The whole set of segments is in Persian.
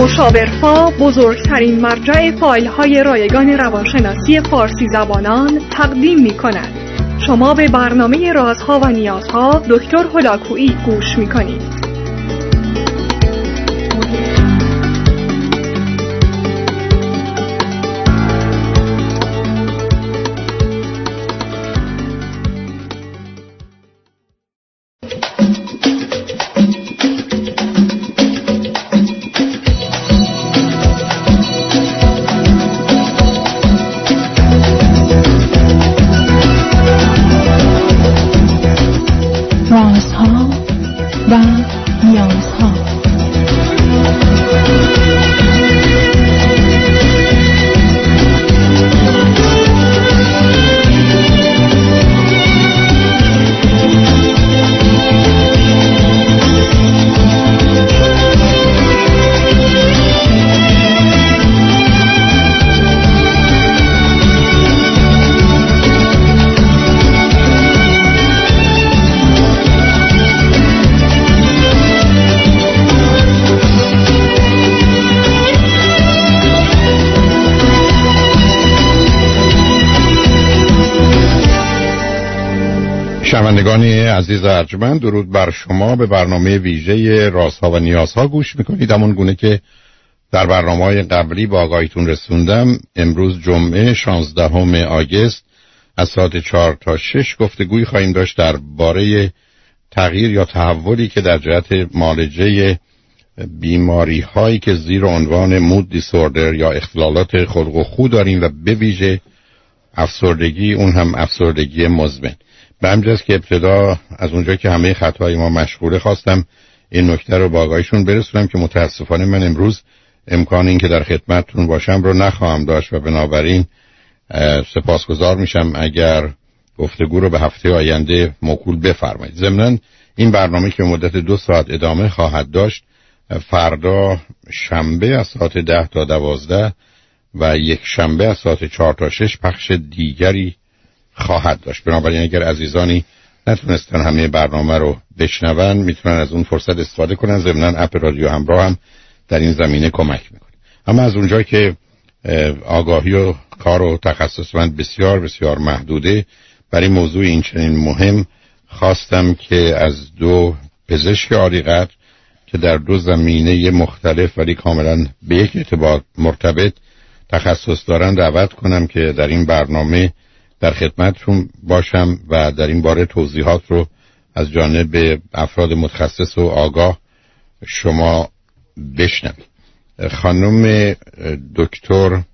مشاورفا بزرگترین مرجع فایل‌های رایگان روانشناسی فارسی زبانان تقدیم می‌کند. شما به برنامه رازها و نیازها دکتر هلاکویی گوش می‌کنید. رازها و نیازها. شنوندگان عزیز ارجمند، درود بر شما. به برنامه ویژه رازها و نیازها گوش میکنید. همون گونه که در برنامه‌های قبلی با آگاهیتون رسوندم، امروز جمعه 16 آگوست از ساعت 4 تا 6 گفتگوی خواهیم داشت درباره تغییر یا تحولی که در جهت معالجه بیماری هایی که زیر عنوان مود دیسوردر یا اختلالات خلق و خو داریم و به ویژه افسردگی، اون هم افسردگی مزمن. به همجاست که ابتدا از اونجا که همه خطهای ما مشغوله خواستم این نکته رو با آقایشون برسونم که متاسفانه من امروز امکان این که در خدمتتون باشم رو نخواهم داشت و بنابراین سپاسگزار میشم اگر گفتگو رو به هفته آینده موکول بفرمایید. ضمناً این برنامه که مدت 2 ساعت ادامه خواهد داشت، فردا شنبه از ساعت 10 تا 12 و یک شنبه از ساعت 4 تا 6 پخش دیگری خواهد داشت. بنابراین اگر عزیزانی نتونستن همه برنامه رو بشنون، میتونن از اون فرصت استفاده کنن. ضمناً اپ رادیو همراه هم در این زمینه کمک میکنه. اما از اونجا که آگاهی و کار و تخصص من بسیار بسیار محدوده، برای موضوع این چنین مهم خواستم که از 2 پزشک عالی‌قدر که در 2 زمینه مختلف ولی کاملا به یک اعتبار مرتبط تخصص دارن دعوت کنم که در این برنامه در خدمتتون باشم و در این باره توضیحات رو از جانب افراد متخصص و آگاه شما بشنوید. خانم دکتر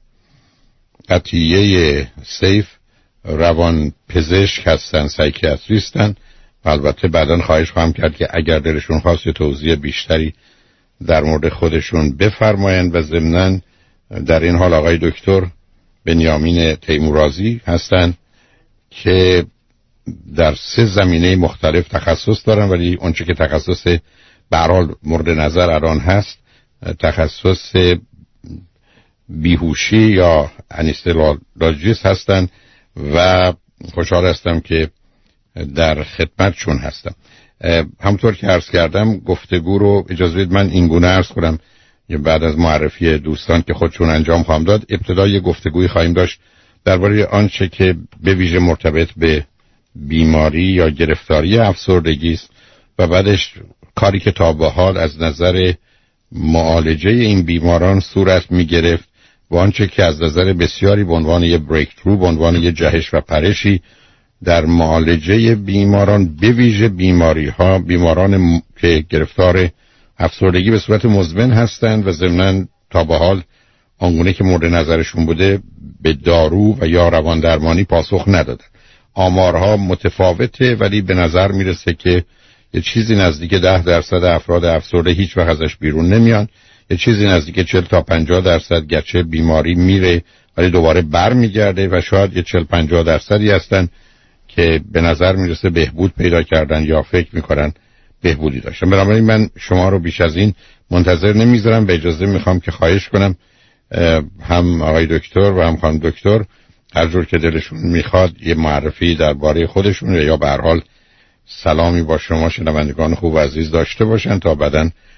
عطیه سیف روان پزشک هستن، سایکیاتریستن. البته بعداً خواهش خواهم کرد که اگر دلشون خواست توضیح بیشتری در مورد خودشون بفرمایند. و ضمناً در این حال آقای دکتر بنیامین تیمورازی هستند که در 3 زمینه مختلف تخصص دارن، ولی اونچه که تخصص به هر حال مورد نظر الان هست تخصص بیهوشی یا انستیزیولوژیست هستن و خوشحال هستم که در خدمتشون هستم. همونطور که عرض کردم گفتگو رو اجازه بدید من این گونه عرض کنم بعد از معرفی دوستان که خودشون انجام خواهم داد. ابتدای گفتگوی خواهیم داشت درباره آنچه که به ویژه مرتبط به بیماری یا گرفتاری افسردگی است و بعدش کاری که تا به حال از نظر معالجه این بیماران صورت می گرفت و آنچه که از نظر بسیاری به عنوان یه بریک ترو، به عنوان یه جهش و پرشی در معالجه بیماران به ویژه بیماران که گرفتار افسردگی به صورت مزمن هستند و ضمناً تا به حال آنگونه که مورد نظرشون بوده به دارو و یا روان درمانی پاسخ ندادن. آمارها متفاوته ولی به نظر میرسه که یه چیزی نزدیک 10% افراد افسرده هیچ وقت ازش بیرون نمیان. یه چیزی نزدیک 40 تا 50% گرچه بیماری میره ولی دوباره بر میگرده و شاید یه 40-50% هستن که به نظر میرسه بهبود پیدا کردن یا فکر میکنن بهبودی داشتن. بنابراین من شما رو بیش از این منتظر نمیذارم. به اجازه میخوام که خواهش کنم هم آقای دکتر و هم خانم دکتر هر جور که دلشون میخواد یه معرفی درباره خودشون یا به هر حال سلامی با شما شنوندگان خوب و عزیز داشته باشن تا بعداً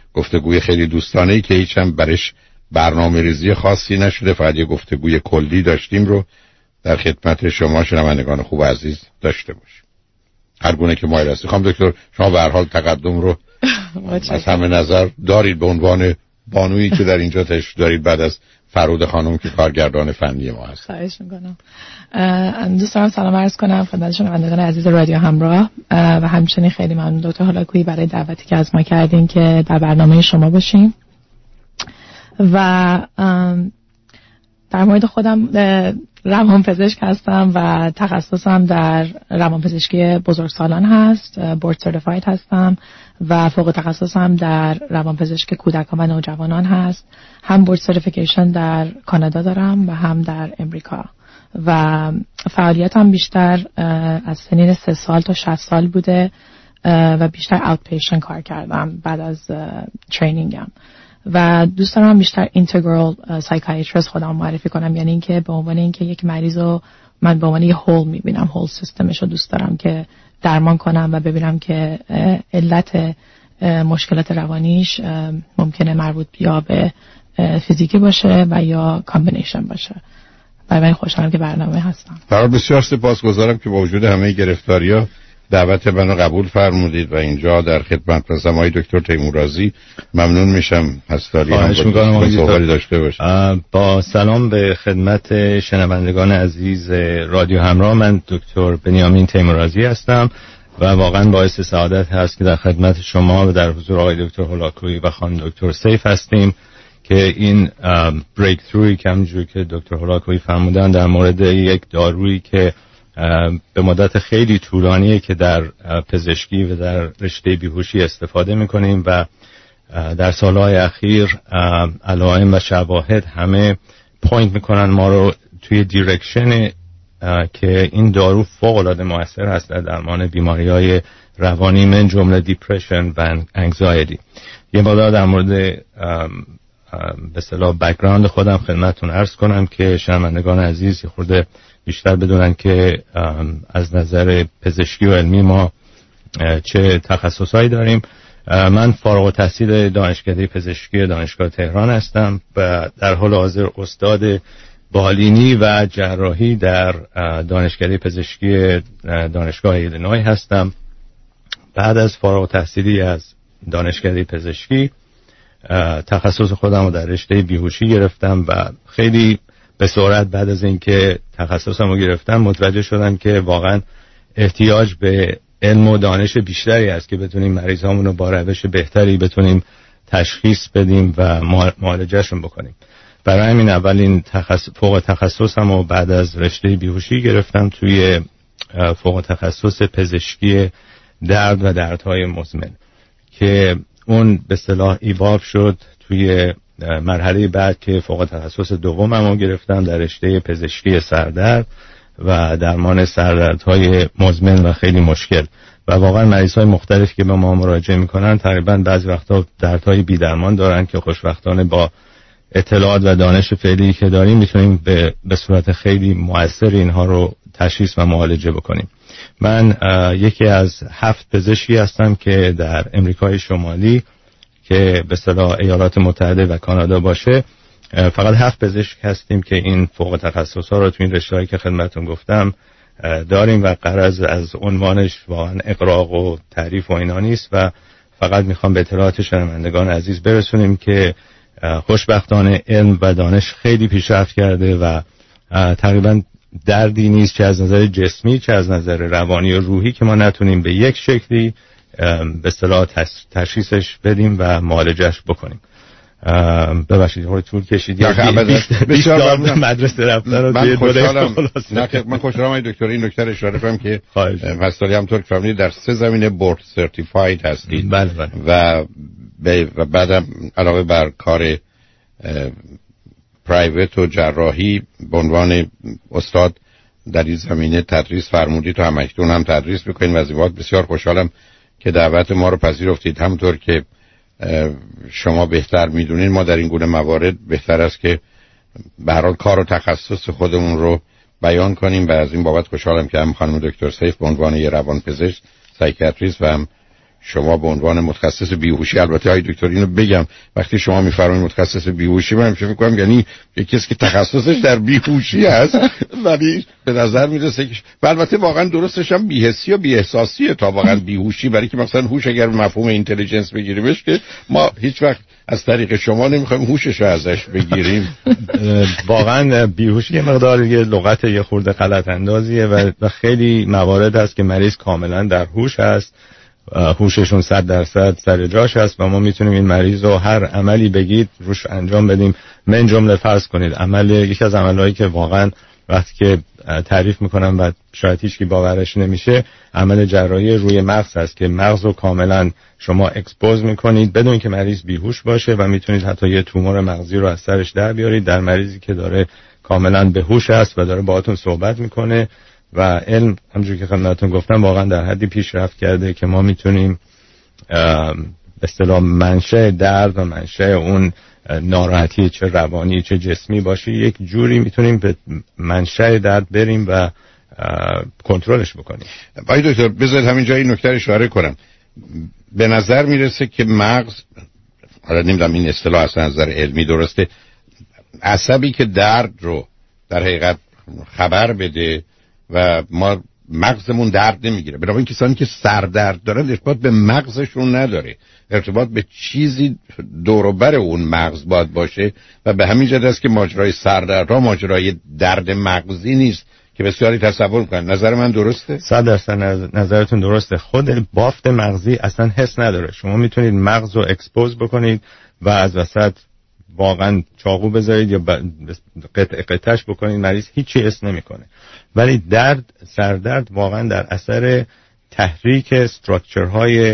گفتگوی خیلی دوستانه‌ای که هیچ هم برش برنامه‌ریزی خاصی نشده، فقط یه گفتگوی کلی داشتیم رو در خدمت شما شنوندگان خوب عزیز داشته باشیم. هر گونه که مایل است. خانم دکتر شما به هر حال تقدم رو از همه نظر دارید به عنوان بانویی که در اینجا تشریف دارید بعد از فرود خانم که کارگردان فنی ما هست. خواهش میکنم. دوست دارم سلام عرض کنم خدمت شنوندگان عزیز رادیو همراه و همچنین خیلی ممنون دکتر هولاکویی برای دعوتی که از ما کردین که در برنامه شما باشیم. و در مورد خودم روانپزشک هستم و تخصصم در روانپزشکی بزرگسالان هست، بورد سرتیفاید هستم و فوق تخصصم در روانپزشکی کودکان و نوجوانان هست. هم بورد سرتیفیکیشن در کانادا دارم و هم در امریکا و فعالیتم بیشتر از سنین 3 سال تا 60 سال بوده و بیشتر اوت پیشنت کار کردم بعد از ترینینگم و دوست دارم بیشتر اینتگرال سایکیاتریست خودم معرفی کنم، یعنی اینکه به عنوان اینکه یک مریض رو من به عنوان یه هول میبینم، هول سیستمش رو دوست دارم که درمان کنم و ببینم که علت مشکلات روانیش ممکنه مربوط یا به فیزیکی باشه و یا کامبینیشن باشه. برای خوشحالم که برنامه هستم. برای بسیار سپاسگزارم که با وجود همه گرفتاری‌ها دعوت منو قبول فرمودید و اینجا در خدمت هستم. آقای دکتر تیمورازی ممنون میشم هستاری هم صحبتی داشته باشم. با سلام به خدمت شنوندگان عزیز رادیو همراه، من دکتر بنیامین تیمورازی هستم و واقعا باعث سعادت هست که در خدمت شما و در حضور آقای دکتر هولاکویی و خانم دکتر سیف هستیم که این بریک تروی که همونجوری که دکتر هولاکویی فرمودن در مورد یک دارویی که به مدت خیلی طولانیه که در پزشکی و در رشته بیهوشی استفاده میکنیم و در سالهای اخیر علائم و شواهد همه پوینت میکنن ما رو توی دیرکشن که این دارو فوق‌العاده موثر هست در درمان بیماری‌های روانی من جمله دیپرشن و انگزایتی. یه مقدار در مورد به اصطلاح بک‌گراند خودم خدمتتون عرض کنم که شنوندگان عزیز خورده بیشتر بدونن که از نظر پزشکی و علمی ما چه تخصصایی داریم. من فارغ التحصیل دانشکده پزشکی دانشگاه تهران هستم و در حال حاضر استاد بالینی و جراحی در دانشکده پزشکی دانشگاه ایلینوی هستم. بعد از فارغ التحصیلی از دانشکده پزشکی تخصص خودم رو در رشته بیهوشی گرفتم و خیلی به سرعت بعد از اینکه تخصصم رو گرفتم متوجه شدم که واقعا احتیاج به علم و دانش بیشتری هست که بتونیم مریضامون رو با روش بهتری بتونیم تشخیص بدیم و معالجهشون بکنیم. برای همین اولین فوق تخصصم رو بعد از رشته بیهوشی گرفتم توی فوق تخصص پزشکی درد و دردهای مزمن که اون به اصطلاح ایوالو شد توی مرحله بعد که فوق تخصص دومم رو گرفتم در رشته پزشکی سردرد و درمان سردردهای مزمن و خیلی مشکل و واقعا مریض‌های مختلف که به ما مراجعه میکنن تقریبا بعضی وقتا دردهای بی‌درمان دارن که خوشبختانه با اطلاعات و دانش فعلی که داریم میتونیم به صورت خیلی مؤثر اینها رو تشخیص و معالجه بکنیم. من یکی از 7 پزشکی هستم که در امریکای شمالی که به اصطلاح ایالات متحده و کانادا باشه فقط 7 پزشک هستیم که این فوق تخصص ها رو تو این رشته‌ای که خدمتتون گفتم داریم و غرض از عنوانش واقعا اقراق و تعریف و اینا نیست و فقط میخوام به اطلاعات شنوندگان عزیز برسونیم که خوشبختانه علم و دانش خیلی پیشرفت کرده و تقریبا دردی نیست چه از نظر جسمی چه از نظر روانی و روحی که ما نتونیم به یک شکلی به اصطلاح تشخیصش بدیم و معالجهش بکنیم. ببخشید حالا طول کشید بیشتر به مدرسه رفتن رو من خوشحالم آقای دکتر این نکته اشاره کنم که هستالی همطور که فهمیدید در 3 زمینه بورد سرتیفاید هستید. بله. و بعدم علاوه بر کار پرایوت و جراحی به عنوان استاد در این زمینه تدریس فرمودید و همکنون هم تدریس میکنید و از این بابت بسیار خوشحالم که دعوت ما رو پذیرفتید. همونطور که شما بهتر میدونید ما در این گونه موارد بهتر است که به هر حال کار و تخصص خودمون رو بیان کنیم و از این بابت خوشحالم که هم خانم دکتر سیف به عنوان یه روانپزشک سایکیاتریست و هم شما به عنوان متخصص بیهوشی، البته های دکتر اینو بگم، وقتی شما میفرمایید متخصص بیهوشی، من فکر می‌کنم یعنی یکی کسی که تخصصش در بیهوشی است، ولی به نظر میرسه که البته واقعا درستش هم بی‌حسی و بی‌احساسیه تا واقعا بیهوشی، برای که مثلا هوش اگر مفهوم اینتلیجنس بگیریمش که ما هیچ وقت از طریق شما نمیخوایم هوشش رو ازش بگیریم. واقعا بیهوشی یه مقدار یه لغت یه خورده غلط اندازیه و خیلی موارد هست که مریض کاملا در هوش هست، هوششون 100% سر جاش هست و ما میتونیم این مریض رو هر عملی بگید روش انجام بدیم. من جمله فرض کنید یکی از عملهایی که واقعا وقتی که تعریف میکنم و شاید هیچ کی باورش نمیشه، عمل جراحی روی مغز هست که مغز رو کاملا شما اکسپوز میکنید بدون که مریض بیهوش باشه و میتونید حتی یه تومور مغزی رو از سرش در بیارید در مریضی که داره کاملا به هوش است و داره باهاتون صحبت میکنه. و علم همونجوری که خدمتتون گفتم واقعا در حدی پیشرفت کرده که ما میتونیم به اصطلاح منشأ درد و منشأ اون ناراحتی چه روانی چه جسمی باشه یک جوری میتونیم به منشأ درد بریم و کنترلش بکنیم. آقای دکتر بذارید همینجا این نکته اشاره کنم. به نظر میرسه که مغز، حالا نمیدونم این اصطلاح از نظر علمی درسته، عصبی که درد رو در حقیقت خبر بده و ما مغزمون درد نمیگیره. بنابراین کسانی که سردرد دارن ارتباط به مغزشون نداره، ارتباط به چیزی دور و بر اون مغز باید باشه و به همین جهت است که ماجرای سردردها ماجرای درد مغزی نیست که بسیاری تصور میکنن. نظر من درسته؟ 100% نظرتون درسته. خود بافت مغزی اصلا حس نداره. شما میتونید مغز رو اکسپوز بکنید و از وسط واقعا چاقو بذارید یا قطعش بکنید، مریض هیچی حس نمیکنه. ولی سردرد واقعا در اثر تحریک استراکچرهای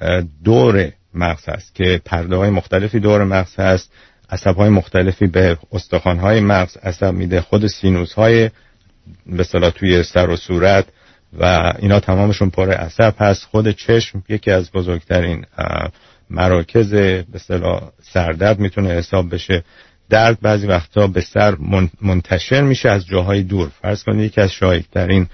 دور مغز هست که پرده‌های مختلفی دور مغز هست، عصب‌های مختلفی به استخوان‌های مغز عصب میده، خود سینوس‌های به اصطلاح توی سر و صورت و اینا تمامشون پر عصب هست. خود چشم یکی از بزرگترین مراکز به اصطلاح سردرد میتونه حساب بشه. درد بعضی وقتا به سر منتشر میشه از جاهای دور. فرض کنید یکی از شایع‌ترین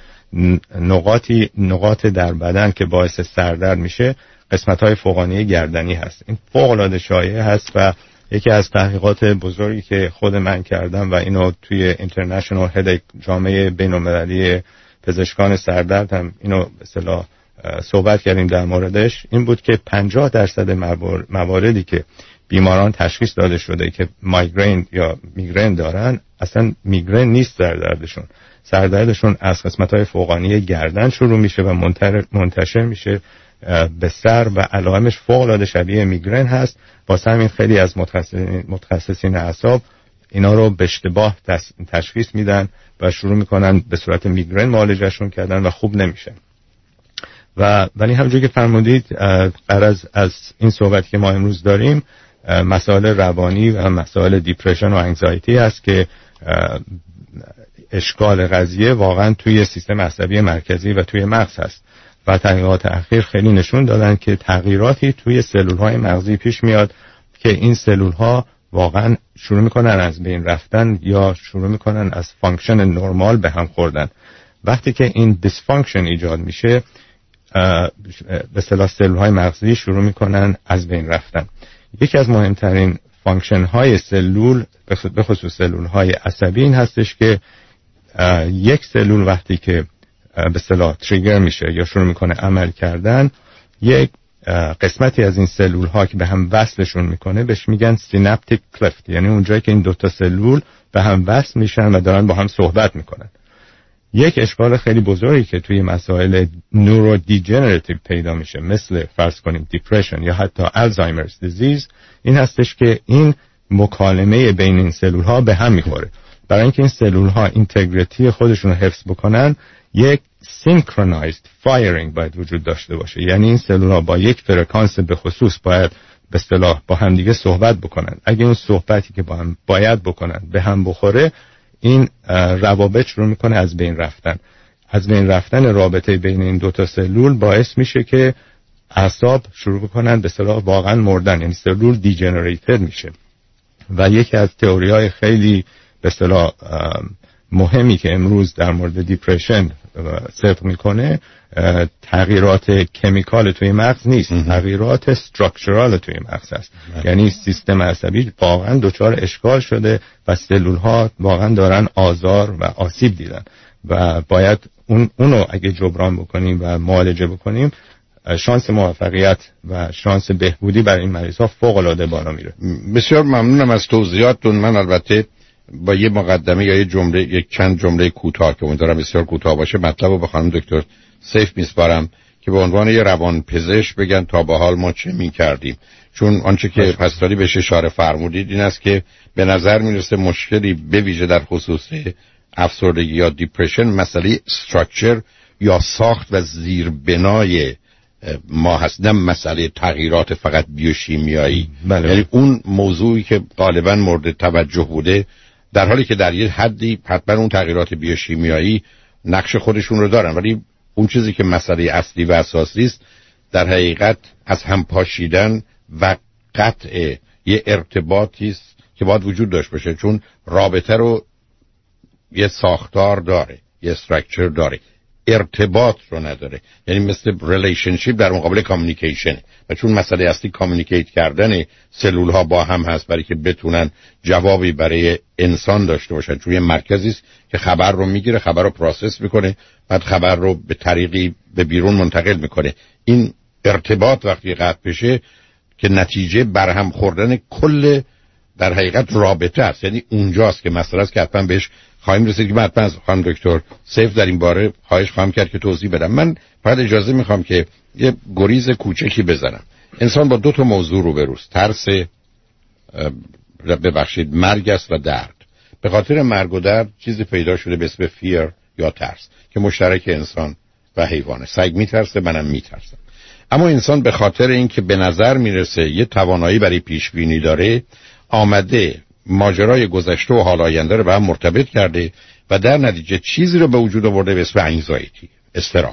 نقاط در بدن که باعث سردرد میشه قسمت‌های فوقانی گردنی هست. این فوق‌العاده شایع هست و یکی از تحقیقات بزرگی که خود من کردم و اینو توی اینترنشنال هدیک جامعه بین‌المللی پزشکان سردرد هم اینو به اصطلاح صحبت کردیم در موردش، این بود که 50% مواردی که بیماران تشخیص داده شده که مایگرین یا میگرن دارن اصلا میگرن نیست، سردردشون از قسمت‌های فوقانی گردن شروع میشه و منتشر میشه به سر و علائمش فوق‌العاده شبیه میگرن هست. واسه همین خیلی از متخصصین اعصاب اینا رو به اشتباه تشخیص میدن و شروع میکنن به صورت میگرن معالجهشون کردن و خوب نمیشه. ولی همونجوری که فرمودید از این صحبت که ما امروز داریم مسائل روانی و مسائل دیپرشن و انگزایتی هست که اشکال قضیه واقعا توی سیستم عصبی مرکزی و توی مغز هست و تحقیقات اخیر خیلی نشون دادن که تغییراتی توی سلول‌های مغزی پیش میاد که این سلول‌ها واقعا شروع میکنن از بین رفتن یا شروع میکنن از فانکشن نرمال به هم خوردن. وقتی که این دیسفانکشن ایجاد میشه به اصطلاح سلول‌های مغزی شروع میکنن از بین رفتن. یکی از مهمترین فانکشن های سلول به خصوص سلول های عصبی این هستش که یک سلول وقتی که به اصطلاح تریگر میشه یا شروع میکنه عمل کردن، یک قسمتی از این سلول ها که به هم وصلشون میکنه بهش میگن سیناپتیک کلفت، یعنی اونجایی که این دوتا سلول به هم وصل میشن و دارن با هم صحبت میکنن. یک اشکال خیلی بزرگی که توی مسائل نورو دیجنراتیو پیدا میشه مثل فرض کنیم دیپرشن یا حتی الزایمرز دیزیز این هستش که این مکالمه بین این سلول ها به هم میخوره. برای اینکه این سلول ها اینتگریتی خودشون رو حفظ بکنن یک سینکرونایزد فایرینگ باید وجود داشته باشه، یعنی این سلول ها با یک فرکانس به خصوص باید به اصطلاح با هم دیگه صحبت بکنن. اگه اون صحبتی که با هم باید بکنن به هم بخوره، این روابط شروع میکنه از بین رفتن. از بین رفتن رابطه بین این دوتا سلول باعث میشه که اعصاب شروع بکنن به اصطلاح واقعا مردن، یعنی سلول دیجنریتد میشه. و یکی از تئوری‌های خیلی به اصطلاح مهمی که امروز در مورد دیپرشن صدق میکنه تغییرات کمیکال توی مغز نیست، تغییرات استراکچرال توی مغز است. یعنی سیستم عصبی واقعا دچار اشکال شده و سلول ها واقعا دارن آزار و آسیب دیدن و باید اونو اگه جبران بکنیم و معالجه بکنیم شانس موفقیت و شانس بهبودی برای این مریض ها فوق العاده بالا میره. بسیار ممنونم از توضیحاتتون. من البته با یه مقدمه یا یک چند جمله کوتاه که امیدوارم بسیار کوتاه باشه مطلب رو به خانم دکتر سیف میسپارم که به عنوان یه روانپزشک بگن تا به حال ما چه میکردیم، چون آنچه که پستاری بهش اشاره فرمودید این است که به نظر میرسه مشکلی به ویژه در خصوص افسردگی یا دیپرشن مسئله استراکچر یا ساخت و زیربنای ما هست، نه مسئله تغییرات فقط بیوشیمیایی. یعنی اون موضوعی که غالبا مورد توجه بوده، در حالی که در یه حدی حتما اون تغییرات بیوشیمیایی نقش خودشون رو دارن، ولی اون چیزی که مسئله اصلی و اساسی است در حقیقت از هم پاشیدن و قطع یه ارتباطی است که باید وجود داشت باشه، چون رابطه رو یه ساختار داره، یه استراکچر داره، ارتباط رو نداره. یعنی مثل ریلیشنشیپ در مقابل کامیونیکیشن، و چون مسئله اصلی کامیونیکیت کردن سلول ها با هم هست برای که بتونن جوابی برای انسان داشته باشن، چون یه مرکزی است که خبر رو میگیره، خبر رو پروسس میکنه، بعد خبر رو به طریقی به بیرون منتقل میکنه. این ارتباط وقتی قطع بشه که نتیجه برهم خوردن کل در حقیقت رابطه است. یعنی اونجاست که مسئله است که حتما بهش خواهیم رسید که من حتما از خانم دکتر سیف در این باره خواهش خواهم کرد که توضیح بدم. من فقط اجازه میخوام که یه گریز کوچکی بزنم. انسان با دو تا موضوع روبروست، ترس مرگ است و درد. به خاطر مرگ و درد چیزی پیدا شده به اسم فیر یا ترس که مشترک انسان و حیوانه. سگ میترسه، منم میترسم. اما انسان به خاطر اینکه به نظر میرسه یه توانایی برای پیش بینی داره، آمده ماجرای گذشته و حال آینده رو به هم مرتبط کرده و در نتیجه چیزی رو به وجود آورده به اسم انگزایتی، اضطراب،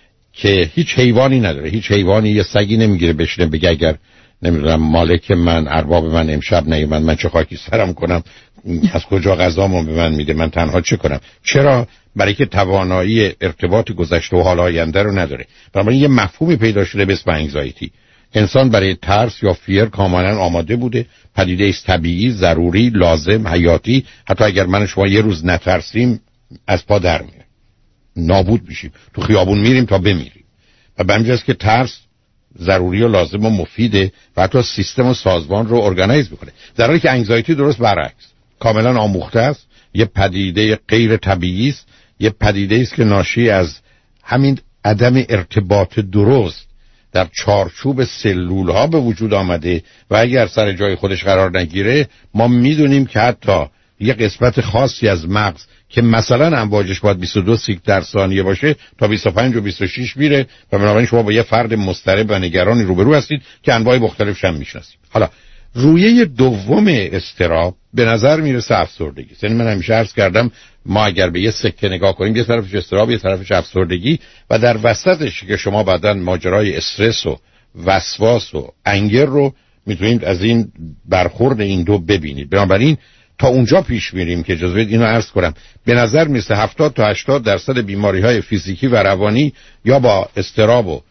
که هیچ حیوانی نداره. هیچ حیوانی یه سگی نمیگیره بشینه بگه اگر نمیدونم مالک من، ارباب من امشب نیومد من چه خاکی سرم کنم، از کجا غذامو به من میده، من تنها چه کنم. چرا؟ برای که توانایی ارتباط گذشته و حال آینده رو نداره. بنابراین یه مفهومی پیدا شده به اسم انگزایتی. انسان برای ترس یا فیر کاملا آماده بوده، پدیده است طبیعی، ضروری، لازم، حیاتی. حتی اگر من و شما یه روز نترسیم از پا در میره، نابود میشیم، تو خیابون میریم تا بمیریم. و به همین جاست که ترس ضروری و لازم و مفیده و حتی سیستم و سازمان رو ارگانایز میکنه، در حالی که انگزایتی درست برعکس، کاملا آموخته است، یه پدیده غیر طبیعی است، یه پدیده است که ناشی از همین عدم ارتباط درست در چارچوب سلول ها به وجود آمده و اگر سر جای خودش قرار نگیره ما میدونیم که حتی یه قسمت خاصی از مغز که مثلا امواجش باید 22 سیک در ثانیه باشه تا 25 و 26 میره و بنابراین شما با یه فرد مضطرب و نگرانی روبرو هستید که انواع مختلفش هم میشناسید. حالا رویه دوم اضطراب به نظر میرسه افسردگی. یعنی من همیشه عرض کردم ما اگر به یه سکه نگاه کنیم، یه طرفش اضطراب، یه طرفش افسردگی و در وسطش که شما بعداً ماجرای استرس و وسواس و انگر رو میتونید از این برخورد این دو ببینید. بنابراین تا اونجا پیش میریم که اجازه بدید اینو عرض کنم. به نظر میرسه 70 تا 80% بیماری‌های فیزیکی و روانی یا با اضطراب و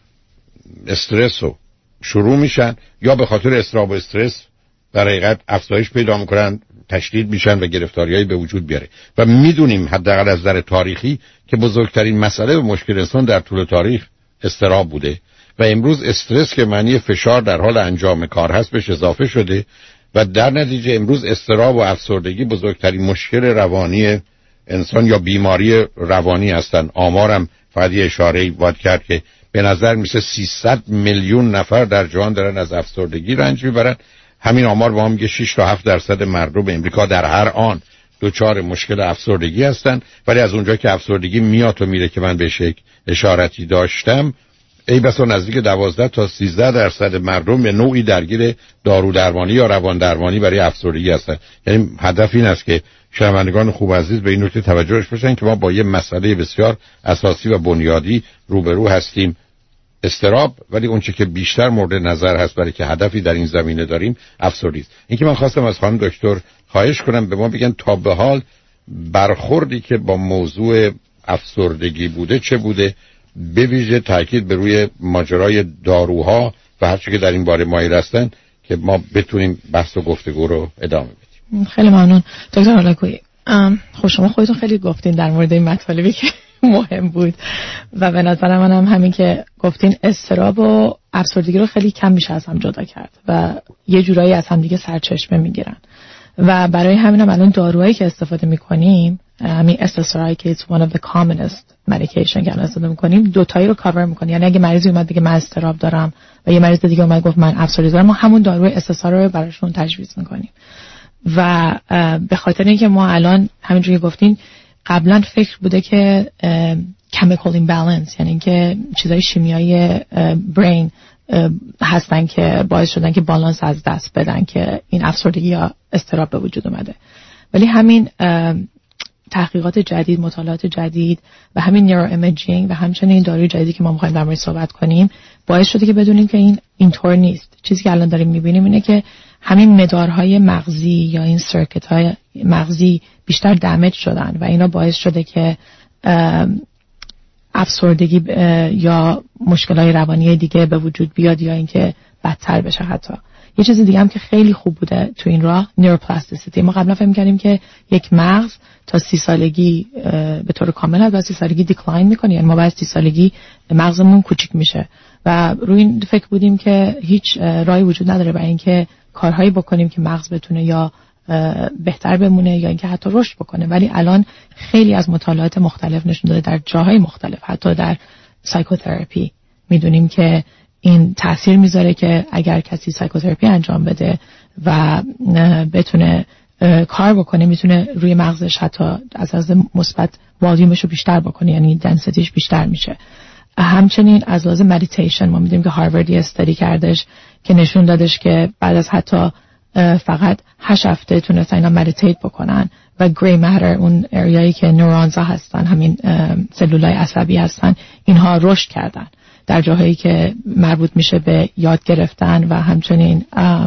استرس و شروع میشن یا به خاطر اضطراب و استرس در حقیقت افزایش پیدا میکنن، تشدید میشن و گرفتاریایی به وجود بیاره. و میدونیم حداقل از نظر تاریخی که بزرگترین مسئله و مشکل انسان در طول تاریخ اضطراب بوده و امروز استرس که معنی فشار در حال انجام کار هست بهش اضافه شده و در نتیجه امروز اضطراب و افسردگی بزرگترین مشکل روانی انسان یا بیماری روانی هستن. آمارم فقط یه اشاره‌ای باید کرد که به نظر میسه 300 میلیون نفر در جهان دارن از افسردگی رنج میبرن. همین آمار با هم میگه 6 تا 7% مردم امریکا در هر آن دچار مشکل افسردگی هستن. ولی از اونجا که افسردگی میاد و میره که من بهش اشارتی داشتم، ای بسا نزدیک 12 تا 13% مردم به نوعی درگیر دارو درمانی یا روان درمانی برای افسردگی هستن. یعنی هدف این است که شنوندگان خوب عزیز به این نکته توجهش باشن که ما با یه مسئله بسیار اساسی و بنیادی روبرو هستیم، اضطراب، ولی اون چه که بیشتر مورد نظر هست برای که هدفی در این زمینه داریم افسردگی است. اینکه من خواستم از خانم دکتر خواهش کنم به ما بگن تا به حال برخوردی که با موضوع افسردگی بوده چه بوده، به ویژه تاکید به روی ماجرای داروها و هر چی که در این باره مایل هستن که ما بتونیم بحث و گفتگو رو ادامه بدیم. خیلی ممنون دکتر هولاکویی. خب شما خودتون خیلی گفتین در مورد این مطالبی که مهم بود و به نظر منم همین که گفتین اضطراب و افسردگی رو خیلی کم میشه از هم جدا کرد و یه جورایی از هم دیگه سرچشمه میگیرن و برای همینم الان داروهایی که استفاده میکنیم، همین SSRI که it's one of the commonest medication که استفاده میکنیم، دوتایی رو کاور میکنه. یعنی اگه مریضی اومد بگه من اضطراب دارم و یه مریض دیگه اومد گفت من افسردگی دارم، ما همون داروی SSRI رو براشون تجویز میکنیم. و به خاطر اینکه ما الان همینجوری گفتین قبلا فکر بوده که chemical imbalance، یعنی که چیزای شیمیایی brain هستن که باعث شدن که بالانس از دست بدن که این افسردگی یا اضطراب به وجود اومده. ولی همین تحقیقات جدید، مطالعات جدید و همین نیورو ایمیجینگ و همچنین داروی جدیدی که ما می‌خوایم در موردش صحبت کنیم باعث شده که بدونیم که این اینطور نیست. چیزی که الان داریم می‌بینیم اینه که همین مدارهای مغزی یا این سرکت‌های مغزی بیشتر دمیج شدن و اینا باعث شده که افسردگی یا مشکلات روانی دیگه به وجود بیاد یا اینکه بدتر بشه. حتی یه چیز دیگه هم که خیلی خوب بوده تو این راه نیوروپلاستیسیتی. ما قبلا فهم کردیم که یک مغز تا 30 سالگی به طور کامل از 30 سالگی دیکلاین میکنه، یعنی ما بعد 30 سالگی مغزمون کوچیک میشه و روی این فکر بودیم که هیچ راهی وجود نداره برای اینکه کارهایی بکنیم که مغز بتونه یا بهتر بمونه یا اینکه حتی رشد بکنه. ولی الان خیلی از مطالعات مختلف نشون داده در جاهای مختلف، حتی در سایکوتراپی میدونیم که این تأثیر میذاره که اگر کسی سایکوتراپی انجام بده و بتونه کار بکنه میتونه روی مغزش حتی از مثبت والیومش رو بیشتر بکنه، یعنی دنسیتیش بیشتر میشه. همچنین از لحاظ مدیتیشن ما میدونیم که هاروارد یه استادی کردش که نشون دادش که بعد از حتی فقط 8 هفته تونستن اینا مدیتیت بکنن و گری ماتر، اون اریایی که نورونزها هستن، همین سلولای عصبی هستن، اینها رشد کردن در جاهایی که مربوط میشه به یاد گرفتن و همچنین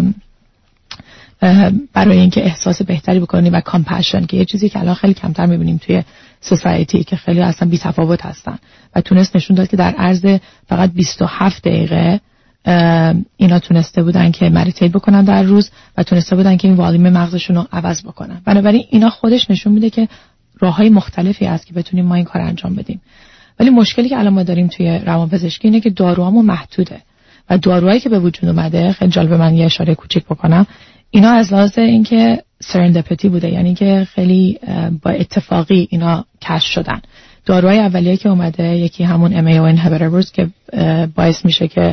برای اینکه احساس بهتری بکنی و کامپشن که یه چیزی که الان خیلی کمتر میبینیم توی سوسایتی که خیلی اصلا بی‌تفاوت هستن و تونست نشون داد که در عرض فقط 27 دقیقه اینا تونسته بودن که مدیتیت بکنن در روز و تونسته بودن که این والیوم مغزشون رو عوض بکنن. بنابراین اینا خودش نشون میده که راههای مختلفی هست که بتونیم ما این کار انجام بدیم. ولی مشکلی که الان ما داریم توی روانپزشکی اینه که داروهامون محدوده و داروهایی که به وجود اومده، خیلی جالب من یه اشاره کوچیک بکنم، اینا از لحاظ اینکه سرندپتی بوده، یعنی که خیلی با اتفاقی اینا کشف شدن. داروهای اولیه که اومده یکی همون MAO inhibitor بود که باعث میشه که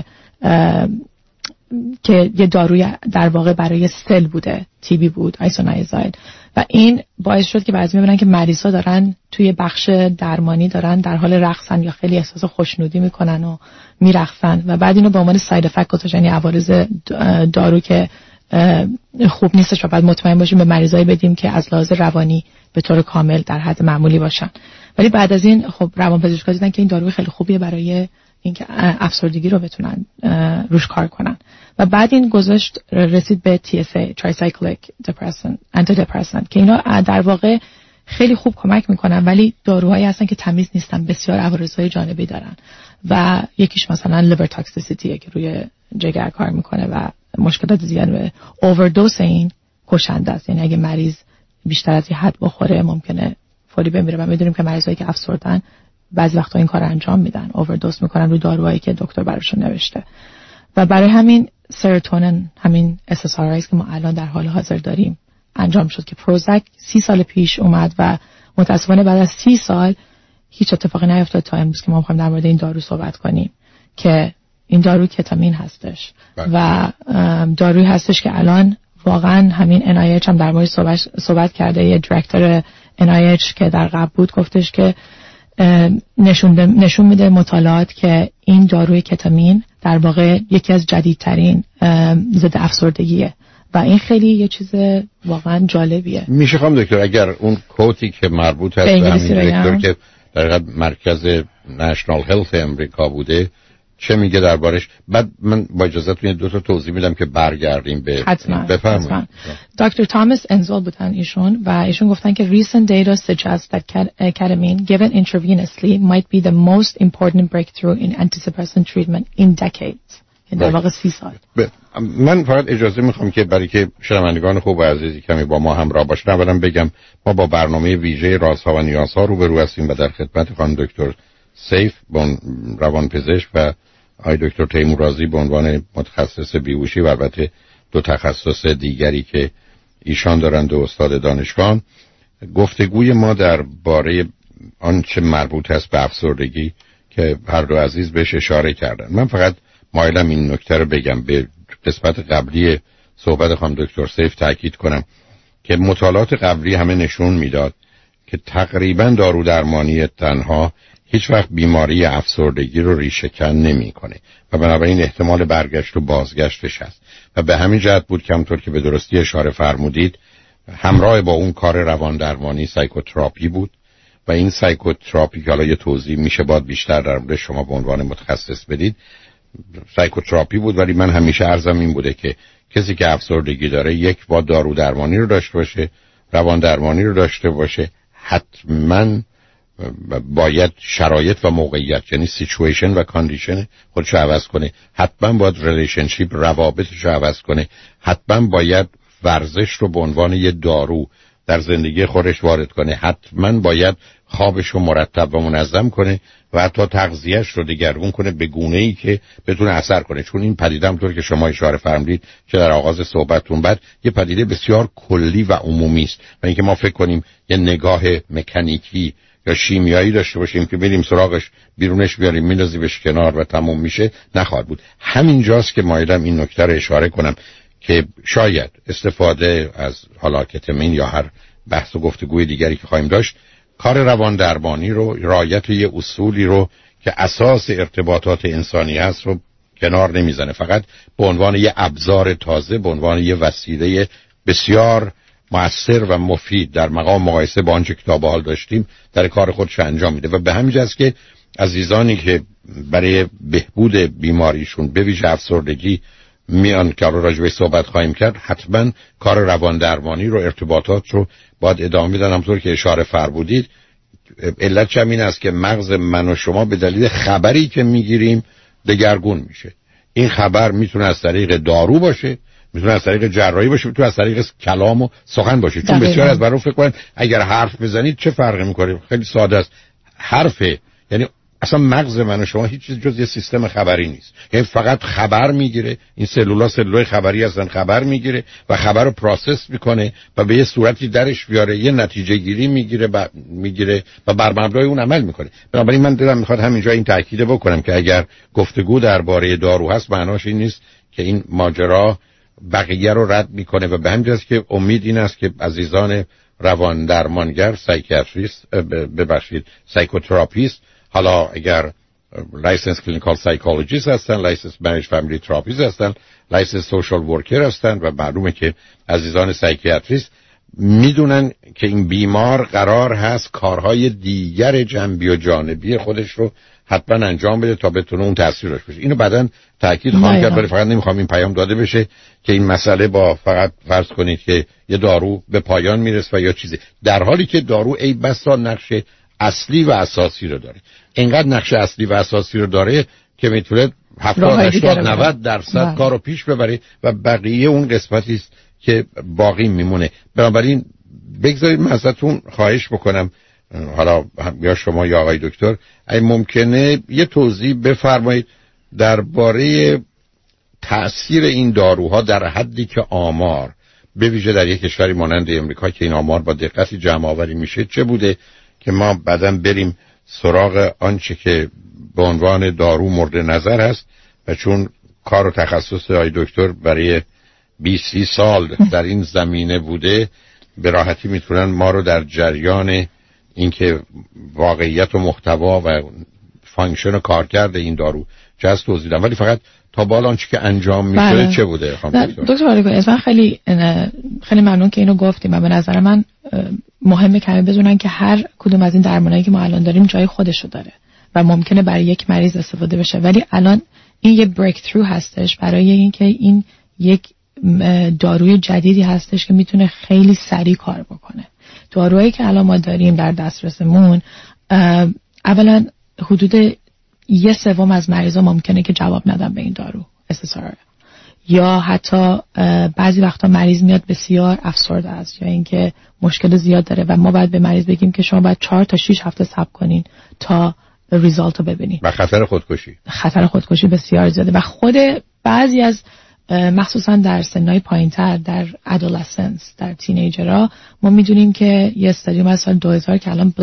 یه داروی در واقع برای سل بوده، TB بود، آیسونایزاید، و این باعث شد که بعضی میبینن که مریضا دارن توی بخش درمانی دارن در حال رقصن یا خیلی احساس خوشنودی میکنن و میرقصن و بعد اینو به عنوان ساید افکت گذاشتن، یعنی عوارض دارو که خوب نیستش و بعد مطمئن باشیم به مریضایی بدیم که از لحاظ روانی به طور کامل در حد معمولی باشن. ولی بعد از این خب روانپزشکا دیدن که این داروی خیلی خوبیه برای اینکه افسردگی رو بتونن روش کار کنن و بعد این گذاشت رسید به TSA Tricyclic Antidepressant که اینا در واقع خیلی خوب کمک میکنن ولی داروهایی هستن که تمیز نیستن، بسیار عوارضهای جانبی دارن و یکیش مثلا لیور تاکسیسیتیه که روی جگر کار میکنه و مشکلات زیاد. اووردوز این کشنده است، یعنی اگه مریض بیشتر از یه حد بخوره ممکنه فوری بمیره و میدونیم که مریضایی که افسردن بعضی وقتا این کار انجام میدن، اووردوز میکنن رو داروهایی که دکتر براشون نوشته. و برای همین سروتونین، همین SSRIs که ما الان در حال حاضر داریم انجام شد که پروزک 30 سال پیش اومد و متاسفانه بعد از 30 سال هیچ اتفاقی نیفتاد تا امروز که ما می‌خوایم در مورد این دارو صحبت کنیم که این دارو کتامین هستش و دارویی هستش که الان واقعا همین NIH هم در مورد صحبت کرده. یه دایرکتور NIH که در قبل بود گفتش که نشون میده مطالعات که این داروی کتامین در واقع یکی از جدیدترین ضد افسردگیه و این خیلی یه چیز واقعا جالبیه. میشه خواهم دکتر اگر اون کوتی که مربوط هست به همین دکتر که در مرکز نشنال هلت امریکا بوده چه میگه دربارش. بعد من با اجازهتون دو تا توضیح میدم که برگردیم به بفرمایید. دکتر تامس انزول بودن ایشون و ایشون گفتن که recent data suggests that ketamine given intravenously might be the most important breakthrough in antidepressant treatment in decades. در واقع 30 سال. من فقط اجازه میخوام که برای که شنوندگان خوب و عزیزی کمی با ما همراه باشن اولا بگم ما با برنامه ویژه رازها و نیازها روبرو هستیم و در خدمت خانم دکتر سیف روانپزشک و آقای دکتر تیمورازی به عنوان متخصص بیهوشی و البته دو تخصص دیگری که ایشان دارند و استاد دانشگاه. گفتگوی ما درباره آنچه مربوط است به افسردگی که هر دو عزیز بهش اشاره کردن. من فقط مایلم این نکته رو بگم، به قسمت قبلی صحبت خانم دکتر سیف تاکید کنم که مطالعات قبلی همه نشون میداد که تقریبا دارو درمانی تنها هیچ وقت بیماری افسردگی رو ریشه‌کن نمی‌کنه و بنابراین احتمال برگشت و بازگشتش هست و به همین جهت بود که همونطور که به درستی اشاره فرمودید همراه با اون کار روان درمانی سایکوتراپی بود و این سایکوتراپی که حالا یه توضیح میشه باید بیشتر در مورد شما به عنوان متخصص بدید سایکوتراپی بود. ولی من همیشه عرضم این بوده که کسی که افسردگی داره یک با دارو درمانی رو داشته باشه، روان درمانی رو داشته باشه، حتما باید شرایط و موقعیت یعنی سیچویشن و کاندیشن خودش رو عوض کنه، حتما باید ریلیشنشیپ روابطش رو عوض کنه، حتما باید ورزش رو به عنوان یه دارو در زندگی خودش وارد کنه، حتما باید خوابش رو مرتب و منظم کنه و حتی تغذیه‌اش رو دگرگون کنه به گونه‌ای که بتونه اثر کنه. چون این پدیده همونطور که شما اشاره فرمودید که در آغاز صحبتتون بعد یه پدیده بسیار کلی و عمومی است و اینکه ما فکر کنیم یه نگاه مکانیکی یا شیمیایی داشته باشیم که بریم سراغش بیرونش بیاریم میندازیمش کنار و تموم میشه نخواهد بود. همینجاست که مایلم این نکته رو اشاره کنم که شاید استفاده از حالا کتامین یا هر بحث و گفتگوی دیگری که خواهیم داشت کار روان درمانی رو رعایت یه اصولی رو که اساس ارتباطات انسانی هست رو کنار نمیزنه، فقط به عنوان یه ابزار تازه، به عنوان یه وسیله بسیار مؤثر و مفید در مقام مقایسه با آنچه که تا به حال داشتیم در کار خودش انجام میده. و به همین جهت که عزیزانی که برای بهبود بیماریشون به ویژه افسردگی میان که راجع به صحبت خواهیم کرد حتما کار روان درمانی رو ارتباطات رو باید ادامه بدن. همونطور که اشاره فرمودید علت همین است که مغز من و شما به دلیل خبری که میگیریم دگرگون میشه. این خبر میتونه از طریق دارو باشه، میتونه از طریق جراحی باشه، میتونه از طریق کلام و سخن باشه. چون بسیار از برای فکر کنن اگر حرف بزنید چه فرقی میکنه، خیلی ساده است. حرفه یعنی اصلا مغز من و شما هیچ چیز جز یه سیستم خبری نیست، یعنی فقط خبر میگیره. این سلولای خبری هستن، خبر میگیره و خبر رو پروسس میکنه و به یه صورتی درش بیاره، یه نتیجه گیری میگیره و بر مبنای اون عمل میکنه. بنابراین من دلم میخواد همینجا این تاکید بکنم که اگر گفتگو درباره دارو هست معناش این نیست که این ماجرا بقیه رو رد میکنه و به همین جاست که امید این است که عزیزان روان درمانگر، سایکیاتریست، سایکوتراپیست، حالا اگر لایسنس کلینیکال سایکولوژیست هستن، لایسنس مریج فامیلی تراپیست هستن، لایسنس سوشال ورکر هستن و معلومه که عزیزان سایکیاتریست میدونن که این بیمار قرار هست کارهای دیگر جنبی و جانبی خودش رو حتما انجام بده تا بتونه اون تاثیر داشته باشه. اینو بعداً تاکید خواهم کرد، ولی فقط نمیخوام این پیام داده بشه که این مسئله با فقط فرض کنید که یه دارو به پایان میرسه و یا چیزی، در حالی که دارو ای بسا نقش اصلی و اساسی رو داره. اینقدر نقش اصلی و اساسی رو داره که میتونه 70-80-90% کارو پیش ببره و بقیه اون قسمتی است که باقی میمونه. بنابراین بگذارید من ازتون خواهش بکنم، حالا یا شما یا آقای دکتر، اگه ممکنه یه توضیح بفرمایید درباره تأثیر این داروها در حدی که آمار به ویژه در یک کشوری مانند امریکا که این آمار با دقتی جمع آوری میشه چه بوده که ما بعداً بریم سراغ آنچه که به عنوان دارو مورد نظر هست و چون کار و تخصص آقای دکتر برای 20 سال در این زمینه بوده به راحتی میتونن ما رو در جریان اینکه واقعیت و محتوا و فانکشن و کارکرد این دارو چه از توضیح دادم. ولی فقط تا بالا آنچه که انجام میشه چه بوده؟ دکتر آریگو من خیلی ممنون که اینو گفتیم و به نظر من مهمه که بدونن که هر کدوم از این درمانایی که ما الان داریم جای خودشو داره و ممکنه برای یک مریض استفاده بشه، ولی الان این یه بریک ترو هستش برای اینکه این یک داروی جدیدی هستش که میتونه خیلی سریع کار بکنه. دارویی که الان ما داریم در دسترسمون، اولا حدود 1/3 از مریضا ممکنه که جواب ندن به این دارو SSRI، یا حتی بعضی وقتا مریض میاد بسیار افسرده است یا اینکه مشکل زیاد داره و ما باید به مریض بگیم که شما باید 4 تا 6 هفته صبر کنین تا ریزالت رو ببینید. و خطر خودکشی بسیار زیاده و خود بعضی از مخصوصا در سنهای پایین‌تر، در ادولسنس، در تینیجرها، ما میدونیم که یه استادیوم از سال 2000 که الان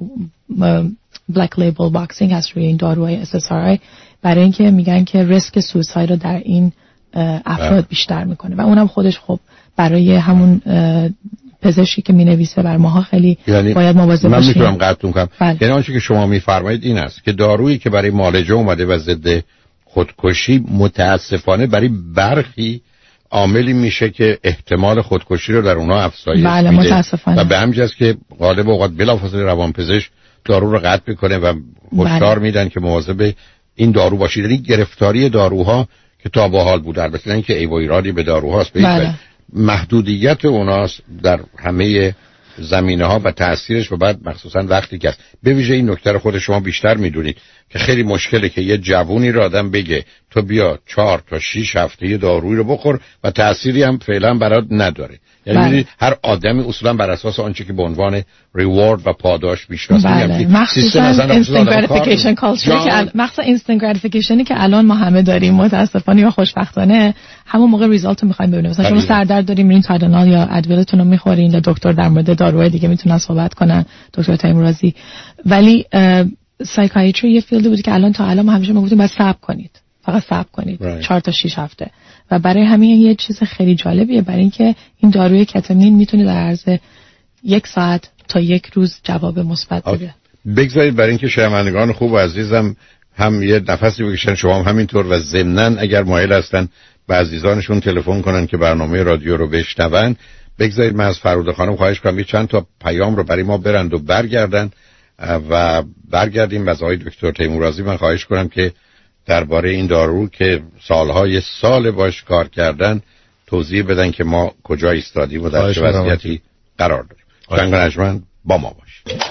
بلک لیبل باکسینگ هست روی این داروهای SSRI، برای اینکه میگن که ریسک سویساید رو در این افراد بیشتر میکنه و اونم خودش خب برای همون پزشکی که مینویسه بر ماها خیلی باید مواظب باشیم. من میتونم قطعتون کنم، یعنی آنچه که شما میفرمایید این است که دارویی که برای معالجه اومده و ضد خودکشی متاسفانه برای برخی عاملی میشه که احتمال خودکشی رو در اونها افزایش میده. متاسفانه. و به همین جاست که غالب اوقات بلافاصله روانپزشک دارو رو قطع میکنه و هشدار میدن که مواظب این دارو باشید. یعنی گرفتاری داروها که تا به حال بود، البته نه اینکه ای و ایرادی به داروهاست، محدودیت اوناست در همه زمینه‌ها و تأثیرش، و بعد مخصوصا وقتی که به ویژه این نکته رو خود شما بیشتر میدونید که خیلی مشکله که یه جوونی رو آدم بگه تو بیا 4 تا 6 هفته یه دارویی رو بخور و تأثیری هم فعلا برات نداره. یعنی می‌دونید هر آدمی اصولا بر اساس آنچه که به عنوان ریوارد و پاداش میشناسه، مخصوصا اینستنت گراتیفیکیشن کالچر، مخصوصا اینستنت گراتیفیکیشنی که الان ما همه داریم متاسفانه یا خوشبختانه، همون موقع ریزالت رو می‌خوایم ببینیم. مثلا شما سردرد داریم میرین تایلندال یا ادویلتون رو می‌خورین، یا دکتر در مورد داروهای دیگه میتونن صحبت کنن، دکتر تیمورازی. ولی سایکیاتری یه فیلدی بود که الان تا الان ما همیشه میگفتیم باید صبر کنید، فقط صبر کنید 4 تا 6 هفته، و برای همین یه چیز خیلی جالبیه، برای اینکه این داروی کتامین میتونه در عرض 1 ساعت تا 1 روز جواب مثبت بده. بگذارید برای اینکه شنوندگان خوب و عزیزم هم یه نفسی بکشن، شما هم همینطور، و ضمناً اگر مایل هستن به عزیزانشون تلفن کنن که برنامه رادیو رو بشنون، بگذارید من از فرود خانم خواهش کنم یه چند تا پیام رو برای ما برند و برگردن و برگردیم. از آقای دکتر تیمورازی من خواهش کنم که درباره این دارو که سالهای سال باش کار کردن توضیح بدن که ما کجا ایستادیم و در چه وضعیتی قرار داریم. جنگ نجمن با ما باشید.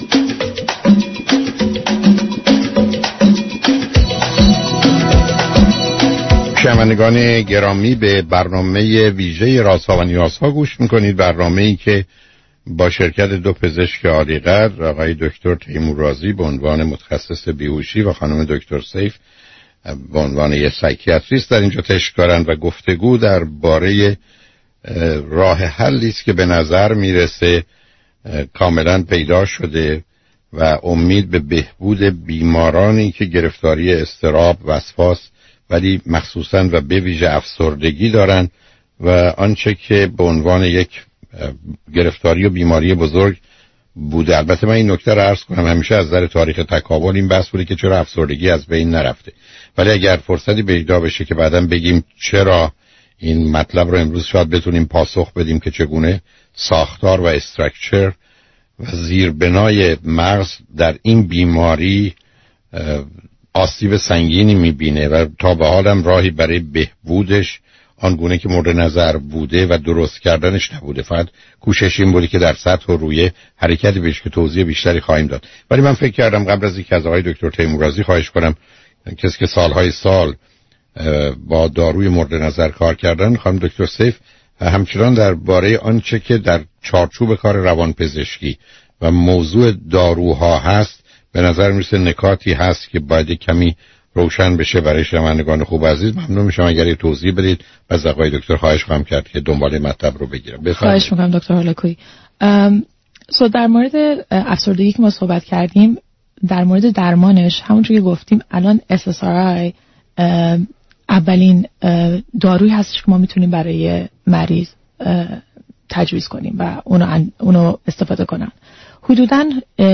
شنوندگان گرامی، به برنامه ویژه رازها و نیازها گوش میکنید. برنامه‌ای که با شرکت 2 پزشک عالی‌قدر، آقای دکتر تیمورازی به عنوان متخصص بیهوشی و خانم دکتر سیف به عنوان یک سایکیاتریست در اینجا تشکیل کردند و گفتگو درباره راه حلی است که به نظر میرسه کاملا پیدا شده و امید به بهبود بیمارانی که گرفتاری اضطراب، وسواس، ولی مخصوصا و به ویژه افسردگی دارن و آنچه که به عنوان یک گرفتاری و بیماری بزرگ بوده. البته من این نکته رو عرض کنم، همیشه از نظر تاریخ تکامل این بحث بوده که چرا افسردگی از بین نرفته، ولی اگر فرصتی پیدا بشه که بعداً بگیم چرا این مطلب رو امروز شاید بتونیم پاسخ بدیم که چگونه ساختار و استراکچر و زیربنای مغز در این بیماری آسیب سنگینی میبینه و تا به حالم راهی برای بهبودش آنگونه که مورد نظر بوده و درست کردنش نبوده، فقط کوشش این بوده که در سطح و روی حرکتی بهش که توضیح بیشتری خواهیم داد. ولی من فکر کردم قبل از اینکه از آقای دکتر تیمورازی خواهش کنم، کسی که سالهای سال با داروی مورد نظر کار کردن، خانم دکتر سیف همچنان درباره آنچه که در چارچوب کار روانپزشکی و موضوع داروها هست به نظر میرسه نکاتی هست که باید کمی روشن بشه برای شنوندگان خوب عزیز. ممنون میشم اگر یه توضیح بدید. از آقای دکتر خواهش خواهم کرد که دنبال مطلب رو بگیرم. خواهش میکنم دکتر هولاکویی. در مورد افسردگی که ما صحبت کردیم، در مورد درمانش همونجوری که گفتیم الان SSRI اولین دارویی هستش که ما میتونیم برای مریض تجویز کنیم و اونو استفاده کنن. حدوداً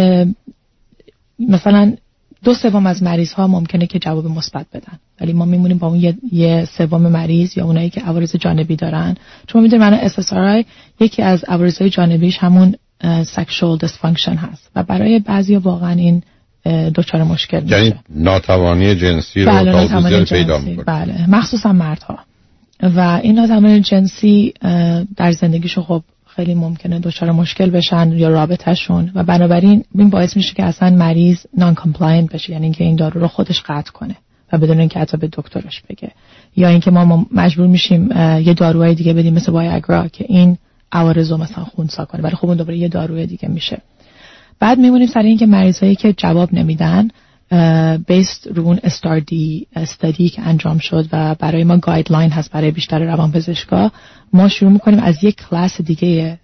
مثلا 2/3 از مریض ها ممکنه که جواب مثبت بدن، ولی ما میمونیم با اون 1/3 مریض یا اونایی که عوارض جانبی دارن. چون میدونیم الان SSRI یکی از عوارضهای جانبیش همون sexual dysfunction هست و برای بعضیا واقعا این دچار مشکل میشه. یعنی ناتوانی جنسی رو تا پیدا میکنه. بله، مخصوصا مردها. و این ناتوانی جنسی در زندگیشون خب خیلی ممکنه دچار مشکل بشن یا رابطهشون، و بنابراین این باعث میشه که اصلا مریض نان کامپلاینت بشه، یعنی اینکه این دارو رو خودش قطع کنه و بدون اینکه حتی به دکترش بگه، یا اینکه ما مجبور میشیم یه داروهای دیگه بدیم مثل وایاگرا که این عوارض رو مثلا خنثی کنه، ولی خب اون دوباره یه داروی دیگه میشه. بعد میمونیم سر اینکه مریضایی که جواب نمیدن بیست رو اون استادی که انجام شد و برای ما گایدلاین هست برای بیشتر روانپزشکا، ما شروع میکنیم از یک کلاس دیگه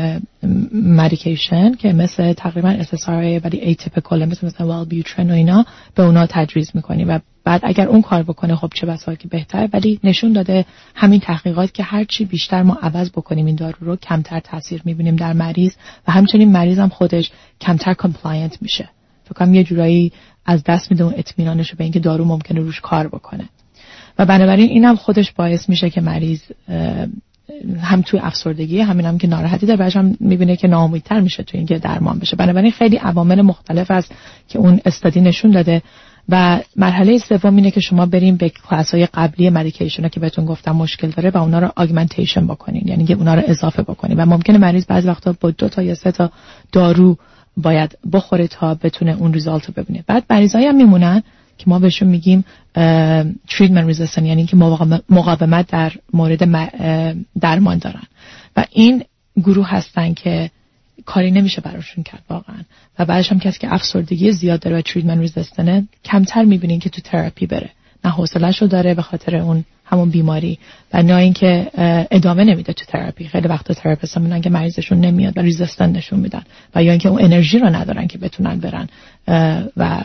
مدیکیشن که مثل تقریبا SSRI ولی ایتیپیکال، مثل والبیوترن و اینا، به اونا تجویز میکنیم و بعد اگر اون کار بکنه خب چه بسا که بهتره. ولی نشون داده همین تحقیقات که هرچی بیشتر ما عوض بکنیم این دارو رو، کمتر تاثیر میبینیم در مریض و همچنین مریض هم خودش کمتر کامپلاینت میشه، فکر کنم یه جورایی از دست میده اون اطمینانش به اینکه دارو ممکنه روش کار بکنه. و بنابراین اینم خودش باعث میشه که مریض هم توی افسردگی، همین هم که ناراحتی داره، بعدش هم میبینه که ناامیدتر میشه توی اینکه درمان بشه. بنابراین خیلی عوامل مختلف است که اون استادی نشون داده. و مرحله سوم اینه که شما بریم به کلاس‌های قبلی مدیکیشن که بهتون گفتم مشکل داره و اونا رو آگمنتیشن بکنین، یعنی که اونا رو اضافه بکنین و ممکنه مریض بعضی وقتا با 2 تا یا 3 تا دارو باید بخوره تا بتونه اون ریزالت رو ببینه. بعد مریضایی هم میمونن که ما بهشون میگیم treatment resistant، یعنی که مقاومت در مورد درمان دارن و این گروه هستن که کاری نمیشه براشون کرد واقعا. و بعدش هم کسی که افسردگی زیاد داره و treatment resistant کمتر میبینین که تو تراپی بره، نه حوصله‌شو داره به خاطر اون همون بیماری و نه اینکه ادامه نمیده تو تراپی. خیلی وقتا تراپیست‌ها میگن که مریضشون نمیاد و ریزیستنت نشون میدن و یا اینکه اون انرژی رو ندارن که بتونن برن و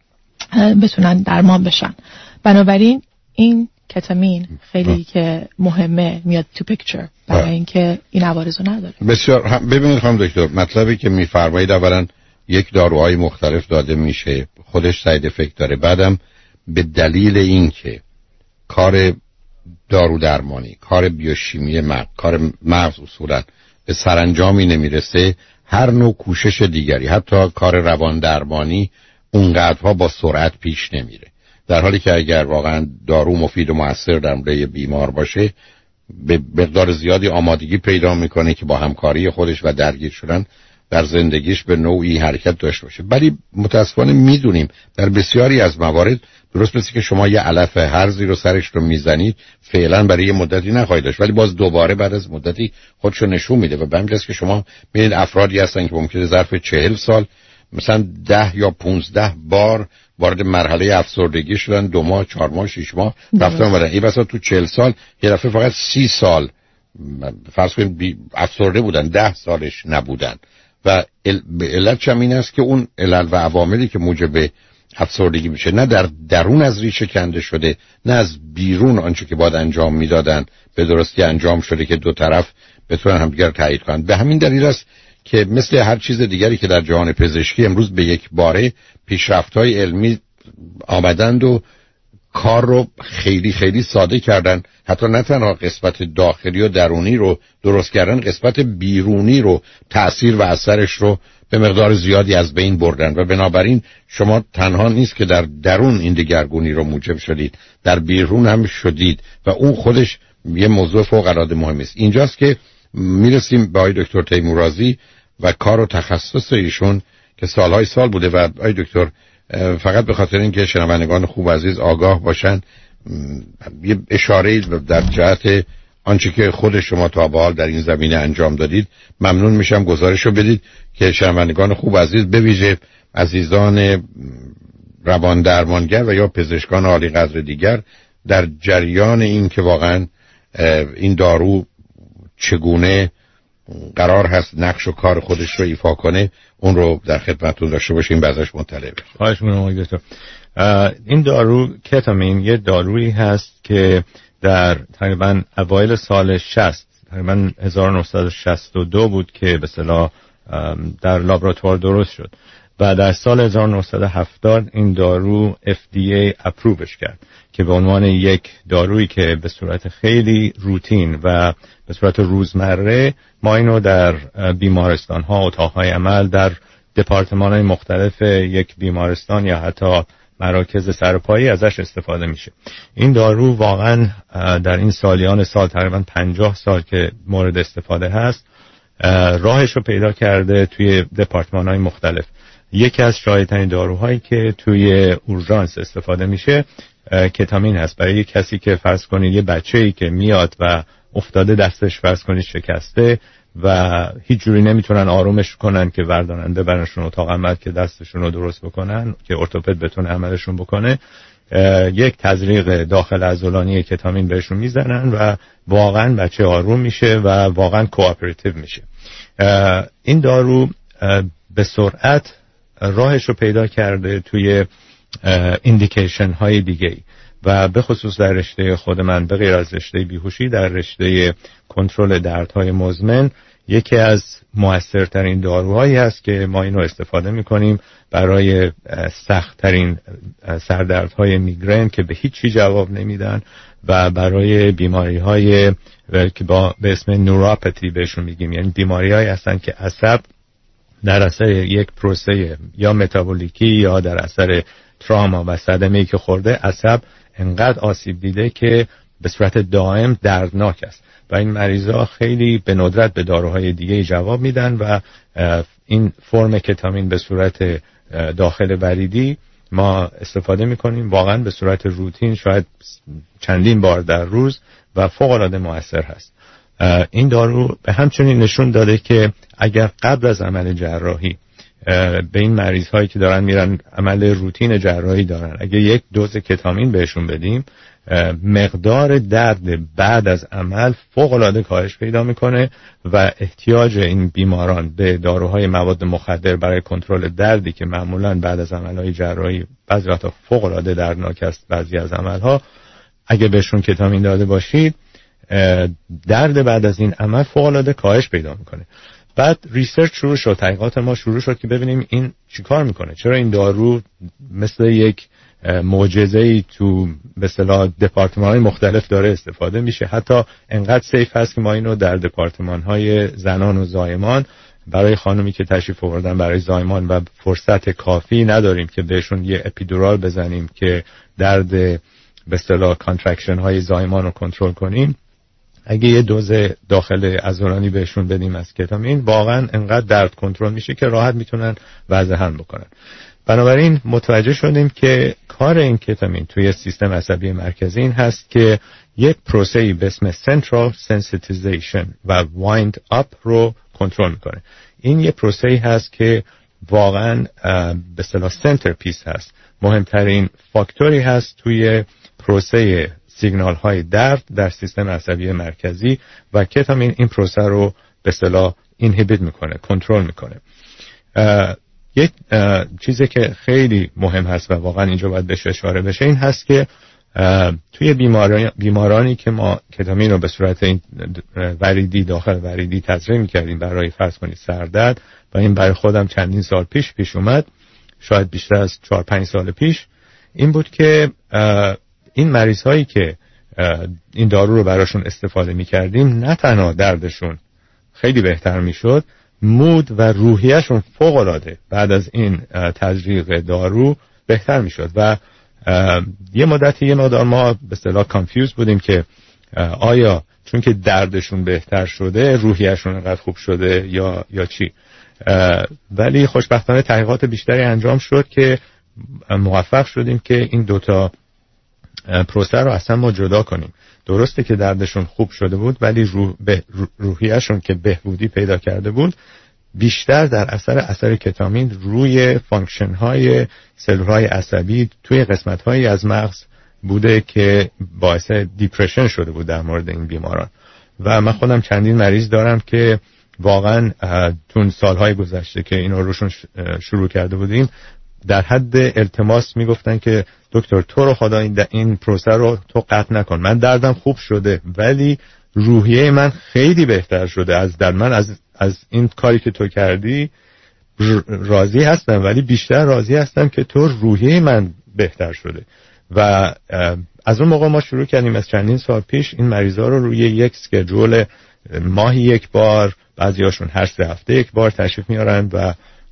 بتونن درمان بشن. بنابراین این کتامین خیلی که مهمه میاد تو پیکچر برای اینکه این عوارض رو نداره. بسیار ببینید خانم دکتر، مطلبی که میفرمایید اولا یک داروهای مختلف داده میشه، خودش ساید افکت داره، بعدم به دلیل اینکه کار دارو درمانی، کار بیوشیمی مغز، کار مغز اصولا به سرانجامی نمیرسه، هر نوع کوشش دیگری حتی کار روان درمانی اونقدرها با سرعت پیش نمیره، در حالی که اگر واقعا دارو مفید و مؤثر در مورد بیمار باشه به مقدار زیادی آمادگی پیدا میکنه که با همکاری خودش و درگیر شدن در زندگیش به نوعی حرکت داشته باشه. ولی متاسفانه میدونیم در بسیاری از موارد درست مثل که شما یه علف هرزی رو سرش رو میزنید فعلا برای یه مدتی نخواهید داشت، ولی باز دوباره بعد از مدتی خودشو نشون میده و به همین جاست که شما میبینید افرادی هستن که ممکنه ظرف 40 سال مثلا 10 یا 15 بار وارد مرحله افسردگی شدن، 2 ماه، 4 ماه، 6 ماه رفتن اومدن. این واسه تو 40 سال یه دفعه فقط 30 سال فرض کنید افسرده بودن، 10 سالش نبودن. و علت چم این است که اون علل و عواملی که موجب افسردگی میشه نه در درون از ریشه کنده شده، نه از بیرون آنچه که باید انجام میدادن به درستی انجام شده که دو طرف بتونن همدیگر تایید کنن. به همین دلیل است که مثل هر چیز دیگری که در جهان پزشکی امروز به یک باره پیشرفت‌های علمی آمدند و کار رو خیلی خیلی ساده کردن، حتی نه تنها قسمت داخلی و درونی رو درست کردن، قسمت بیرونی رو تأثیر و اثرش رو به مقدار زیادی از بین بردن و بنابراین شما تنها نیست که در درون این دگرگونی رو موجب شدید، در بیرون هم شدید و اون خودش یه موضوع فوق‌العاده مهمی است. اینجاست که میرسیم به آقای دکتر تیمورازی و کار و تخصص ایشون که سالهای سال بوده. و آقای دکتر فقط به خاطر اینکه شنوندگان خوب عزیز آگاه باشن یه اشاره در جهت آنچه که خود شما تا به حال در این زمینه انجام دادید ممنون میشم گزارشو بدید که شنوندگان خوب عزیز به ویژه عزیزان روان درمانگر و یا پزشکان عالی قدر دیگر در جریان این که واقعا این دارو چگونه قرار هست نقش و کار خودش رو ایفا کنه اون رو در خدمتتون داشته باشیم، بعدش مطلع بشیم. خواهش می‌کنم آقای دکتر. این دارو کتامین یه دارویی هست که در تقریبا اوایل سال 60 تقریبا 1962 بود که به اصطلاح در لابراتوار درست شد و در سال 1970 این دارو FDA اپرووش کرد که به عنوان یک دارویی که به صورت خیلی روتین و به صورت روزمره ما اینو در بیمارستان ها، اتاقهای عمل، در دپارتمان‌های مختلف یک بیمارستان یا حتی مراکز سرپایی ازش استفاده میشه. این دارو واقعا در این سالیان سال تقریبا 50 سال که مورد استفاده هست راهش رو پیدا کرده توی دپارتمان‌های مختلف. یکی از شایع‌ترین داروهایی که توی اورژانس استفاده میشه کتامین هست. برای کسی که فرض کنید یه بچه‌ای که میاد و افتاده دستش فرض کنید شکسته و هیچ جوری نمیتونن آرومش کنن که وردانن ببرنشون اتاق عمل که دستشون رو درست بکنن که ارتوپد بتونه عملشون بکنه، یک تزریق داخل عضلانی کتامین بهشون میزنن و واقعا بچه آروم میشه و واقعا کوآپراتیو میشه. این دارو به سرعت راهش رو پیدا کرده توی ایندیکیشن های دیگه و به خصوص در رشته خود من به غیر از رشته بیهوشی در رشته کنترل دردهای مزمن یکی از موثرترین داروهایی هست که ما اینو استفاده میکنیم برای سخت‌ترین سردردهای میگرن که به هیچ چی جواب نمیدن و برای بیماری‌های که به اسم نوروپاتی بهشون میگیم، یعنی بیماری‌هایی هستن که عصب در اثر یک پروسه یا متابولیکی یا در اثر تراما و صدمه‌ای که خورده عصب انقدر آسیب دیده که به صورت دائم دردناک است و این مریضا خیلی به ندرت به داروهای دیگه جواب میدن و این فرم کتامین به صورت داخل وریدی ما استفاده میکنیم واقعا به صورت روتین، شاید چندین بار در روز و فوق العاده مؤثر هست. این دارو به همچنین نشون داده که اگر قبل از عمل جراحی به این مریض هایی که دارن میرن عمل روتین جراحی دارن اگه یک دوز کتامین بهشون بدیم مقدار درد بعد از عمل فوق العاده کاهش پیدا میکنه و احتیاج این بیماران به داروهای مواد مخدر برای کنترل دردی که معمولا بعد از عملهای جراحی بعضی وقتا فوق العاده دردناک است، بعضی از عملها اگه بهشون کتامین داده باشید درد بعد از این عمل فوق العاده کاهش پیدا میکنه. بعد ریسرچ شروع شد، تحقیقات ما شروع شد که ببینیم این چیکار میکنه، چرا این دارو مثل یک معجزه‌ای تو به اصطلاح دپارتمان‌های مختلف داره استفاده میشه، حتی انقدر سیف هست که ما اینو در دپارتمان‌های زنان و زایمان برای خانومی که تشریف آوردن برای زایمان و فرصت کافی نداریم که بهشون یه اپیدورال بزنیم که درد به اصطلاح کانترکشن های زایمان رو کنترل کنیم، اگه یه دوز داخل عضلانی بهشون بدیم از کتامین واقعا انقدر درد کنترل میشه که راحت میتونن وضع هم بکنن. بنابراین متوجه شدیم که کار این کتامین توی سیستم عصبی مرکزی این هست که یک پروسه‌ای به اسم Central Sensitization و Wind Up رو کنترل میکنه. این یه پروسه‌ای هست که واقعا به اصطلاح سنتر پیس هست، مهمترین فاکتوری هست توی پروسه سیگنال های درد در سیستم عصبی مرکزی و کتامین این پروسه رو به اصطلاح اینهیبیت میکنه، کنترل میکنه. یک چیزی که خیلی مهم هست و واقعا اینجا باید بهش اشاره بشه این هست که توی بیمارانی که ما کتامین رو به صورت این وریدی داخل وریدی تزریق میکردیم برای فرض کنید سردرد و این برای خودم چندین سال پیش اومد، شاید بیشتر از 4-5 سال پیش، این بود که این مریض هایی که این دارو رو براشون استفاده میکردیم نه تنها دردشون خیلی بهتر میشد، مود و روحیهشون فوق العاده بعد از این تزریق دارو بهتر میشد و یه مقدار ما به اصطلاح کانفیوز بودیم که آیا چون که دردشون بهتر شده روحیهشون انقدر خوب شده یا چی، ولی خوشبختانه تحقیقات بیشتری انجام شد که موفق شدیم که این دوتا پروسه رو اصلا ما جدا کنیم. درسته که دردشون خوب شده بود ولی روحیهشون که بهبودی پیدا کرده بود بیشتر در اثر کتامین روی فانکشن های سلول های عصبی توی قسمت هایی از مغز بوده که باعث دیپرشن شده بود در مورد این بیماران. و من خودم چندین مریض دارم که واقعا تون سالهای گذشته که اینا روشون شروع کرده بودیم در حد التماس میگفتن که دکتر تو رو خدا این پروسه رو تو قطع نکن، من دردم خوب شده ولی روحیه من خیلی بهتر شده از درد، من از این کاری که تو کردی راضی هستم ولی بیشتر راضی هستم که تو روحیه من بهتر شده. و از اون موقع ما شروع کردیم از چندین سال پیش این مریضا رو روی یک اسکیجول ماهی یک بار، بعضی هاشون هر 3 هفته یک بار تشریف میارن و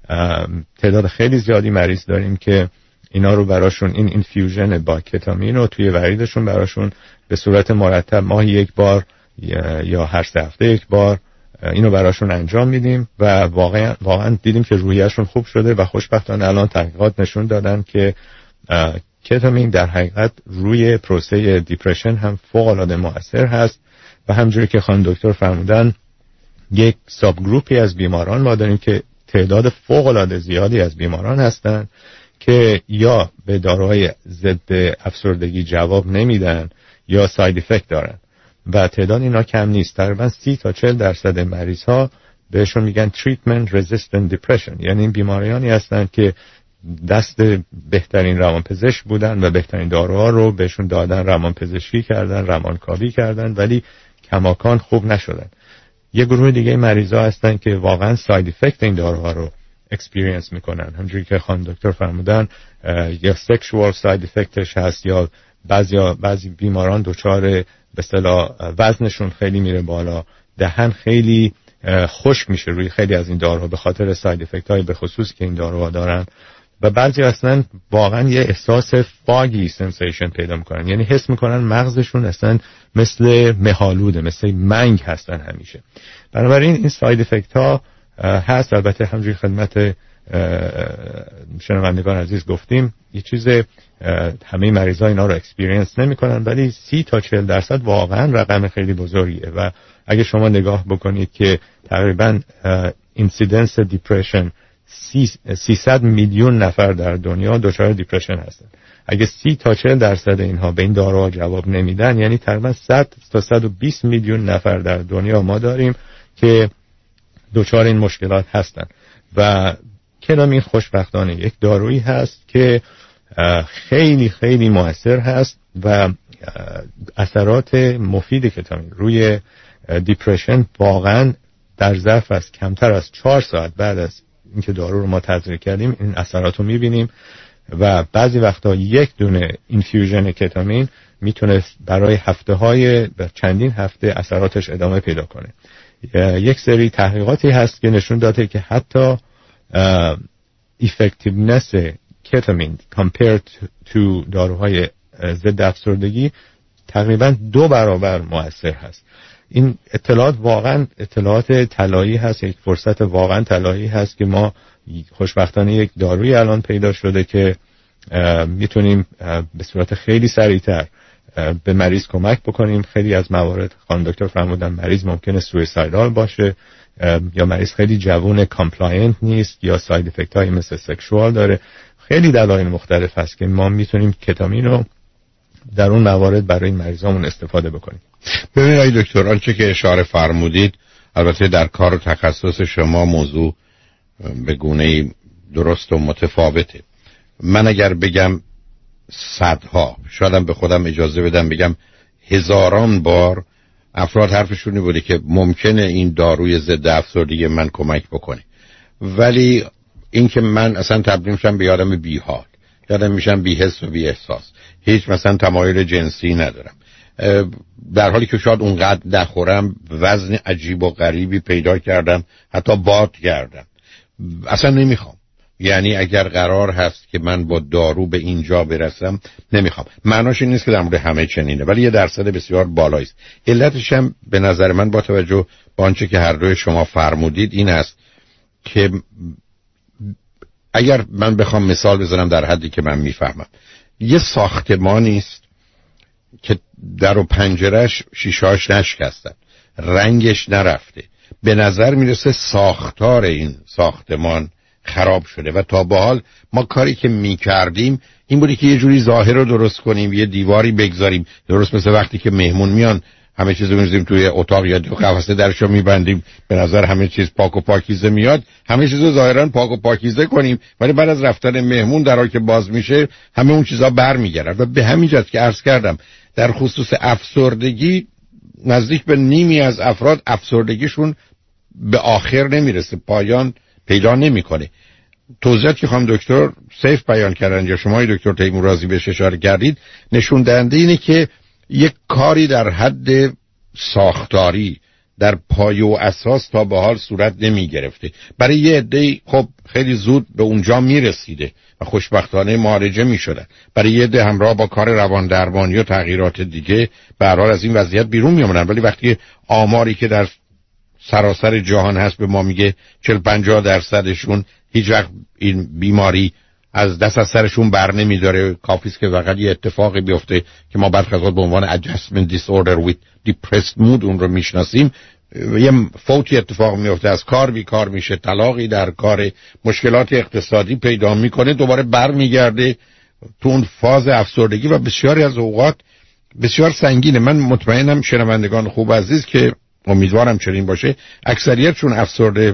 تعداد خیلی زیادی مریض داریم که اینا رو براشون این اینفیوژن با کتامین رو توی وریدشون براشون به صورت مرتب ماهی یک بار یا هر 3 هفته یک بار اینو براشون انجام میدیم و واقعا دیدیم که روحیه‌شون خوب شده و خوشبختانه الان تحقیقات نشون دادن که کتامین در حقیقت روی پروسه دیپرشن هم فوق‌العاده مؤثر هست و همونجوری که خانم دکتر فرمودن یک ساب گروپی از بیماران ما داریم که تعداد فوق‌العاده زیادی از بیماران هستن که یا به داروهای ضد افسردگی جواب نمیدن یا ساید افکت دارن و تعداد اینا کم نیست. تقریبا 30 تا 40% مریض ها بهشون میگن treatment resistant depression، یعنی این بیماریانی هستن که دست بهترین روانپزشک بودن و بهترین داروها رو بهشون دادن، روانپزشکی کردن، روانکاوی کردن، ولی کماکان خوب نشدن. یه گروه دیگه مریضا هستن که واقعا ساید افکت این داروها رو اکسپریانس میکنن، همونجوری که خانم دکتر فرمودن یا سکشوال ساید افکتش هست یا بعضی بیماران دچار به اصطلاح وزنشون خیلی میره بالا، دهن خیلی خشک میشه روی خیلی از این داروها به خاطر ساید افکت های به خصوص که این داروها دارن و بعضی اصلا واقعا یه احساس فاگی سنسیشن پیدا میکنن، یعنی حس میکنن مغزشون اصلا مثل مه‌آلوده، مثل منگ هستن همیشه. بنابراین این ساید افکت ها هست. البته همونجوری خدمت شنوندگان عزیز گفتیم یه چیز همه مریضا اینا رو اکسپریانس نمیکنن، ولی 30 تا 40% واقعا رقم خیلی بزرگیه و اگه شما نگاه بکنید که تقریبا اینسیدنس دیپرشن 300 میلیون نفر در دنیا دچار دیپرشن هستن. اگه 30 تا 40% اینها به این داروها جواب نمیدن، یعنی تقریبا 100 تا 120 میلیون نفر در دنیا ما داریم که دچار این مشکلات هستن و کتامین خوشبختانه یک دارویی هست که خیلی خیلی مؤثر هست و اثرات مفید کتامین روی دیپرشن واقعا در ظرف از کمتر از 4 ساعت بعد از اینکه دارو رو ما تزریق کردیم این اثرات رو می‌بینیم و بعضی وقتا یک دونه اینفیوژن کتامین میتونه برای هفته‌های چندین هفته اثراتش ادامه پیدا کنه. یک سری تحقیقاتی هست که نشون داده که حتی effectiveness کتامین compared to داروهای ضد افسردگی تقریبا 2 برابر مؤثر هست. این اطلاعات واقعا اطلاعات طلایی هست، یک فرصت واقعا طلایی هست که ما خوشبختانه یک داروی الان پیدا شده که میتونیم به صورت خیلی سریعتر به مریض کمک بکنیم. خیلی از موارد خانم دکتر فرمودن مریض ممکنه سویسایدال باشه یا مریض خیلی جوون کامپلاینت نیست یا ساید افکت های مثل سکشوال داره. خیلی دلایل مختلف هست که ما میتونیم کتامین رو در اون موارد برای این مریضامون استفاده بکنیم. ببینید آقای دکتر، آنچه که اشاره فرمودید البته در کار و تخصص شما موضوع به گونه‌ای درست و متفاوته. من اگر بگم صدها، شایدم به خودم اجازه بدم بگم هزاران بار افراد حرفشون بوده که ممکنه این داروی ضد افسردگی من کمک بکنه، ولی این که من اصلا تبدیل میشم به آدم بی‌حال، یادم میشم بی‌حس و بی‌احساس، هیچ مثلا تمایل جنسی ندارم، در حالی که شاید اونقدر نخورم وزن عجیب و غریبی پیدا کردم، حتی باد کردم، اصلا نمیخوام. یعنی اگر قرار هست که من با دارو به اینجا برسم نمیخوام. معناش این نیست که در مورد همه چنینه، ولی یه درصد بسیار بالایی است. علتش هم به نظر من با توجه به آنچه که هر دوی شما فرمودید این است که اگر من بخوام مثال بزنم در حدی که من میفهمم، یه ساختمانی است که در و پنجرش شیشه‌اش نشکستن، رنگش نرفته، به نظر میرسه ساختار این ساختمان خراب شده و تا به حال ما کاری که میکردیم این بودی که یه جوری ظاهر رو درست کنیم، یه دیواری بگذاریم، درست مثل وقتی که مهمون میان همه چیز رو می‌ذاریم توی اتاق یا تو قفسه درشو میبندیم، به نظر همه چیز پاک و پاکیزه میاد، همه چیز رو ظاهرا پاک و پاکیزه کنیم، ولی بعد از رفتن مهمون در حالی که باز میشه همه اون چیزا برمیگردن. و به همین جهت که عرض کردم در خصوص افسردگی نزدیک به نیمی از افراد افسردگیشون به آخر نمیرسه، پایان پیدا نمیکنه. توضیحات که خانم دکتر سیف بیان کردن یا شما دکتر تیمورازی بهش اشاره کردید نشون دهنده اینه که یک کاری در حد ساختاری در پایه و اساس تا به حال صورت نمی گرفته. برای یه عده خب خیلی زود به اونجا می رسیده و خوشبختانه معالجه می شدن. برای یه عده همراه با کار روان درمانی و تغییرات دیگه به هر حال از این وضعیت بیرون می اومدن. ولی وقتی آماری که در سراسر جهان هست به ما میگه 40-50% هیچ وقت این بیماری از دست از سرشون بر نمیداره، کافیست که فقط یه اتفاقی بیفته که ما برخی از وقت به عنوان adjustment disorder with depressed mood اون رو میشناسیم، یه فوتی اتفاق میفته، از کار بیکار میشه، طلاقی در کار، مشکلات اقتصادی پیدا میکنه، دوباره بر میگرده تو اون فاز افسردگی و بسیاری از اوقات بسیار سنگینه. من مطمئنم شنوندگان خوب عزیز که امیدوارم چنین باشه، اکثریتشون افسردگی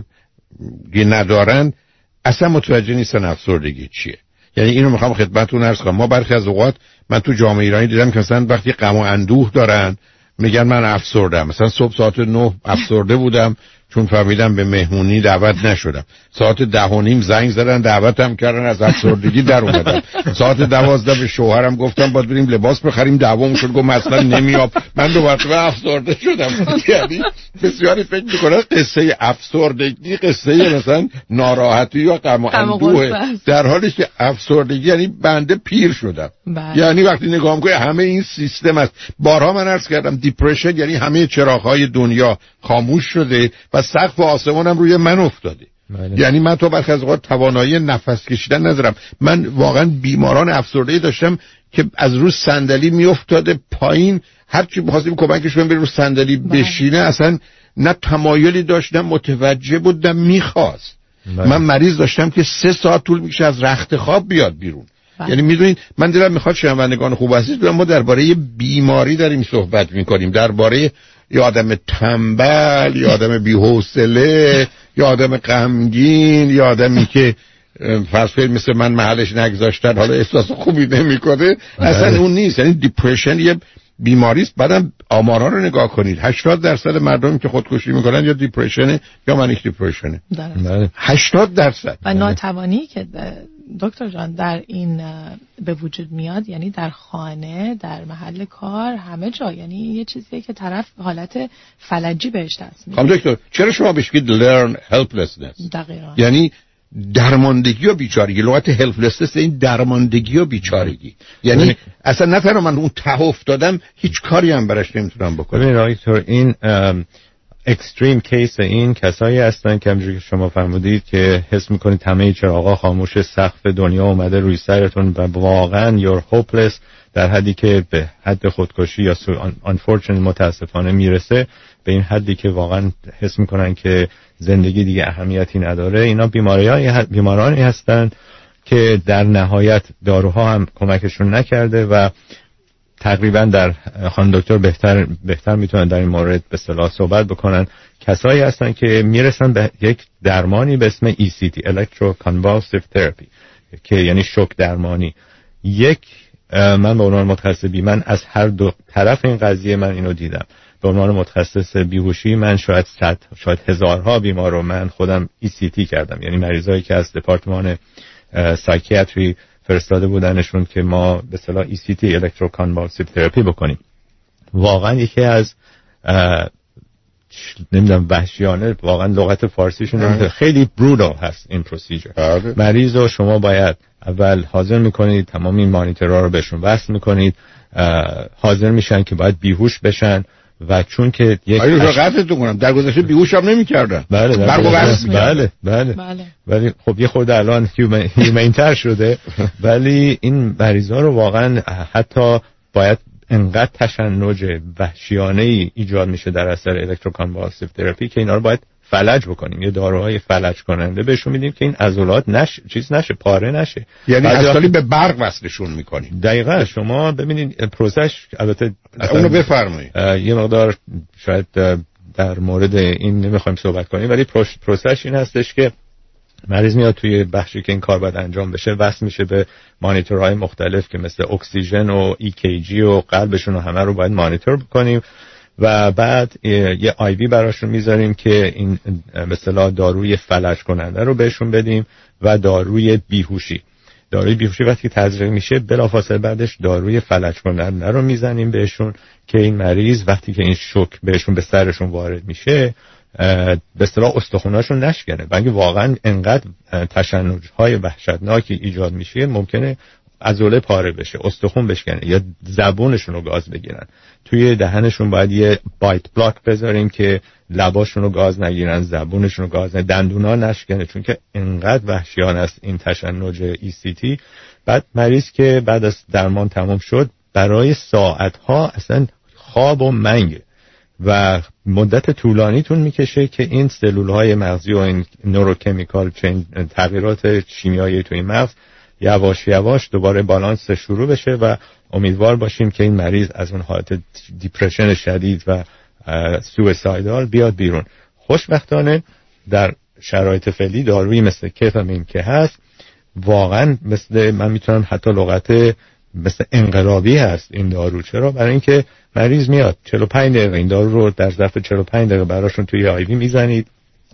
ندارن، اصلا متوجه نیستن افسردگی چیه. یعنی اینو میخوام خدمتتون عرض کنم، ما برخی از اوقات من تو جامعه ایرانی دیدم که مثلا وقتی غم و اندوه دارن میگن من افسردم. مثلا صبح ساعت 9 افسرده بودم چون فهمیدم به مهمونی دعوت نشدم. ساعت 10:30 زنگ زدن دعوتم کردن، از افسردگی در اومدم. ساعت 12 به شوهرم گفتم باید بریم لباس بخریم، دعوام شد گفت مثلا نمیاب. من دوباره افسرده شدم. یعنی بسیاری فکر میکنن قصه افسردگی قصه مثلا ناراحتی یا غم و اندوه، در حالی که افسردگی یعنی بنده پیر شدم. یعنی وقتی نگاه میکنی همه این سیستم است. بارها من عرض کردم دیپرشن یعنی همه چراغ‌های دنیا خاموش شده و سقف آسمان هم روی من افتاده. یعنی من تو برخی از اوقات توانایی نفس کشیدن ندارم. من واقعا بیماران افسردگی داشتم که از روی صندلی میافتاده پایین، هر چی می‌خواستیم کمکش کنیم بره رو صندلی بشینه اصلا نه تمایلی داشت نه متوجه بود نه می‌خواست. من مریض داشتم که 3 ساعت طول می‌کشه از رخت خواب بیاد بیرون. یعنی میدونید من دلم میخواد شنوندگان خوب عزیز ما درباره بیماری داریم صحبت میکنیم، درباره یه آدم تنبل، یه آدم بی‌حوصله، یه آدم غمگین، یه آدمی که فرض کنید مثل من محلش نگذاشتن حالا احساس خوبی نمیکنه. اصلا اون نیست. یعنی دیپرشن یه بیماری است. بعدم آمارا رو نگاه کنید، 80% مردمی که خودکشی میکنن یا دیپرشنه یا منیک دیپرشنه. 80% و ناتوانی که دکتر جان در این به وجود میاد، یعنی در خانه، در محل کار، همه جا، یعنی یه چیزیه که طرف حالت فلجی بهش دست میده. خانم دکتر چرا شما بهش میگید learn helplessness؟ دقیقاً. یعنی درماندگی و بیچارگی. لغت هلپلسنس این درماندگی و بیچارگی، یعنی اصلا نه تنها من اون ته افتادم هیچ کاری هم براش نمیتونم بکنم. ببین دکتر این اکستریم کیس این کسایی هستن که همونجوری که شما فرمودید که حس میکنید همه چراغا خاموش، سقف دنیا اومده روی سرتون و واقعا you're hopeless، در حدی که به حد خودکشی یا unfortunately متاسفانه میرسه، به این حدی که واقعا حس میکنن که زندگی دیگه اهمیتی نداره. اینا بیمارانی هستن که در نهایت داروها هم کمکشون نکرده و تقریبا در خانم دکتر بهتر میتونن در این مورد به اصطلاح صحبت بکنن. کسایی هستن که میرسن به یک درمانی به اسم ECT Electroconvulsive Therapy که یعنی شوک درمانی. من به عنوان متخصص من از هر دو طرف این قضیه من اینو دیدم. به عنوان متخصص بیهوشی من شاید هزارها بیمار رو من خودم ECT کردم، یعنی مریضایی که از دپارتمان سایکیاتری فرستاده بودنشون که ما به اصطلاح ECT Electroconvulsive Therapy بکنیم. واقعا یکی از نمیدونم وحشیانه، واقعا لغت فارسیشون خیلی برودال هست این پروسیجر. مریض رو شما باید اول حاضر میکنید، تمام این مانیتورها رو بهشون وصل میکنید، حاضر میشن که باید بیهوش بشن و چون که یک قطعتون کنم در گذشته بیهوش هم نمی‌کردن. بله. ولی خب یه خورده الان هیومن‌تر شده. ولی این مریضا رو واقعا حتی باید انقدر تشنج وحشیانه‌ای ایجاد میشه در اثر الکتروکانوالسیو تراپی که اینا رو باید فلج بکنیم، یه داروهای فلج کننده بهشون میدیم که این عضلات چیز نشه، پاره نشه. یعنی اصلا به برق وصلشون میکنیم. دقیقاً. شما ببینید پروسش، البته اونو بفرمایید. یه مقدار شاید در مورد این نمیخوایم صحبت کنیم، ولی پروسش این هستش که مریض میاد توی بخشی که این کار باید انجام بشه، وصل میشه به مانیتورهای مختلف که مثل اکسیژن و EKG و قلبشون و همه رو باید مانیتور بکنیم و بعد یه IV براشون میذاریم که این به اصطلاح داروی فلج کننده رو بهشون بدیم و داروی بیهوشی. داروی بیهوشی وقتی تزریق میشه بلافاصله بعدش داروی فلج کننده رو میزنیم بهشون که این مریض وقتی که این شوک بهشون به سرشون وارد میشه به اصطلاح استخوناشون نشکنه. بلکه واقعا انقدر تشنج‌های وحشتناکی ایجاد میشه ممکنه عضله پاره بشه، استخون بشکنه یا زبونشون رو گاز بگیرن. توی دهنشون باید یه بایت بلاک بذاریم که لباشون رو گاز نگیرن، زبونشون رو گاز نگیرن، دندونا نشکنه، چون که انقدر وحشیانه است این تشنج ECT. بعد مریض که بعد از درمان تمام شد برای ساعتها اصلا خواب و منگه و مدت طولانی طول میکشه که این سلولهای مغزی و این نوروکمیکال تغییرات شیمیایی توی مغز یواش یواش دوباره بالانس شروع بشه و امیدوار باشیم که این مریض از اون حالت دیپرشن شدید و سویسایدال بیاد بیرون. خوشبختانه در شرایط فعلی دارویی مثل کتامین که هست واقعا مثل من میتونم حتی لغت مثل انقلابی هست این دارو. چرا؟ برای اینکه مریض میاد 45 دقیقه این دارو رو در ظرف 45 دقیقه براشون توی آیوی میزنید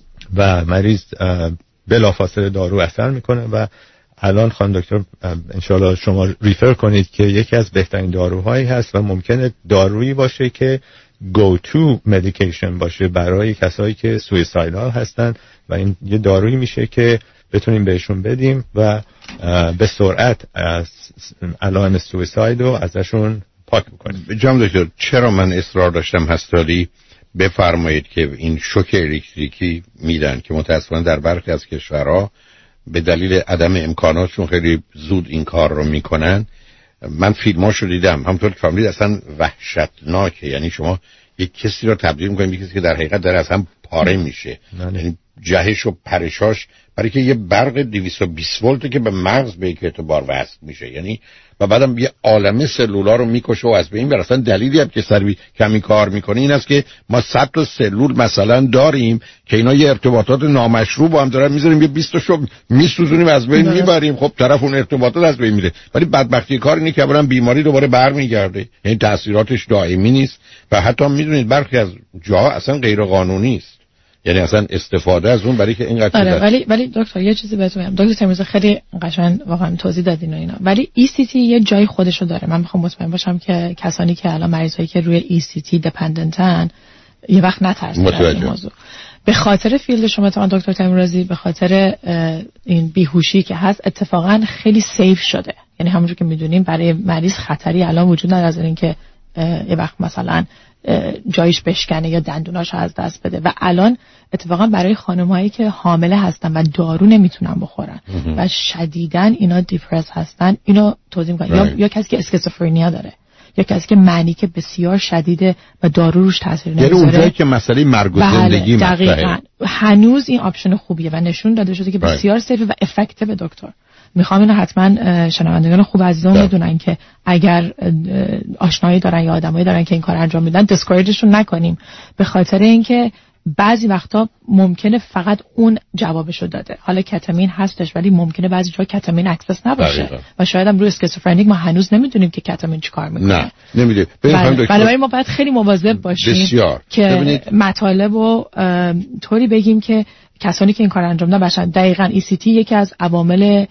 و مریض بلافاصله دارو اثر میکنه و الان خانم دکتر انشالله شما ریفر کنید که یکی از بهترین داروهایی هست و ممکنه دارویی باشه که go to medication باشه برای کسایی که سویسایدال هستن و این یه دارویی میشه که بتونیم بهشون بدیم و به سرعت از علائم سویساید رو ازشون پاک بکنیم. جناب دکتر چرا من اصرار داشتم هستالی بفرمایید که این شوک الکتریکی میدن که متاسفانه در برخی از کشورها به دلیل عدم امکاناتشون خیلی زود این کار رو میکنن. من فیلماشو دیدم، همونطور که فهمید اصلا وحشتناکه. یعنی شما یک کسی رو تبدیل میکنید به کسی که در حقیقت داره اصلا پاره میشه. یعنی جهش و پرشاش برای که یه برق 220 ولته که به مغز به یک اعتبار وصل میشه. یعنی و بعدم یه عالمه سلولا رو میکشه و از بین میبره. اصلا دلیلی هم که سروی کمی کار میکنه این است که ما 100 تا سلول مثلا داریم که اینا یه ارتباطات نامشروع با هم دارن میذاریم، یه 20 تاشو میسوزونیم از بین میبریم. خب طرف اون ارتباطات از بین میره. ولی بدبختی کار اینه که برام بیماری دوباره برمیگرده. یعنی تاثیراتش دائمی نیست و حتی میدونید برخی از جاها اصلا غیر قانونی است. یعنی اصلا استفاده از اون برای که اینقدر ولی دکتر یه چیزی بهتون میگم. دکتر تیموری خیلی قشنگ واقعا توضیح دادین و اینا، ولی ECT یه جای خودشو داره. من میخوام مطمئن باشم که کسانی که الان مریضایی که روی ECT دیپندنتن یه وقت نترسن از این موضوع. به خاطر فیلد شما دکتر تیموری، به خاطر این بیهوشی که هست اتفاقا خیلی سیف شده. یعنی همونجوری که میدونیم برای مریض خطری الان وجود نداره از اینکه یه وقت مثلا جایش بشکنه یا دندوناش از دست بده. و الان اتفاقا برای خانم‌هایی که حامله هستن و دارو نمیتونن بخورن و شدیداً اینا دیپرس هستن، اینو توضیح می‌کنم. یا کسی که اسکیزوفرنیا داره یا کسی که مانیک بسیار شدیده و دارو روش تاثیر نمیذاره. یعنی اونجایی که مسئله مرگ و زندگی مطرحه هنوز این آپشن خوبیه و نشون داده شده که بسیار سیف و افکتیو. دکتر میخوام اینو حتما شنوندگان خوب عزیزان بدونن که اگر آشنایی دارن یا آدمایی دارن که این کار انجام میدن دیسکوریجشون نکنیم، به خاطر اینکه بعضی وقتا ممکنه فقط اون جوابشو داده. حالا کتامین هستش ولی ممکنه بعضی جا کتامین اکسس نباشه و شاید هم روی اسکیزوفرنیک ما هنوز نمیدونیم که کتامین چیکار میکنه. نه نمیدونیم. بنابراین ما باید خیلی مواظب باشیم که مطالب رو طوری بگیم که کسانی که این کار انجام دادن باشن. دقیقاً ECT یکی از عوامل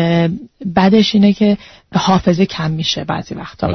بعدش اینه که حافظه کم میشه بعضی وقتا.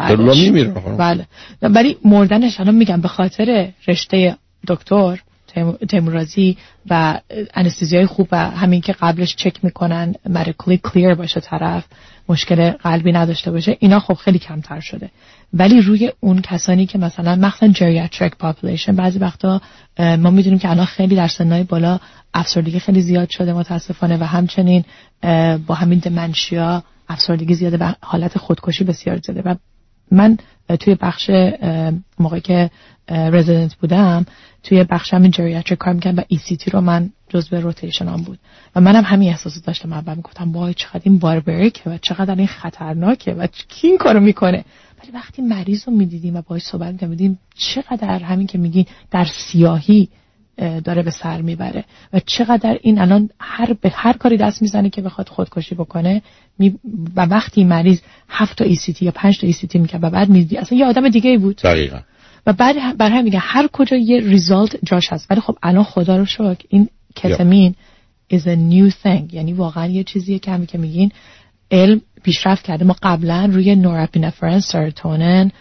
بله ولی مردنش الان میگم به خاطر رشته دکتر تیموری و انستزیای خوب و همین که قبلش چک میکنن مدیکلی کلیر باشه طرف، مشکل قلبی نداشته باشه، اینا خب خیلی کمتر شده. ولی روی اون کسانی که مثلا مخصوصا جریاتریک پاپولیشن بعضی وقتا ما میدونیم که الان خیلی در سنهای بالا افسردگی خیلی زیاد شده متاسفانه و همچنین با همین دمنشیا افسردگی زیاده و حالت خودکشی بسیار زیاده. و من توی بخش موقعی که رزیدنت بودم توی بخش همین جریاتریک کار میکردم و ECT رو من جزء روتیشنام بود و منم همین احساس داشتم. اول میگفتم وای چقدر این باربریکه و چقدر این خطرناکه و کی این کارو میکنه. ولی وقتی مریض رو میدیدیم و باهاش صحبت میکردیم چقدر همین که میگین در سیاهی داره به سر میبره و چقدر این الان به هر کاری دست میزنه که بخواد خودکشی بکنه و وقتی مریض 7 تا ECT یا 5 تا ECT میکنه و بعد میدی اصلا یه آدم دیگه ای بود. دقیقاً. و بعد برای هم میگه هر کجا یه ریزالت جاش هست. ولی خب الان خدا رو شکر این کتامین is a new thing. یعنی واقعا یه چیزیه که همین که میگین علم پیشرفت کرده. ما قبلا روی نورابینفرین، سروتونین،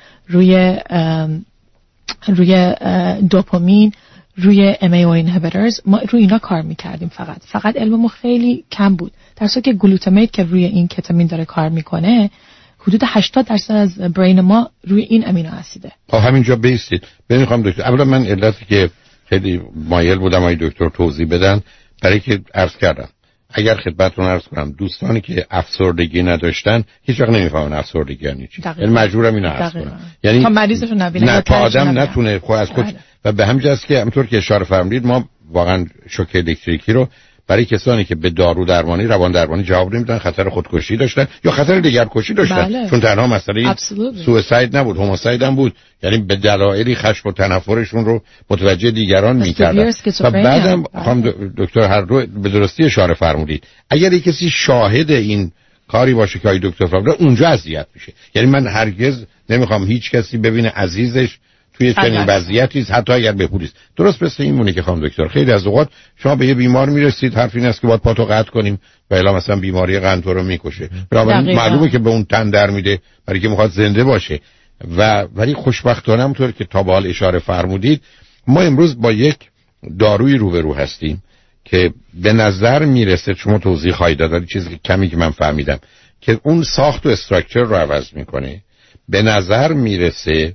روی دوپامین، روی MAO inhibitors ما روی اینا کار میکردیم. فقط علممون خیلی کم بود. در صورتی که گلوتامیت که روی این کتامین داره کار میکنه، حدود 80% از برین ما روی این امینو اسیده. همینجا بیستید. ببینم دکتر، اولا من علتی که خیلی مایل بودم آقای دکتر توضیح بدن، برای که عرض کردم اگر خدمتتون عرض کنم دوستانی که افسردگی نداشتن هیچ وقت نمیفهمن افسردگی یعنی چی. یعنی مجبورم اینو عرض کنم، یعنی تا مریضشو نبینه، نه تا آدم نتونه خود از خود. و به همین جاست که همونطور که اشاره فرمودید ما واقعا شوک الکتریکی رو برای کسانی که به دارو درمانی، روان درمانی جواب نمیدن، خطر خودکشی داشتن یا خطر دیگرکشی داشتن. چون تنها مسئله سویساید نبود، هوموساید هم بود، یعنی به دلایلی خشم و تنفرشون رو متوجه دیگران میکردن. و بعدم دکتر هر دو به درستی اشاره فرمودید اگر یک کسی شاهد این کاری باشه که دکتر فرمودن اونجا اذیت میشه. یعنی من هرگز نمیخوام هیچ کسی ببینه عزیزش توی چنین وضعیتی است، حتی اگر بهبودی است. درست مثل این مونه که خانم دکتر خیلی از اوقات شما به یه بیمار میرسید حرف این است که باید پاتو قطع کنیم و الا مثلا بیماری قند رو میکشه. بنابراین معلومه که به اون تن در میده برای که میخواد زنده باشه. و ولی خوشبختانه همونطور که تا به حال اشاره فرمودید ما امروز با یک دارویی روبرو هستیم که به نظر میرسه، شما توضیح خواهید داد ولی چیزی کمی که من فهمیدم که اون ساخت و استراکچر رو عوض میکنه. به نظر میرسه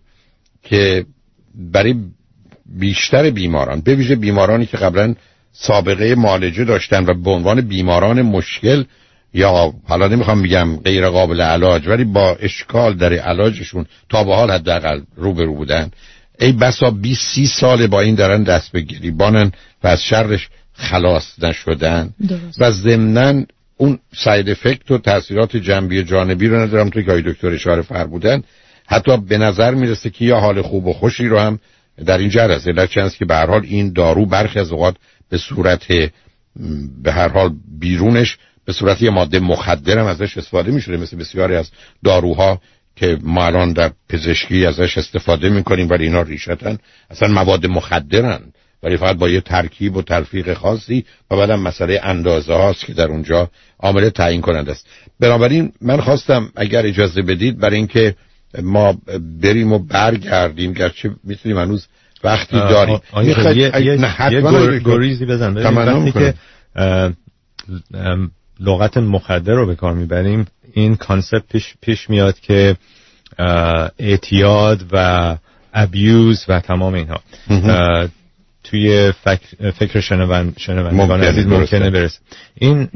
که برای بیشتر بیماران، به ویژه بیمارانی که قبلا سابقه معالجه داشتن و به عنوان بیماران مشکل یا حالا نمیخوام بگم غیر قابل علاج ولی با اشکال در علاجشون تا به حال حداقل روبرو بودن، ای بسا 20-30 سال با این دارن دست به گریبانن و از شرش خلاص نشدن و ضمناً اون ساید افکت و تاثیرات جنبی جانبی رو ندارم توی که دکتر اشاره فرمودن. حتی به نظر میرسه که یا حال خوب و خوشی رو هم در این جهت است. علت چنست که به هر حال این دارو برخی از اوقات به صورت به هر حال بیرونش به صورت یه ماده مخدر هم ازش استفاده میشه، مثل بسیاری از داروها که ما الان در پزشکی ازش استفاده میکنیم ولی اینا ریشتن اصلا مواد مخدرن ولی فقط با یه ترکیب و تلفیق خاصی و بعدم مسئله اندازه هاست که در اونجا عامل تعیین کننده است. بنابراین من خواستم اگر اجازه بدید برای اینکه ما بریم و برگردیم، گرچه میتونیم هنوز وقتی داریم یه گریزی بزن وقتی که لغت مخدر رو به کار میبریم این کانسپت پیش میاد که اعتیاد و ابیوز و تمام اینها توی فکر شنوندگان عزیز ممکنه برسه. این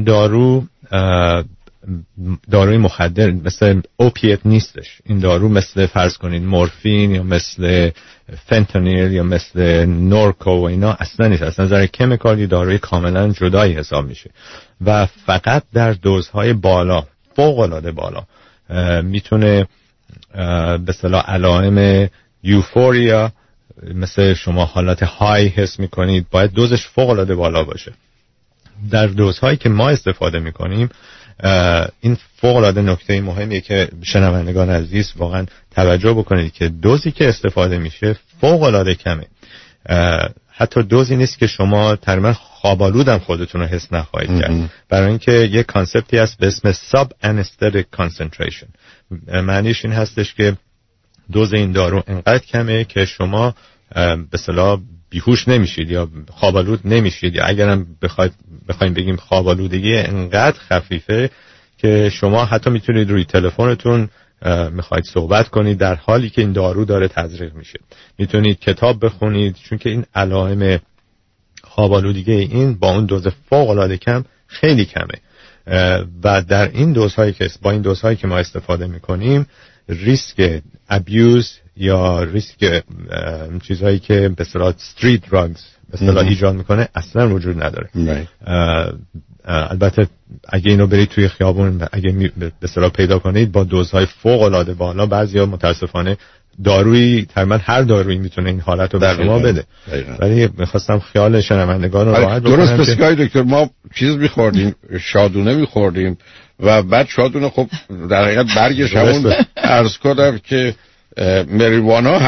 داروی مخدر مثل اوپیت نیستش. این دارو مثل فرض کنید مورفین یا مثل فنتانیل یا مثل نورکو و اینا اصلا نیست. اصلا نظر کمیکالی داروی کاملا جدایی حساب میشه و فقط در دوزهای بالا، فوق العاده بالا، میتونه به اصطلاح علائم یوفوریا مثل شما حالت های حس میکنید، باید دوزش فوق العاده بالا باشه. در دوزهایی که ما استفاده میکنیم این فوق العاده نکته مهمیه که شنوندگان عزیز واقعا توجه بکنید که دوزی که استفاده میشه فوق العاده کمه. حتی دوزی نیست که شما تقریبا خواب‌آلود هم خودتون رو حس نخواهید کرد، برای اینکه یک کانسپتی هست به اسم ساب انستتیک کانسنتریشن. معنیش این هستش که دوز این دارو انقدر کمه که شما به اصطلاح بیهوش نمیشید یا خواب‌آلود نمیشید، یا اگرم بخوایم بگیم خواب‌آلودگی انقدر خفیفه که شما حتی میتونید روی تلفنتون میخواید صحبت کنید در حالی که این دارو داره تزریق میشه. میتونید کتاب بخونید چون که این علائم خواب‌آلودگی این با اون دوز فوق العاده کم خیلی کمه و در این دوزهایی که ما استفاده میکنیم ریسک ابیوز یا ریسک چیزهایی که به اصطلاح استریت دراگز به اصطلاح ایجاد میکنه اصلا وجود نداره. البته اگه اینو برید توی خیابون اگه به اصطلاح پیدا کنید با دوزهای فوق العاده بالا، بعضیا متاسفانه دارویی تقریبا هر دارویی میتونه این حالت رو به شما بده. ولی میخواستم خیال شنوندگان رو راحت بکنم. درست بسیاری دکتر، ما چیز میخوردیم، شادونه میخوردیم و بعد شادونه خب در حقیقت برگش همون عرض کردم که مریوانا هست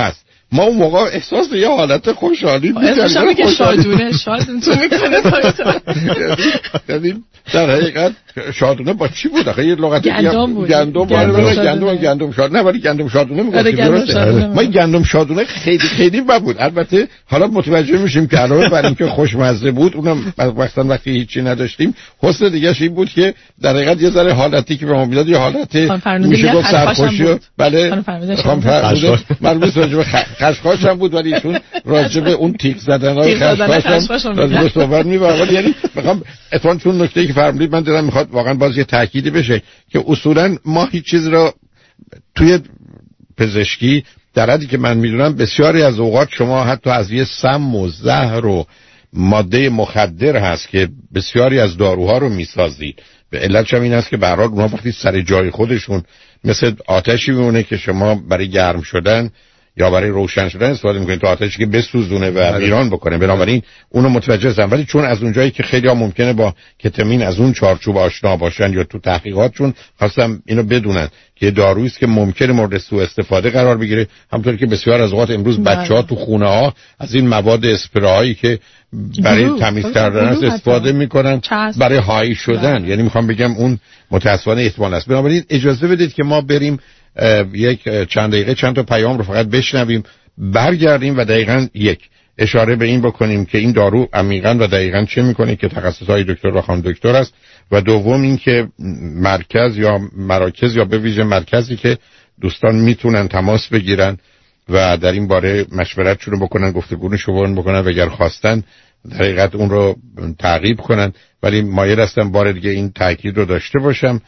ما اون موقع احساس یه حالت خوشحالی می‌کردیم که شادونه شادتون میکنه یعنی در حقیقت شادونه با چی بود؟ آخه یه لغت گندم شاد نه، ولی گندم شادونه میگفتیم درسته. ما گندم شادونه خیلی بود. البته حالا متوجه میشیم که علاوه بر اینکه خوشمزه بود، اونم وقتی هیچی نداشتیم، حسن دیگه‌ش این بود که در حقیقت یه ذره حالتی که به ما میداد، یه حالت میشه گفت سرخوشی. بله مربوط به خشخاش هم بود، ولی ایشون راجع به اون تیک زدن‌های خشخاش هم راجع به صحبت می‌کنه. ولی یعنی می‌خوام اتفاقاً چون نکته‌ای که فرمودید من دلم می‌خواد واقعاً باز یه تأکیدی بشه که اصولاً ما هیچ چیز را توی پزشکی در حدی که من می‌دونم بسیاری از اوقات شما حتی از یه سم و زهر و ماده مخدر هست که بسیاری از داروها رو می‌سازید. به علتش هم این است که به هر حال اونها وقتی سر جای خودشون مثل آتشی میمونه که شما برای گرم شدن یا برای روشن شدن استفاده میکنید، تو آتشی که بسوزونه و ویران بکنه. بنابراین اونو متوجه هستم، ولی چون از اونجایی که خیلی ها ممکنه با کتامین از اون چارچوب آشنا باشن یا تو تحقیقاتشون خواستم اینو بدونن که دارویی است که ممکنه مورد سوء استفاده قرار بگیره، همونطور که بسیار از اوقات امروز بچه‌ها تو خونه ها از این مواد اسپرایی که برای تمیز کردن است استفاده میکنن برای هایی شدن. یعنی میخوام بگم اون متأسفانه احتمال است. بنابراین اجازه بدید که ما بریم یک چند دقیقه چند تا پیام رو فقط بشنویم، برگردیم و دقیقاً یک اشاره به این بکنیم که این دارو عمیقاً و دقیقاً چه میکنه که تخصصهای دکتر و خانم دکتر است، و دوم این که مرکز یا مراکز یا به ویژه مرکزی که دوستان میتونن تماس بگیرن و در این باره مشورتشون رو بکنن، گفتگوشون بکنن و اگر خواستن در حقیقت اون رو تعقیب کنن. ولی مایل هستم بار دیگه این تاکید رو داشته باشم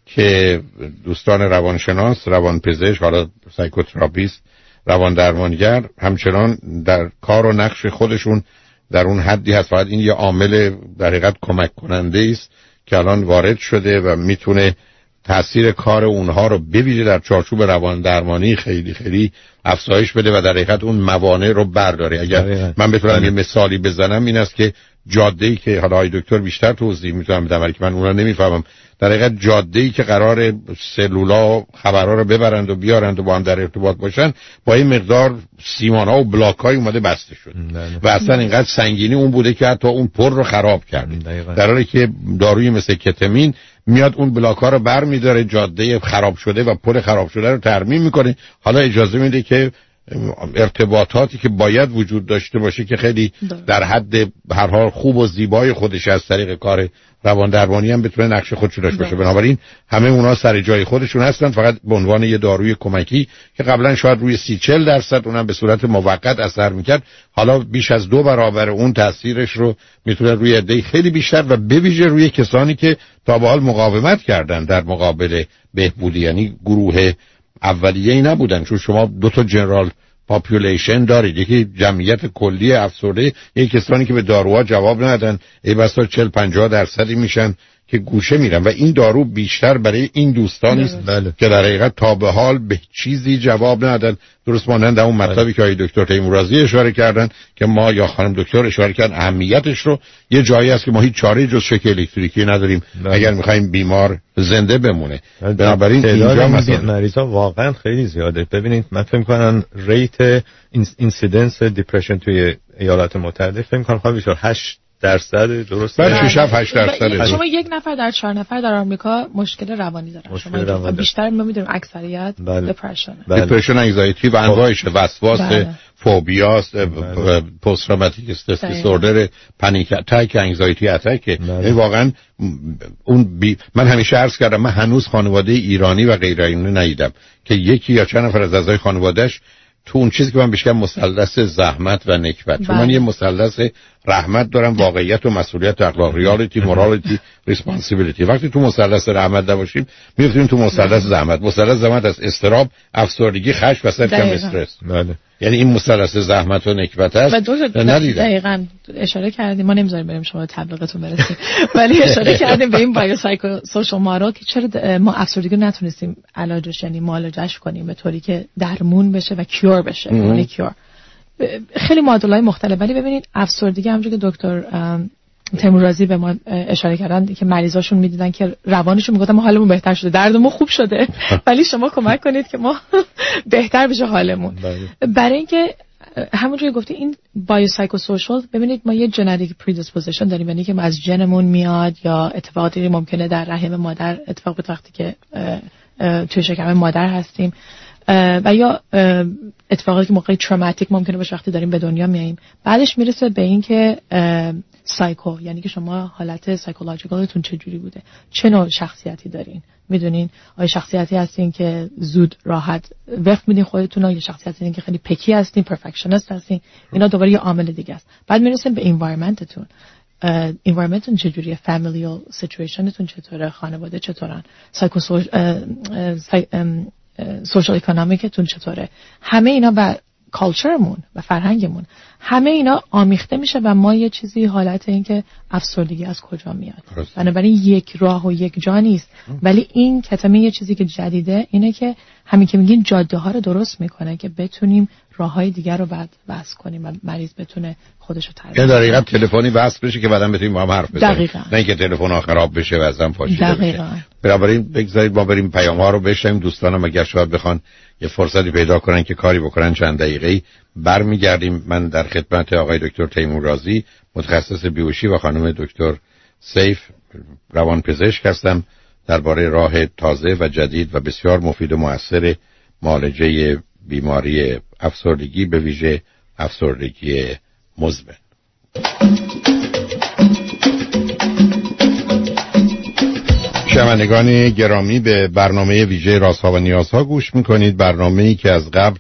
که دوستان روانشناس، روانپزشک، حالا سایکوتراپیست، روان درمانگر همچنان در کار و نقش خودشون در اون حدی هست. فقط این یه عامل در حقیقت کمک کننده است که الان وارد شده و میتونه تأثیر کار اونها رو بویژه در چارچوب روان درمانی خیلی خیلی افزایش بده و در حقیقت اون موانع رو برداره. اگر من بتونم یه مثالی بزنم این است که جاده‌ای که حالا آقای دکتر بیشتر توضیح میتونم بدم ولی که من اونها نمیفهمم، در حقیقت جاده‌ای که قرار سلولا خبرها رو ببرند و بیارند و با هم در ارتباط باشن، با این مقدار سیمان‌ها و بلاک‌های اومده بسته شد و اصلا اینقدر سنگینی اون بوده که حتی اون پر رو خراب کرد، در حالی که داروی مثل کتامین میاد اون بلاک‌ها رو برمی‌داره، جاده خراب شده و پل خراب شده رو ترمیم میکنه. حالا اجازه میده که ارتباطاتی که باید وجود داشته باشه که خیلی در حد هر حال خوب و زیبای خودش از طریق کار روان درمانی هم بتونه نقش خودشو داشته باشه. بنابراین همه اونا سر جای خودشون هستن، فقط به عنوان یه داروی کمکی که قبلا شاید روی 30-40% اونم به صورت موقت اثر میکرد، حالا بیش از 2 برابر اون تاثیرش رو میتونه روی عده خیلی بیشتر و به ویژه روی کسانی که تا به حال مقاومت کردن در مقابل بهبودی، یعنی گروه اولیه‌ای نبودن. چون شما 2 تا جنرال پاپولیشن دارید، یکی جمعیت کلی افسرده، یکی کسانی که به داروها جواب ندادن، ای بسا 40-50% میشن که گوشه میرن و این دارو بیشتر برای این دوستانی است که در حقیقت تا به حال به چیزی جواب ندادن. درست مانند اون مطلبی که آقای دکتر تیمورازی اشاره کردن که ما یا خانم دکتر اشاره کردن اهمیتش رو، یه جایی است که ما هیچ چاره جز شوک الکتریکی نداریم اگر می‌خوایم بیمار زنده بمونه. بنابراین اینجا مریضا واقعا خیلی زیاده. ببینید من فکر می‌کنم ریت اینسیدنس دیپرشن توی ایالات متحده فکر می‌کنم بیشتر 8% درسته؟ بله 6-8%. شما 1 نفر در 4 نفر در آمریکا مشکل روانی دارن. شما بیشتر ما می‌دونیم اکثریت دپرشن، انگزایتی و انواعش، وسواس، فوبیاست، پست تروماتیک استرس دیسوردر، پنیک اتاک، انگزایتی اتاک. این واقعا اون من همیشه عرض کردم من هنوز خانواده ایرانی و غیر ایرانی ندیدم که یکی یا چند نفر از اعضای خانواده‌اش تو اون چیزی که من بهش میگم مثلث زحمت و نکبت، چون من یه مثلث رحمت دارم، واقعیت و مسئولیت، اخلاق، ریالیتی، مورالیتی، ریسپانسیبیلیتی. وقتی تو مثلث رحمت نباشیم میفتیم تو مثلث زحمت. مثلث زحمت از اضطراب، افسردگی، خشم و کم استرس. یعنی این مثلث زحمت و نکبت است. دقیقاً اشاره کردیم، ما نمیذاریم بریم شما تبلیغاتون برسیم ولی اشاره کردیم به این بایو سایکو سوشال مارو که چرا ما افسردگی رو نتونستیم علاجش، یعنی معالجهش کنیم به طوری که درمون بشه و کیور بشه. یعنی کیور خیلی معادلای مختلف. ولی ببینید افسردگی همونجوری که دکتر تیمورازی به ما اشاره کردن که مریضاشون میدیدن که روانشون میگفتن ما حالمون بهتر شده، دردمون خوب شده، ولی شما کمک کنید که ما بهتر بشه حالمون. برای اینکه همونجوری گفتی این بایوسایکوسوشال، ببینید ما یه ژنتیک پردیسپوزیشن داریم، یعنی که از ژنمون میاد یا اتفاقاتی ممکنه در رحم مادر اتفاق بیفته وقتی که توی شکم مادر هستیم، و یا اتفاقاتی که موقعی تروماتیک ممکنه باشه وقتی داریم به دنیا میاییم. بعدش میرسه به این که سایکو، یعنی که شما حالت سایکولوژیکالتون چجوری بوده، چه نوع شخصیتی دارین، میدونین آیا شخصیتی هستین که زود راحت وقت میدین خودتون، یا شخصیتی هستین که خیلی پکی هستین، پرفکشنیست هستین. اینا دوباره یه عامل دیگه است. بعد میرسیم به انوایرمنتتون. انوایرمنتتون چجوریه، فامیلیال سیچویشنتون چطوره، خانواده چطورن، سوشال اکونومیکتون چطوره. همه اینا و کالچرمون و فرهنگمون، همه اینا آمیخته میشه و ما یه چیزی حالت این که افسردگی از کجا میاد. بنابراین یک راه و یک جا نیست، ولی این کتمه یه چیزی که جدیده اینه که همین که میگین جاده ها رو درست میکنه که بتونیم راههای دیگر رو بعد وصل کنیم و مریض بتونه خودشو تربیت کنه. دقیقاً تلفنی وصل بشه که بعداً بتونیم با هم حرف بزنیم. دقیقاً. نه اینکه تلفن خراب بشه و ازم پاشیده بشه. دقیقاً. بنابراین بگذارید ما بریم پیام‌ها رو بشنویم. دوستانم اگر شاید بخوان یه فرصتی پیدا کنن که کاری بکنن چند دقیقه‌ای برمیگردیم. من در خدمت آقای دکتر تیموررازی متخصص بیهوشی و خانم دکتر سیف روانپزشک هستم درباره راه تازه و جدید و بسیار مفید و مؤثر معالجه بیماری افسردگی، به ویژه افسردگی مزمن. شنوندگان گرامی، به برنامه ویژه رازها و نیازها گوش میکنید. برنامه‌ای که از قبل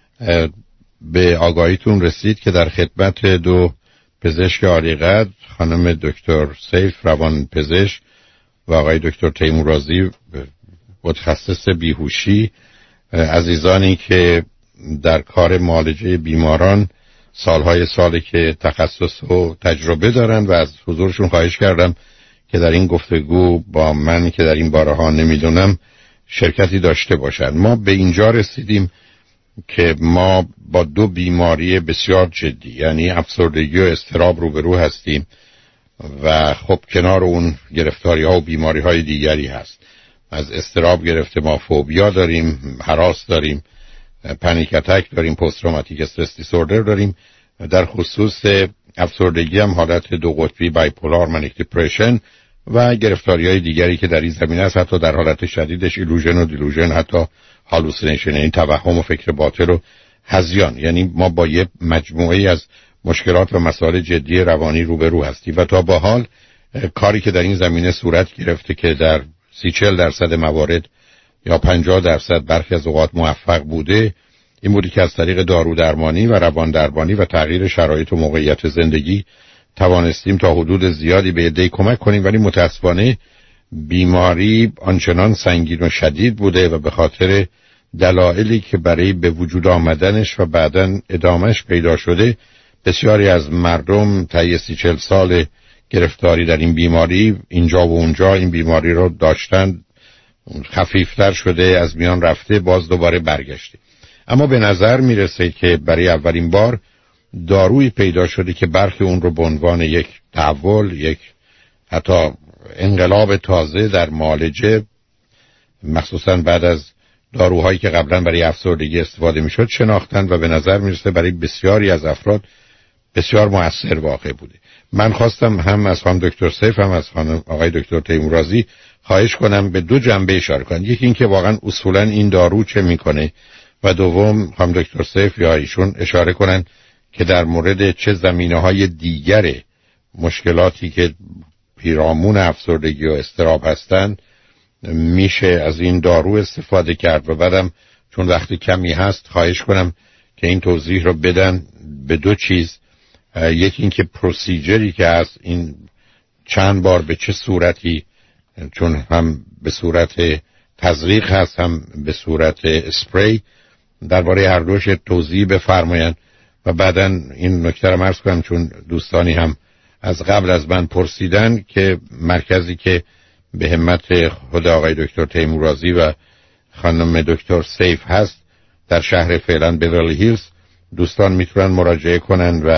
به آگاهیتون رسید که در خدمت دو پزشک عالی‌قدر، خانم دکتر سیف روانپزشک و آقای دکتر تیموررازی متخصص بیهوشی، عزیزانی که در کار معالجه بیماران سالهای سالی که تخصص و تجربه دارن و از حضورشون خواهش کردم که در این گفتگو با من که در این بارها نمیدونم شرکتی داشته باشن. ما به اینجا رسیدیم که ما با دو بیماری بسیار جدی، یعنی افسردگی و اضطراب روبرو هستیم و خب کنار اون گرفتاری ها و بیماری های دیگری هست. از اضطراب گرفته ما فوبیا داریم، هراس داریم، پنیک اتک داریم، پست تروماتیک استرس دیسوردر داریم. در خصوص افسردگی هم حالت دو قطبی بایپولار منیک دیپرشن و گرفتاری های دیگری که در این زمینه است، حتی در حالت شدیدش ایلوژن و دیلوژن، حتی هالوسینیشن، یعنی توهم و فکر باطل و هذیان. یعنی ما با یه مجموعه از مشکلات و مسائل جدی روانی روبرو هستیم و تا به حال کاری که در این زمینه صورت گرفته که در 30-40% موارد یا 50% برخی از اوقات موفق بوده، این بودی که از طریق دارو درمانی و روان درمانی و تغییر شرایط و موقعیت زندگی توانستیم تا حدود زیادی به عده‌ای کمک کنیم، ولی متاسفانه بیماری آنچنان سنگین و شدید بوده و به خاطر دلایلی که برای به وجود آمدنش و بعداً ادامش پیدا شده، بسیاری از مردم طی 30-40 سال گرفتاری در این بیماری اینجا و اونجا این بیماری رو داشتن، خفیفتر شده، از میان رفته، باز دوباره برگشته. اما به نظر میرسه که برای اولین بار دارویی پیدا شده که برخی اون رو به عنوان یک تحول، یک حتی انقلاب تازه در معالجه، مخصوصا بعد از داروهایی که قبلا برای افسردگی استفاده میشد، شناختن و به نظر میرسه برای بسیاری از افراد بسیار مؤثر واقع بوده. من خواستم هم از خانم دکتر سیف هم از خانم آقای دکتر تیموررازی خواهش کنم به دو جنبه اشاره کنن. یکی این که واقعا اصولا این دارو چه میکنه و دوم خانم دکتر سیف یا ایشون اشاره کنن که در مورد چه زمینه‌های دیگر مشکلاتی که پیرامون افسردگی و اضطراب هستند میشه از این دارو استفاده کرد. و بعدم چون وقت کمی هست خواهش کنم که این توضیح رو بدن به دو چیز. یکی این که پروسیجری که هست این چند بار به چه صورتی، چون هم به صورت تزریق هست هم به صورت اسپری، درباره هر دوش توضیح بفرمایند. و بعداً این نکته رو عرض کنم چون دوستانی هم از قبل از من پرسیدن که مرکزی که به همت خود آقای دکتر تیموررازی و خانم دکتر سیف هست در شهر فعلا بیورلی هیلز، دوستان میتونن مراجعه کنن و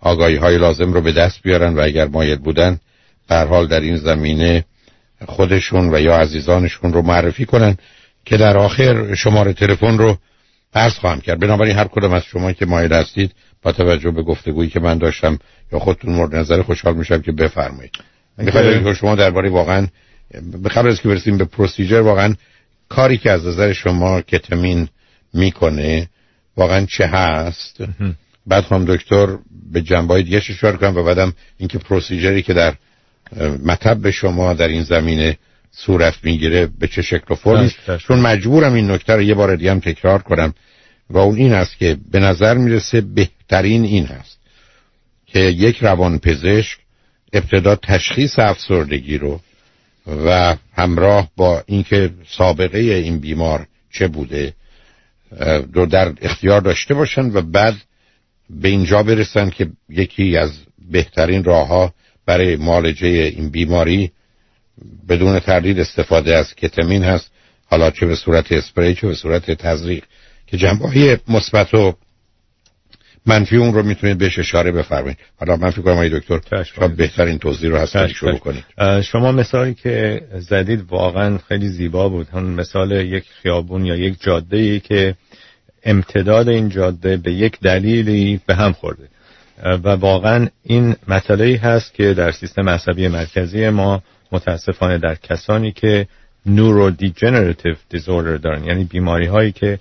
آگاهی‌های لازم رو به دست بیارن و اگر مایل بودن به هر حال در این زمینه خودشون و یا عزیزانشون رو معرفی کنن که در آخر شماره تلفن رو عرض خواهم کرد. بنابراین هر کدام از شما که مایل هستید با توجه به گفتگویی که من داشتم یا خودتون مورد نظر خوشحال میشم که بفرمایید. میخواید شما درباره واقعا قبل از که برسیم به پروسیجر واقعا کاری که از نظر شما کتامین میکنه واقعا چه هست؟ بعد هم دکتر به جنبه‌های دیگه اشاره کنم و بعدم اینکه پروسیجری که در مطب شما در این زمینه صورت میگیره به چه شکل و فرمی است. چون مجبورم این نکته رو یه بار دیگه هم تکرار کنم و اون این است که به نظر میرسه بهترین این هست که یک روانپزشک ابتدا تشخیص افسردگی رو و همراه با اینکه سابقه این بیمار چه بوده رو در اختیار داشته باشن و بعد به اینجا برسن که یکی از بهترین راه‌ها برای معالجه این بیماری بدون تردید استفاده از کتامین هست، حالا چه به صورت اسپری چه به صورت تزریق، که جنبه‌های مثبت و منفی اون رو میتونید بهش اشاره بفرمایید. حالا من فکر کنم آقای دکتر شاید بهترین توضیح رو هست شروع کنید. شما مثالی که زدید واقعا خیلی زیبا بود. همون مثال یک خیابون یا یک جاده‌ای که امتداد این جاده به یک دلیلی به هم خورده و واقعا این مسئله‌ای هست که در سیستم عصبی مرکزی ما متاسفانه در کسانی که نورودیجنراتیو دیزوردر دارن، یعنی بیماری هایی که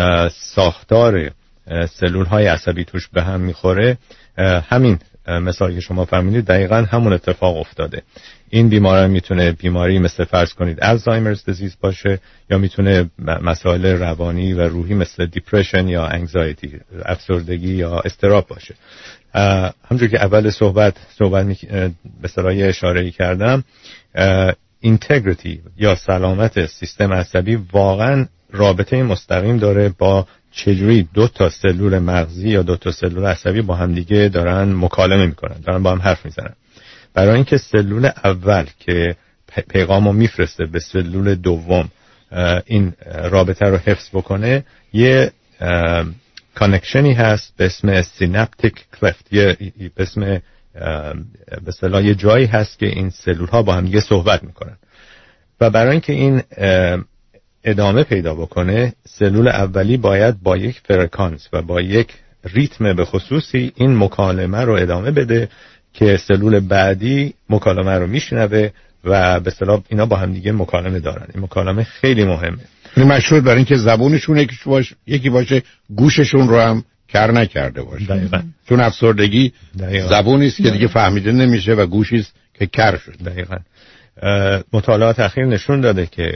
ساختار سلول های عصبی توش به هم میخوره، همین مثالی که شما فرمودید دقیقاً همون اتفاق افتاده. این بیماری میتونه بیماری مثل فرض کنید الزایمرز دیزیز باشه یا میتونه مسائل روانی و روحی مثل دیپرشن یا انگزایتی، افسردگی یا اضطراب باشه. همونجور که اول صحبت به اصطلاح اشاره‌ای کردم، اینتگریتی یا سلامت سیستم عصبی واقعا رابطه مستقیم داره با چجوری دو تا سلول مغزی یا دو تا سلول عصبی با هم دیگه دارن مکالمه میکنن، دارن با هم حرف میزنن. برای اینکه سلول اول که پیغامو میفرسته به سلول دوم این رابطه رو حفظ بکنه، یه کانکشنی هست به اسم سیناپتیک کلفت، یه به اسم به اصطلاح یه جایی هست که این سلول ها با هم دیگه صحبت میکنن و برای اینکه این ادامه پیدا بکنه سلول اولی باید با یک فرکانس و با یک ریتم به خصوصی این مکالمه رو ادامه بده که سلول بعدی مکالمه رو میشنوه و به اصطلاح اینا با هم دیگه مکالمه دارن. این مکالمه خیلی مهمه. این مشروط برای اینکه زبونشون یکی باشه گوششون رو هم کار نکرده باشه. دقیقاً. چون افسردگی زبونی است که دیگه فهمیده نمیشه و گوشی است که کر شد. دقیقاً. مطالعات اخیر نشون داده که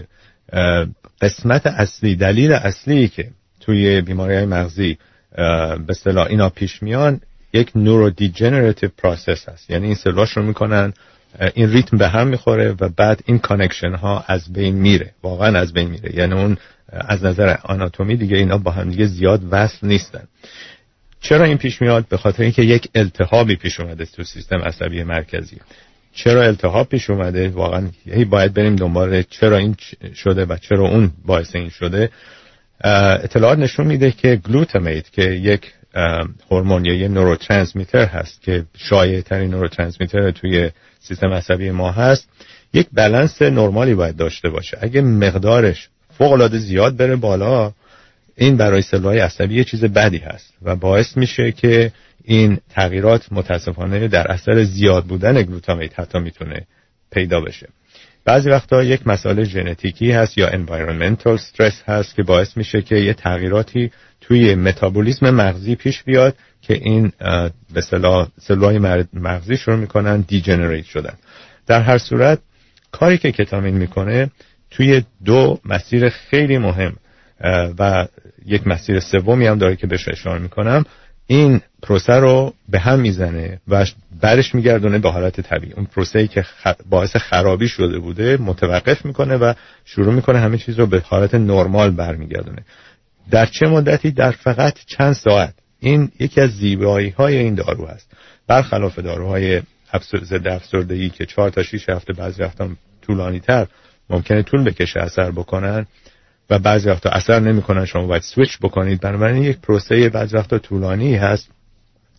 قسمت اصلی، دلیل اصلی که توی بیماری‌های مغزی به اصطلاح اینا پیش میان یک نورودیجنراتیو پروسس هست. یعنی این سلول‌ها شروع میکنن این ریتم به هم میخوره و بعد این کانکشن ها از بین میره، واقعا از بین میره. یعنی اون از نظر آناتومی دیگه اینا با هم دیگه زیاد وصل نیستن. چرا این پیش میاد؟ به خاطر اینکه یک التهابی پیش اومده تو سیستم عصبی مرکزی. چرا التهاب پیش اومده؟ واقعا باید بریم دنبال چرا این شده و چرا اون باعث این شده. اطلاعات نشون میده که گلوتامیت که یک هورمون یا یه نوروترانسمیتر هست که شایع ترین نوروترانسمیتر توی سیستم عصبی ما هست، یک بالانس نرمالی باید داشته باشه. اگه مقدارش فوق العاده زیاد بره بالا، این برای سلول‌های عصبی یه چیز بدی هست و باعث میشه که این تغییرات متاسفانه در اثر زیاد بودن گلوتامیت حتی میتونه پیدا بشه. بعضی وقتا یک مسئله ژنتیکی هست یا environmental stress هست که باعث میشه که یه تغییراتی توی متابولیسم مغزی پیش بیاد که این به اصطلاح سلول‌های مغزی شروع میکنن دیجنریت شدن. در هر صورت کاری که کتامین میکنه توی دو مسیر خیلی مهم و یک مسیر سومی هم داره که بهش اشاره میکنم، این پروسه رو به هم میزنه و برش میگردونه به حالت طبیعی. اون پروسه‌ای که باعث خرابی شده بوده متوقف میکنه و شروع میکنه همه چیز رو به حالت نرمال برمیگردونه. در چه مدتی؟ در فقط چند ساعت. این یکی از زیبایی‌های این دارو هست. برخلاف داروهای ضد افسردگی که 4 تا 6 هفته بعضی وقتا طولانی‌تر ممکنه طول بکشه اثر بکنن و بعضی وقتا اثر نمی‌کنن، شما باید سویچ بکنید. بنابراین یک پروسه بعضی وقتا طولانی هست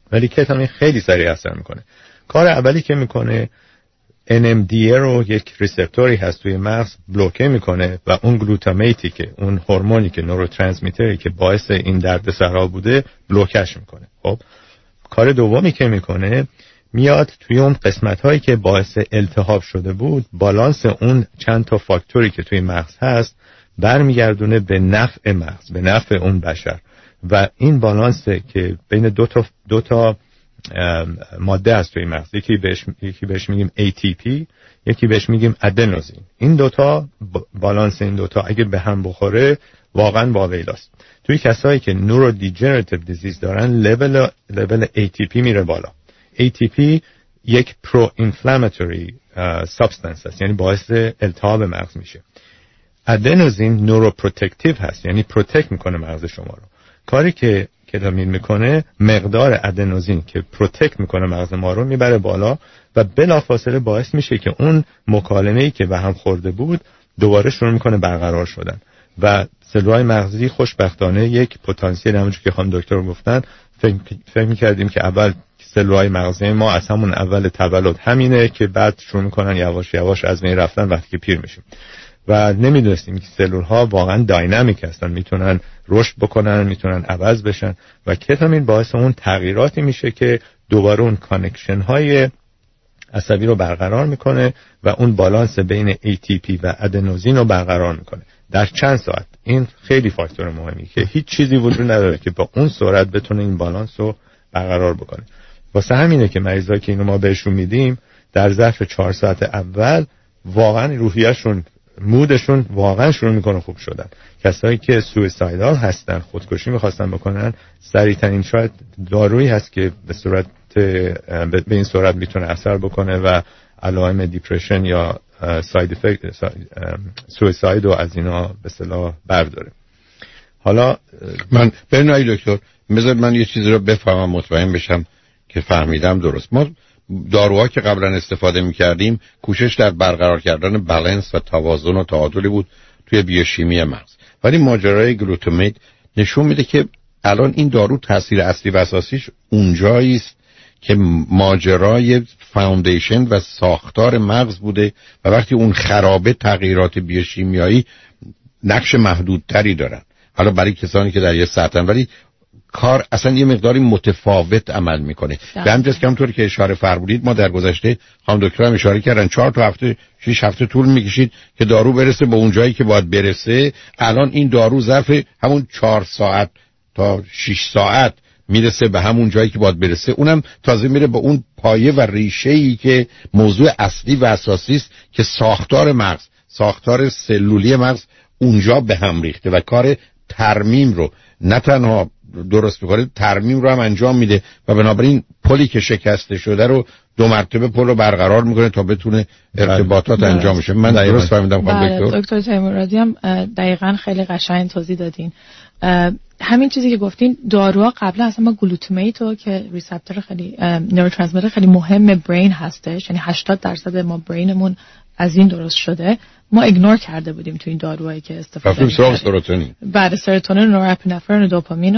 ولی کتامین خیلی سریع اثر میکنه. کار اولی که میکنه NMDA رو، یک ریسپتوری هست توی مغز، بلوکه میکنه و اون گلوتامیتی که اون هورمونی که نوروترانسمیتری که باعث این دردسرا بوده بلوکش میکنه. خب کار دومی که میکنه میاد توی اون قسمت هایی که باعث التهاب شده بود، بالانس اون چند تا فاکتوری که توی مغز هست برمیگردونه به نفع مغز، به نفع اون بشر. و این بالانس که بین دو تا ماده هست توی مغز، یکی بهش میگیم ATP، یکی بهش میگیم ادنوزین. این دوتا بالانس این دوتا اگه به هم بخوره واقعا واقعیست. توی کسایی که نورودیجنراتیو دیزیز دارن لول ATP میره بالا. ATP یک پرو اینفلاماتوری سابستنس است، یعنی باعث التهاب مغز میشه. ادنوزین نوروپروتکتیو هست، یعنی پروتکت میکنه مغز شما رو. کاری که کتامین میکنه مقدار ادنوزین که پروتکت میکنه مغز ما رو میبره بالا و بلافاصله باعث میشه که اون مکالمه‌ای که به هم خورده بود دوباره شروع میکنه برقرار شدن و سلولهای مغزی خوشبختانه یک پتانسیل، همونجوری که خانم دکتر گفتن، فکر میکردیم که اول سلولهای مغزی ما از همون اول تولد همینه که بعد شروع میکنن یواش یواش از بین رفتن وقتی که پیر میشیم و نمیدونستیم که سلولها واقعا داینامیک هستن، میتونن رشد بکنن، میتونن عوض بشن و کتامین باعث اون تغییراتی میشه که دوباره اون کانکشن های عصبی رو برقرار میکنه و اون بالانس بین ATP و ادنوزین رو برقرار میکنه در چند ساعت. این خیلی فاکتور مهمی که هیچ چیزی وجود نداره که با اون سرعت بتونه این بالانس رو برقرار بکنه. واسه همینه که مریضایی که اینو ما بهشون میدیم در ظرف 4 ساعت اول واقعا روحیه‌شون، مودشون واقعا شروع میکنه خوب شدن. کسایی که سویسایدال هستن، خودکشی میخواستن بکنن، سریعترین شاید دارویی هست که به این صورت میتونه اثر بکنه و علائم دیپرشن یا ساید افکت سویساید رو از اینا به اصطلاح برداره. حالا من ببینید دکتر، بذار من یه چیزی رو بفهمم، مطمئن بشم که فهمیدم درست. ما داروها که قبلا استفاده می‌کردیم کوشش در برقرار کردن بالانس و توازن و تعادلی بود توی بیوشیمی مغز، ولی ماجرای گلوتامیت نشون میده که الان این دارو تاثیر اصلی و اساسیش اونجایی است که ماجرای فاوندیشن و ساختار مغز بوده و وقتی اون خرابه تغییرات بیوشیمیایی نقش محدودتری دارن. حالا برای کسانی که در یه سطحن، ولی کار اصلا یه مقداری متفاوت عمل میکنه. به همجاست که همطور که اشاره فرمودید، ما در گذشته خانم دکتر هم اشاره کردن 4 تا هفته 6 هفته طول میکشید که دارو برسه به اون جایی که باید برسه. الان این دارو ظرف همون 4 ساعت تا 6 ساعت میرسه به همون جایی که باید برسه، اونم تازه میره به اون پایه و ریشه‌ای که موضوع اصلی و اساسی است که ساختار مغز، ساختار سلولی مغز اونجا به هم ریخته و کار ترمیم رو نه تنها درست میکنه، ترمیم رو هم انجام میده و بنابراین پلی که شکسته شده رو 2 مرتبه پل رو برقرار میکنه تا بتونه ارتباطات انجام بشه. من درست فهمیدم خانم دکتر؟ دکتر تیمورازی هم دقیقاً خیلی قشنگ توضیح دادین. همین چیزی که گفتین، داروها قبلا اصلا ما گلوتامیتو که ریسپتور خیلی نوروترانسمیتر خیلی مهم برین هستش، یعنی 80% ما برینمون از این درست شده، ما ایگنور کرده بودیم تو این داروهایی که استفاده می‌کردیم. بعد سروتونین، نورابینفرین و دوپامین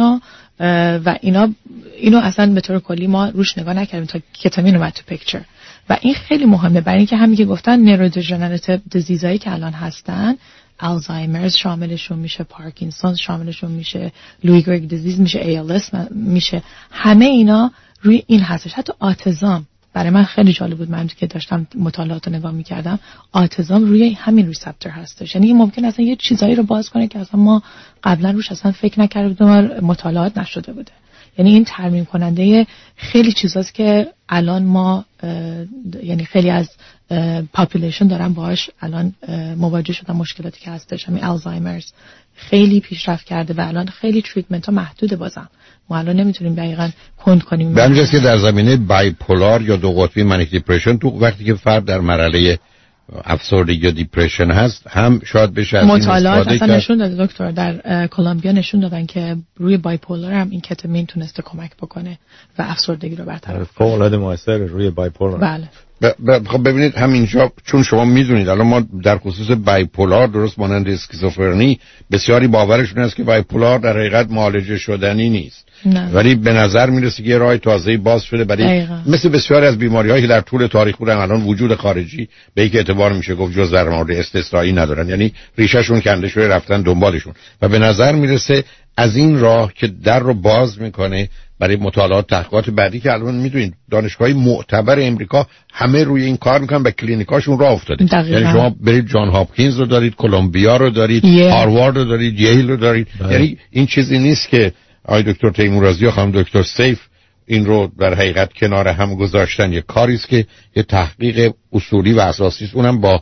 و اینو اصلا به طور کلی ما روش نگاه نکردیم تا کتامین اومد تو پیکچر. و این خیلی مهمه برای اینکه همین که گفتن نورودژنراتیو دیزیزایی که الان هستن، آلزایمرز شاملشون میشه، پارکینسون شاملشون میشه، لوی گرگ دیزیز میشه، ALS میشه، همه اینا روی این هستش. حتی آتیزم برای من خیلی جالب بود، من که داشتم مطالعات رو نگاه میکردم، آتیزم روی همین ریسپتور هستش. یعنی ممکن اصلا یه چیزایی رو باز کنه که اصلا ما قبلا روش اصلا فکر نکرده بودیم و مطالعات نشده بوده. یعنی این ترمیم کننده خیلی چیزاست که الان ما یعنی خیلی از پاپولیشن دارن باهاش الان مواجه شدن، مشکلاتی که هستش. همین آلزایمرز خیلی پیشرفت کرده و الان خیلی تریتمنت ها محدوده. بازم ما الان نمیتونیم دقیقاً کند کنیم. به همین جاست که در زمینه بایپولار یا 2 قطبی منیک دیپرشن، تو وقتی که فرد در مرحله افسردگی یا دیپرشن هست، هم شاید بشه از این مطالعات اصلا نشون داده دکتر، در کلمبیا نشون دادن که روی بایپولار هم این کتامین تونسته کمک بکنه و افسردگی رو برطرف کنه. فوق العاده موثر روی بایپولار. بله. خب ببینید همینجا چون شما میدونید الان ما در خصوص بایپولار درست مانند اسکیزوفرنی بسیاری باورشون است که بایپولار در حقیقت معالجه شدنی نیست، ولی به نظر میرسه که یه راه تازه‌ای باز شده برای مثل بسیاری از بیماری‌هایی که در طول تاریخ بودن الان وجود خارجی به یک اعتبار میشه گفت جز در مورد استثنایی ندارن، یعنی ریشه‌شون کنده شده رفتن دنبالشون و به نظر میرسه از این راه که در رو باز میکنه برای مطالعات تحقیقات بعدی که الان میدونید دانشگاه‌های معتبر امریکا همه روی این کار میکنن و کلینیکاشون راه افتاده. یعنی شما برید جان هاپکینز رو دارید، کلمبیا رو دارید، هاروارد رو دارید، ییل رو دارید. یعنی این چیزی نیست که آقای دکتر تیمورازی و خانم دکتر سیف این رو در حقیقت کنار هم گذاشتن. یه کاری است که یه تحقیق اصولی و اساسی است، اونم با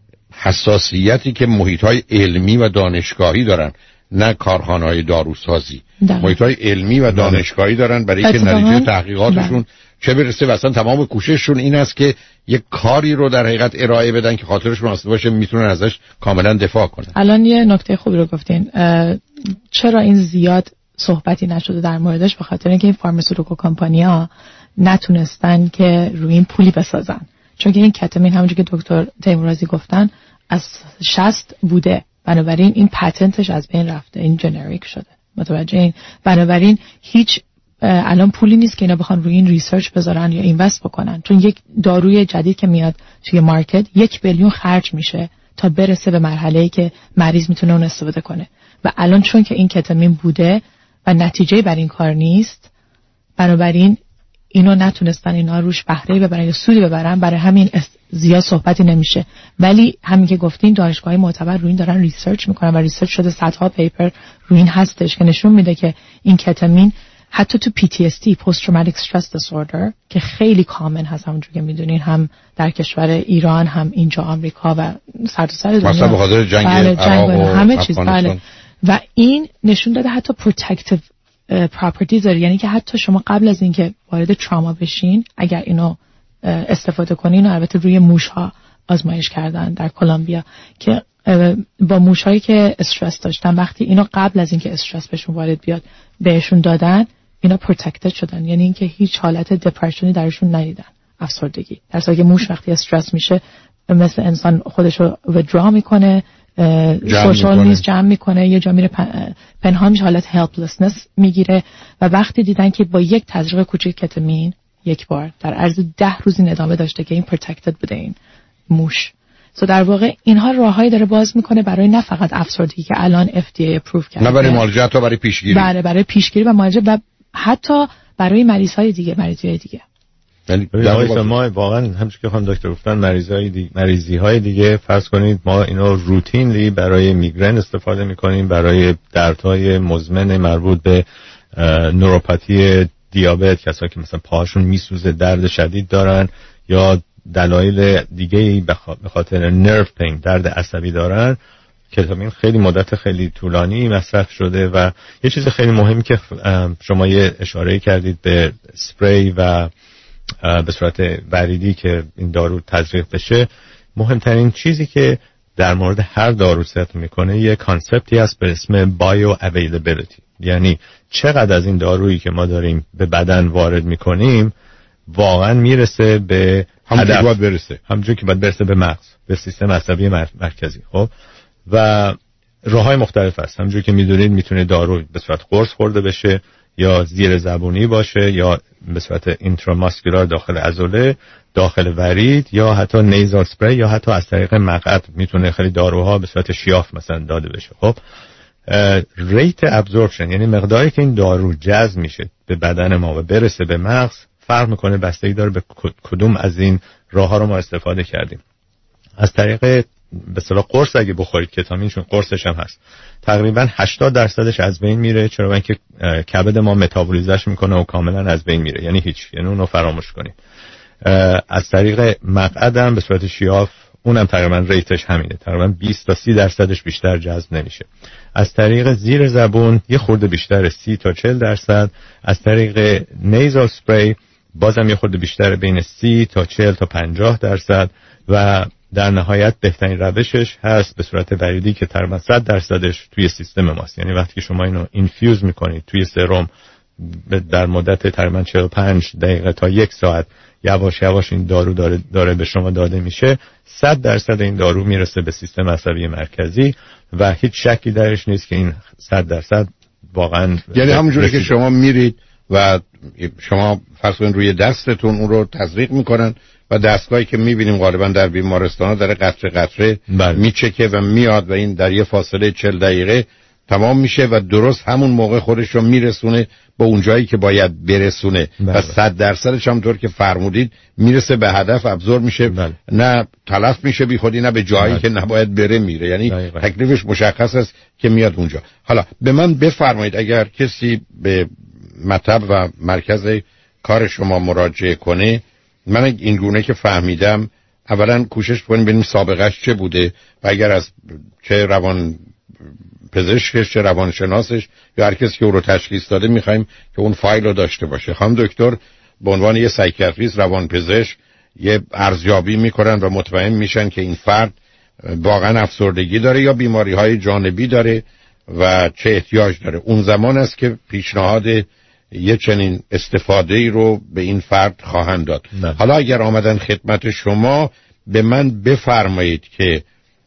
حساسیتی که محیط‌های علمی و دانشگاهی دارن، نه کارخانه‌های داروسازی. محیط‌های علمی و دانشگاهی دارن برای که نتیجه تحقیقاتشون چه برسه و اصلا تمام کوشششون این است که یک کاری رو در حقیقت ارائه بدن که خاطرشون آسوده باشه، میتونن ازش کاملا دفاع کنن. الان یه نکته خوبی رو گفتین. چرا این زیاد صحبتی نشده در موردش؟ به خاطر اینکه این فارماسیوتیکال کمپانی‌ها نتونستن که روی این پولی بسازن، چون که این کتامین همونجوری که دکتر تیمورازی گفتن از 60 بوده، بنابراین این پتنتش از بین رفته، این جنریک شده. متوجه این؟ بنابراین هیچ الان پولی نیست که اینا بخوان روی این ریسرچ بذارن یا اینوست بکنن، چون یک داروی جدید که میاد توی مارکت 1 بیلیون خرج میشه تا برسه به مرحله‌ای که مریض میتونه اون استفاده کنه و الان چون که این کتامین بوده و نتیجه بر این کار نیست، بنابراین اینو نتونستن اینا روش بهره ببرن یا سودی ببرن، برای همین زیاد صحبتی نمیشه. ولی همین که گفتین دانشگاه‌های معتبر روی این دارن ریسرچ میکنن و ریسرچ شده صدها پیپر روی این هستش که نشون میده که این کتامین حتی تو PTSD Post Traumatic Stress Disorder که خیلی کامن هست، همونجوری که میدونین هم در کشور ایران هم اینجا آمریکا و سرتاسر دنیا، مثلا به خاطر جنگ عراق و همه چیز. بله. و این نشون داده حتی protective properties داره، یعنی که حتی شما قبل از اینکه وارد تراما بشین اگر اینو استفاده کنین، البته روی موش‌ها آزمایش کردن در کلمبیا که با موش‌هایی که استرس داشتن وقتی اینو قبل از اینکه استرس بهشون وارد بیاد بهشون دادن، اینا پروتکتد شدن، یعنی اینکه هیچ حالت دپرشنی درشون ندیدن، افسردگی. در حالی که موش وقتی استرس میشه مثل انسان خودشو withdraw میکنه، سوشال نیست، جمع میکنه، یه جا میره پنهان میشه، حالت هلپلسنس میگیره و وقتی دیدن که با یک تزریق کوچیک کتامین یک بار در عرض 10 روز این ادامه داشته که این پروتکتد بوده این موش. در واقع اینها راههایی داره باز میکنه برای نه فقط افسردگی که الان FDA اپروو کرده، نه برای معالجه، حتی برای پیشگیری. بله، برای پیشگیری و معالجه و حتی برای مریض‌های دیگه، مریضی‌های دیگه. یعنی ما واقعا همونش که خانم دکتر گفتن مریضی‌های دیگه فرض کنید ما اینا روتینلی برای میگرن استفاده میکنیم، برای دردهای مزمن مربوط به نوروپاتی دیابت، کسایی که مثلا پاهاشون میسوزه، درد شدید دارن یا دلایل دیگه‌ای به خاطر نرو پین، درد عصبی دارن، کتامین خیلی مدت خیلی طولانی مصرف شده. و یه چیز خیلی مهمی که شما یه اشاره کردید به اسپری و به صورت وریدی که این دارو تزریق بشه، مهمترین چیزی که در مورد هر دارو ست میکنه یه کانسپتی هست به اسم بایو اویلیبیلیتی، یعنی چقدر از این دارویی که ما داریم به بدن وارد میکنیم واقعا میرسه به همونجوری که باید برسه، همونجوری که باید برسه به مغز، به سیستم عصبی مرکزی. خب و راههای مختلف هست. همونجوری که میدونید میتونه دارو به صورت قرص خورده بشه یا زیر زبونی باشه یا به صورت اینتراماسکولار داخل عضله، داخل ورید، یا حتی نیزال اسپری یا حتی از طریق مقعد میتونه خیلی داروها به صورت شیاف مثلا داده بشه. خب ریت ابزورپشن، یعنی مقداری که این دارو جذب میشه به بدن ما و برسه به مغز، فرق میکنه، بستگی داره به کدوم از این راهها رو ما استفاده کردیم. از طریق به اصطلاح قرص اگه بخورید کتامین، چون قرصش هم هست، تقریبا 80% از بین میره، چرا اینکه کبد ما متابولیزش میکنه و کاملا از بین میره، یعنی هیچ، یعنی اونو فراموش کنید. از طریق مقعد هم به صورت شیاف، اونم تقریبا ریتش همینه، تقریبا 20 تا 30% بیشتر جذب نمیشه. از طریق زیر زبون یه خورده بیشتر، 30 تا 40%. از طریق نیزال اسپری بازم یه خورده بیشتر، بین 30 تا 40 تا 50%. و در نهایت بهترین روشش هست به صورت وریدی که تقریبا 100% توی سیستم ماست، یعنی وقتی که شما اینو اینفیوز میکنید توی سرم در مدت تقریبا 45 دقیقه تا 1 ساعت یواش یواش این دارو داره به شما داده میشه، 100% این دارو میرسه به سیستم عصبی مرکزی و هیچ شکی درش نیست که این 100% واقعا، یعنی همونجوری که شما میرید و شما فرض کنید روی دستتون اون رو تزریق میکنن و دستگاهی که میبینیم غالبا در بیمارستان‌ها داره قطره قطره میچکه و میاد و این در یه فاصله 40 دقیقه تمام میشه و درست همون موقع خودش رو میرسونه به اون جایی که باید برسونه و 100% همونطور که فرمودید میرسه به هدف، ابزور میشه، نه تلف میشه بی خودی، نه به جایی که نباید بره میره. یعنی تکلیفش مشخص است که میاد اونجا. حالا به من بفرمایید اگر کسی به مطب و مرکز کار شما مراجعه کنه، من این گونه که فهمیدم اولا کوشش کنیم ببینیم سابقهش چه بوده و اگر از چه روان پزشکش چه روانشناسش یا هر کسی که او رو تشخیص داده میخوایم که اون فایل رو داشته باشه. خانم دکتر به عنوان یه سایکیاتریست روانپزشک یه ارزیابی میکنن و مطمئن میشن که این فرد واقعا افسردگی داره یا بیماری‌های جانبی داره و چه احتیاج داره. اون زمان است که پیشنهاد یه چنین استفاده‌ای رو به این فرد خواهند داد. حالا اگر آمدن خدمت شما به من بفرمایید که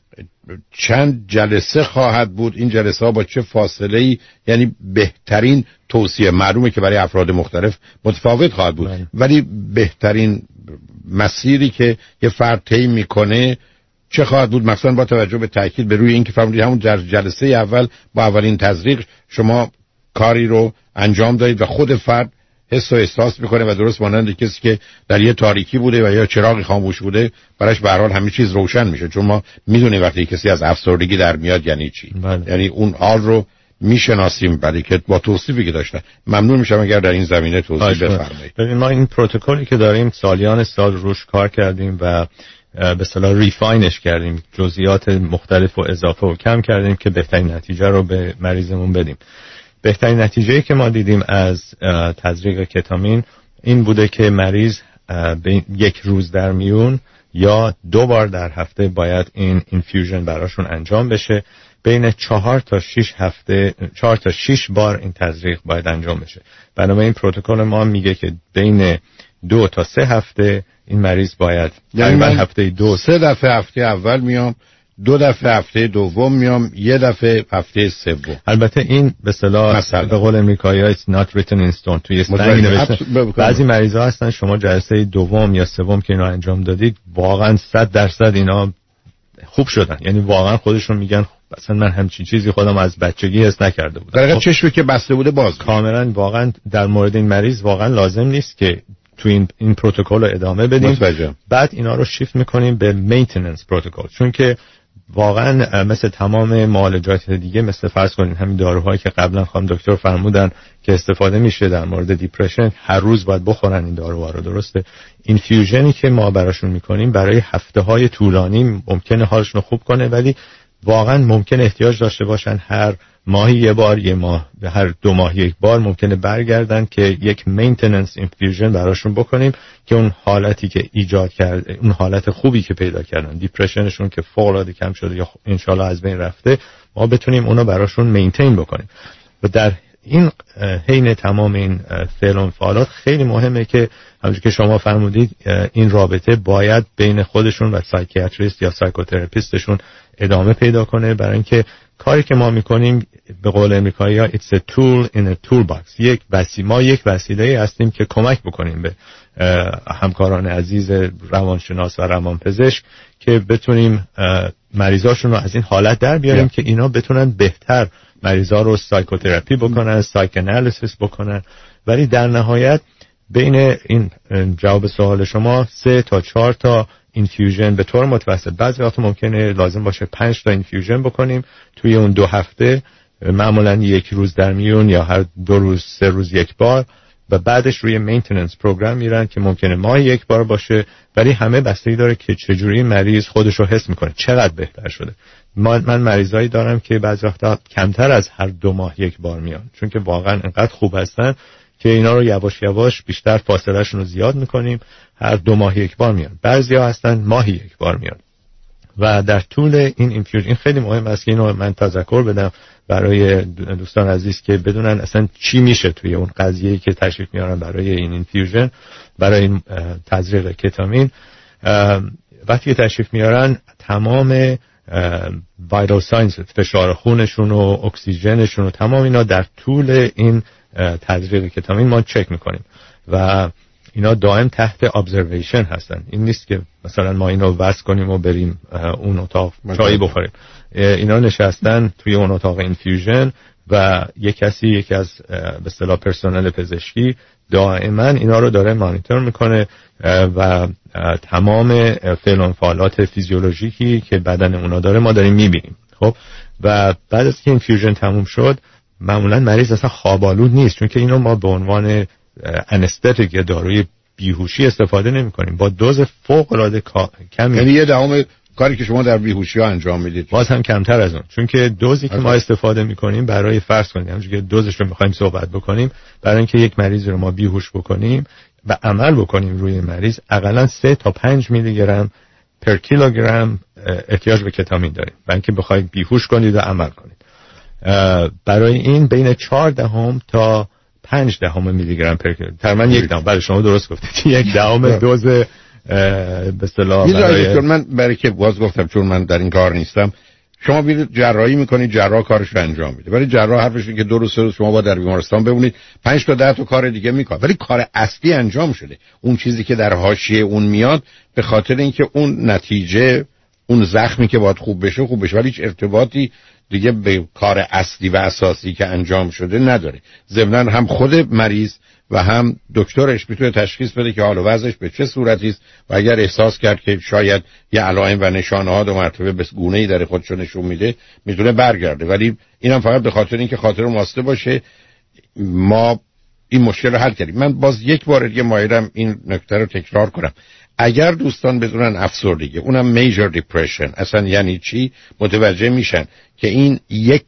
چند جلسه خواهد بود، این جلسه ها با چه فاصله‌ای، یعنی بهترین توصیه، معلومه که برای افراد مختلف متفاوت خواهد بود ولی بهترین مسیری که یه فرد طی میکنه چه خواهد بود، مثلا با توجه به تاکید به روی این که فرمودید همون جلسه اول با اولین تزریق شما کاری رو انجام دادید و خود فرد حس و احساس میکنه و درست مانند کسی که در یه تاریکی بوده و یا چراغی خاموش بوده براش به هر حال همه چیز روشن میشه، چون ما میدونیم وقتی کسی از افسردگی در میاد یعنی چی. یعنی اون حال رو میشناسیم، ولی که با توصیفی که داشتن. ممنون میشم اگر در این زمینه توضیح بفرمایید. ببین ما این پروتکلی که داریم سالیان سال روش کار کردیم و به اصطلاح ریفاینش کردیم، جزئیات مختلف و اضافه و کم کردیم که بهترین نتیجه رو به مریضمون بدیم. بهترین نتیجه‌ای که ما دیدیم از تزریق کتامین این بوده که مریض به 1 روز در میون یا 2 بار در هفته باید این اینفیوژن براشون انجام بشه. بین 4 تا 6 بار این تزریق باید انجام بشه. بنابراین پروتکل ما میگه که بین 2 تا 3 هفته این مریض باید، یعنی من هفته 2 3 دفعه هفته اول میام، 2 دفعه هفته دوم میام، 1 دفعه هفته سوم. البته این به اصطلاح به قول امریکایی‌ها it's not written in stone، توی سنگ نوشته. بعضی مریضا هستن شما جلسه دوم یا سوم که اینا انجام دادید واقعا 100% اینا خوب شدن، یعنی واقعا خودشون میگن مثلا من همچین چیزی خودم از بچگی حس نکرده بودم. در واقع چشمی که بسته بوده باز کاملا. واقعا در مورد این مریض واقعا لازم نیست که تو این پروتکل رو ادامه بدیم. بعد اینا رو شیفت میکنیم به مینتیننس پروتکل، چون که واقعا مثل تمام معالجات دیگه، مثل فرض کنید همین داروهایی که قبلا خانم دکتر فرمودن که استفاده میشه در مورد دیپرشن، هر روز باید بخورن این داروها رو. درسته اینفیوژنی که ما براشون میکنیم برای هفته‌های طولانی ممکنه حالشون رو خوب کنه، ولی واقعا ممکن احتیاج داشته باشن هر ماهی یه بار، یه ماه، هر 2 ماه یک بار ممکنه برگردن که یک مینتیننس اینفیوژن براشون بکنیم که اون حالتی که ایجاد کرد، اون حالت خوبی که پیدا کردن، دیپرشنشون که فوق‌العاده کم شده یا انشالله از بین رفته، ما بتونیم اونو براشون مینتین بکنیم. و در این حین تمام این فعل و فعالات خیلی مهمه که همونجوری که شما فرمودید این رابطه باید بین خودشون و سایکیاتریست یا سایکوتراپیستشون ادامه پیدا کنه، برای اینکه کاری که ما میکنیم به قول امریکایی‌ها it's a tool in a toolbox، ما یک وسیله هستیم که کمک بکنیم به همکاران عزیز روانشناس و روانپزشک که بتونیم مریضاشون رو از این حالت در بیاریم که اینا بتونن بهتر مریضا رو سایکوتراپی بکنن، سایکانالیسیس بکنن. ولی در نهایت بین این جواب سوال شما 3 تا 4 تا اینفیوژن به طور متوسط، بعضی وقت ممکنه لازم باشه 5 تا اینفیوژن بکنیم توی اون 2 هفته، معمولا 1 روز در میون یا هر 2 روز 3 روز 1 بار، و بعدش روی مینتیننس پروگرام میرن که ممکنه ماهی 1 بار باشه، ولی همه بستگی داره که چجوری مریض خودش رو حس میکنه، چقدر بهتر شده. من مریضایی دارم که بعضی وقتا کمتر از هر 2 ماه 1 بار میان، چون که واقعا انقدر خوب هستن که اینا رو یواش یواش بیشتر فاصله شون رو زیاد میکنیم، هر 2 ماه 1 بار میان. بعضیا هستن ماهی 1 بار میان. و در طول این اینفیوژن، این خیلی مهم است که اینو من تذکر بدم برای دوستان عزیز که بدونن اصلا چی میشه توی اون قضیه‌ای که تشریف میارن برای این اینفیوژن، برای این تزریق کتامین. وقتی تشریف میارن تمام وایتال ساینز، فشار خونشون و اکسیژنشون و تمام اینا در طول این تزریق کتامین ما چک میکنیم و اینا دائم تحت ابزرویشن هستن. این نیست که مثلا ما اینو وصل کنیم و بریم اون اتاق چای بخوریم. اینا نشستن توی اون اتاق اینفیوژن و یکی از به اصطلاح پرسنل پزشکی دائما اینا رو داره مانیتور میکنه و تمام فعل و انفعالات فیزیولوژیکی که بدن اونا داره ما داریم میبینیم. خب و بعد از که اینفیوژن تموم شد معمولا مریض اصلا خواب‌آلود نیست، چون که اینو ما به عنوان انستتیک یا داروی بیهوشی استفاده نمی‌کنیم، با دوز فوق‌العاده کمی. یعنی 1/10 کاری که شما در بیهوشی ها انجام میدید باز هم کمتر از اون، چون که دوزی که ما استفاده می‌کنیم برای فرض کنید همونجوری که دوزش رو می‌خوایم صحبت بکنیم، برای اینکه یک مریض رو ما بیهوش بکنیم و عمل بکنیم روی مریض، حداقل 3 تا 5 میلی گرم پر کیلوگرم احتیاج به کتامین داریم برای اینکه بخواید بیهوش کنید و عمل کنید. برای این بین 0.4 تا 0.5 میلی گرم پر کیلوگرم، تقریبا 1/10. بعد شما درست گفتید 1/10 دوز به اصطلاح برای من برای که باز گفتم چون من در این کار نیستم، شما میرید جراحی میکنید، جراح کارش رو انجام میده، ولی جراح حرفش اینه که 2 روز 3 روز شما با در بیمارستان بمونید، 5 تا 10 تا کار دیگه میکنه، ولی کار اصلی انجام شده. اون چیزی که در حاشیه اون میاد به خاطر اینکه اون نتیجه، اون زخمی که باید خوب بشه، ولی هیچ ارتباطی دیگه به کار اصلی و اساسی که انجام شده نداره. ضمناً هم خود مریض و هم دکترش میتونه تشخیص بده که حال و وضعش به چه صورتی است و اگر احساس کرد که شاید یه علائم و نشانه‌ها 2 مرتبه به گونه‌ای داره خودشو نشون میده، میتونه برگرده. ولی اینم فقط به خاطر اینکه خاطر واسطه باشه ما این مشکل رو حل کردیم. من باز یک بار دیگه مایلم این نکته رو تکرار کنم. اگر دوستان بدونن افسردگی، اونم میجر دیپرشن اصلا یعنی چی، متوجه میشن که این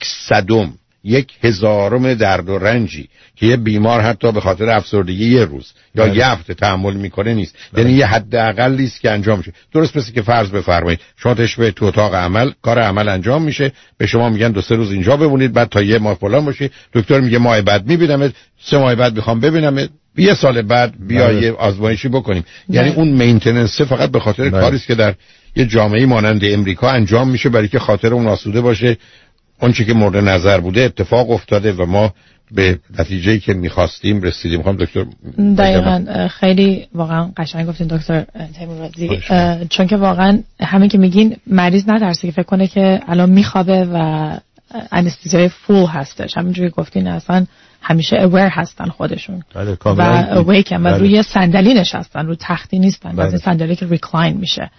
1/1000 درد و رنجی که یه بیمار حتی به خاطر افسردگی 1 روز یا 1 هفته تحمل میکنه نیست. یعنی یه حداقلی است که انجام میشه. درست مثل که فرض بفرمایید شما تشبه تو اتاق عمل، کار عمل انجام میشه، به شما میگن 2-3 روز اینجا بمونید، بعد تا 1 ماه فلان باشی، دکتر میگه ماه بعد میبینمت، 3 ماه بعد میخوام ببینمت، 1 سال بعد بیا یه آزمایشی بکنیم. یعنی اون مینتیننس فقط به خاطر کاری است که در یه جامعه مانند امریکا انجام میشه برای که خاطر اون آسوده باشه. اون چیزی که مورد نظر بوده اتفاق افتاده و ما به نتیجه‌ای که می‌خواستیم رسیدیم. می‌خوام دکتر دقیقاً خیلی واقعا قشنگ گفتین دکتر تیمورازی، چون که واقعا همین که میگین مریض نترسه که فکر کنه که الان میخوابه و انستیزیای فول هستش. همینجوری گفتین اصلا همیشه اویر هستن خودشون و اویکن و روی صندلی نشستن، رو تختی نیستن، از این صندلی که ریکلاین میشه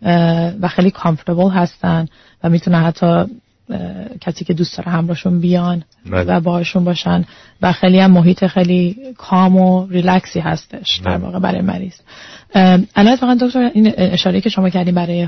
و خیلی کامفورتبل هستن و میتونن حتی کسی که دوست داره همراهشون بیان و باهاشون باشن و خیلی هم محیط خیلی کام و ریلکسی هستش در واقع برای مریض. الان واقعا دکتر این اشاره که شما کردین برای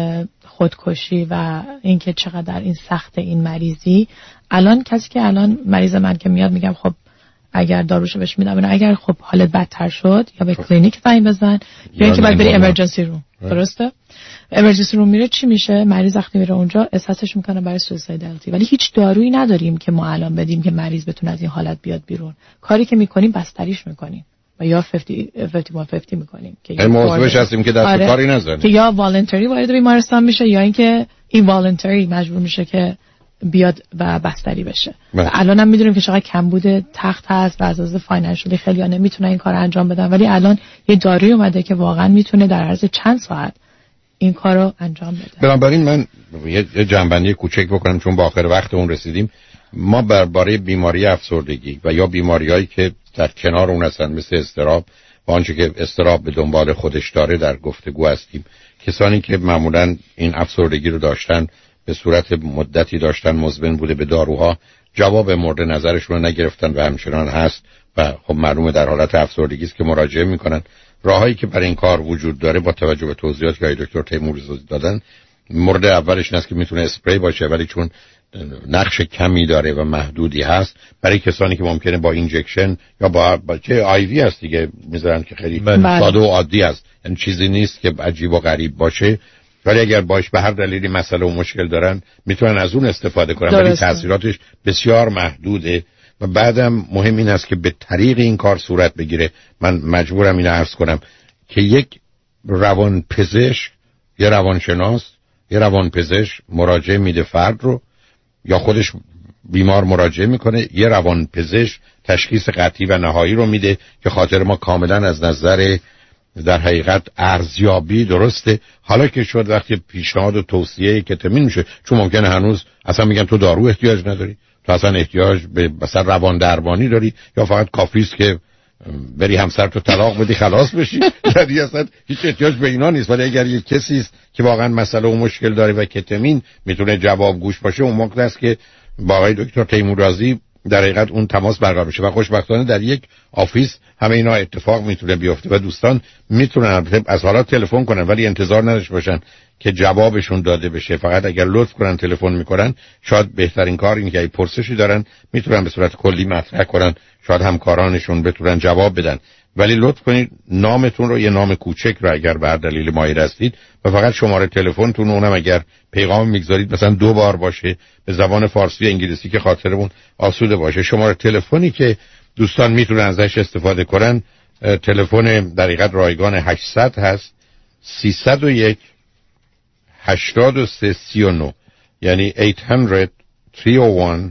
خودکشی و اینکه چقدر این سخت این مریضی، الان کسی که الان مریض من که میاد میگم خب اگر داروشو بهش میدم، اگر خب حالت بدتر شد یا به کلینیک زنگ بزن یا اینکه باید بری امرجنسی روم. درسته؟ امرجنسی روم میره چی میشه؟ مریض وقتی میره اونجا احساسش میکنه برای سویسایدالتی، ولی هیچ دارویی نداریم که ما الان بدیم که مریض بتونه از این حالت بیاد بیرون. کاری که میکنیم بستریش میکنیم و یا 5150 میکنیم که موضوعش هستیم که دست به کاری نزنیم، که یا والنتری وارد بیمارستان میشه یا اینکه این والنتری مجبور میشه که بیاد و بستری بشه. و الان هم میدونیم که چقدر کمبود تخت هست و از لحاظ فاینانشلی خیلی ها نمیتونن این کار انجام بدن، ولی الان یه داروی اومده که واقعا میتونه در عرض چند ساعت این کارو انجام بده. بنابراین من یه جنبندی کوچک بکنم چون با آخر وقت اون رسیدیم. ما برای بیماری افسردگی و یا بیماریایی که در کنار اون هستن مثل اضطراب و آنچه که اضطراب به دنبال خودش داره در گفتگو هستیم. کسانی که معمولا این افسردگی رو داشتن به صورت مدتی داشتن مزمن بوده به داروها، جواب مورد نظرشون رو نگرفتن و همچنان هست و خب معلومه در حالت افسردگی است که مراجعه میکنن. راهایی که برای این کار وجود داره با توجه به توضیحاتی که دکتر تیمورزی دادن، مورد اولش این است که میتونه اسپری باشه، ولی چون نقش کمی داره و محدودی هست، برای کسانی که ممکنه با اینجکشن یا با چه آیوی هست دیگه میذارن که خیلی ساده و عادی است، یعنی چیزی نیست که عجیب و غریب باشه. ولی اگر باش به هر دلیلی مسئله و مشکل دارن میتونن از اون استفاده کنن، ولی تاثیراتش بسیار محدوده. و بعدم مهم این است که به طریق این کار صورت بگیره. من مجبورم اینو عرض کنم که یک روانپزشک یا روانشناس یا روانپزشک مراجعه میده فرد رو، یا خودش بیمار مراجعه میکنه، یه روانپزشک تشخیص قطعی و نهایی رو میده که خاطر ما کاملا از نظر در حقیقت ارزیابی درسته. حالا که شد وقتی پیشنهاد و توصیه کتامین میشه، چون ممکنه هنوز اصلا میگن تو دارو احتیاج نداری، تو اصلا احتیاج به مثلا روان درمانی داری، یا فقط کافی است که بری همسرتو طلاق بدی خلاص بشی. یعنی اصلا هیچ احتیاج به اینا نیست. ولی اگر یک کسی است که واقعا مسئله و مشکل داره و کتامین میتونه جواب گوش باشه، اون موقع است که با آقای دکتر تیمورازی در حقیقت اون تماس برقرار بشه. و خوشبختانه در یک آفیس همه اینا اتفاق میتونه بیفته و دوستان میتونن از حالا تلفن کنن، ولی انتظار نداشته باشن که جوابشون داده بشه. فقط اگر لطف کنن تلفن میکنن، شاید بهترین کار اینه که پرسشی دارن میتونن به صورت کلی مطرح کنن، شاید همکارانشون بتونن جواب بدن. ولی لطف کنید نامتون رو، یه نام کوچک رو اگر به هر دلیل مایل هستید، و فقط شماره تلفنتون، اونم اگر پیغام میگذارید مثلا 2 بار باشه به زبان فارسی و انگلیسی که خاطرمون آسوده باشه. شماره تلفنی که دوستان میتونن ازش استفاده کنن، تلفن در حقیقت رایگان 800 هست، 301 8339، یعنی 800 301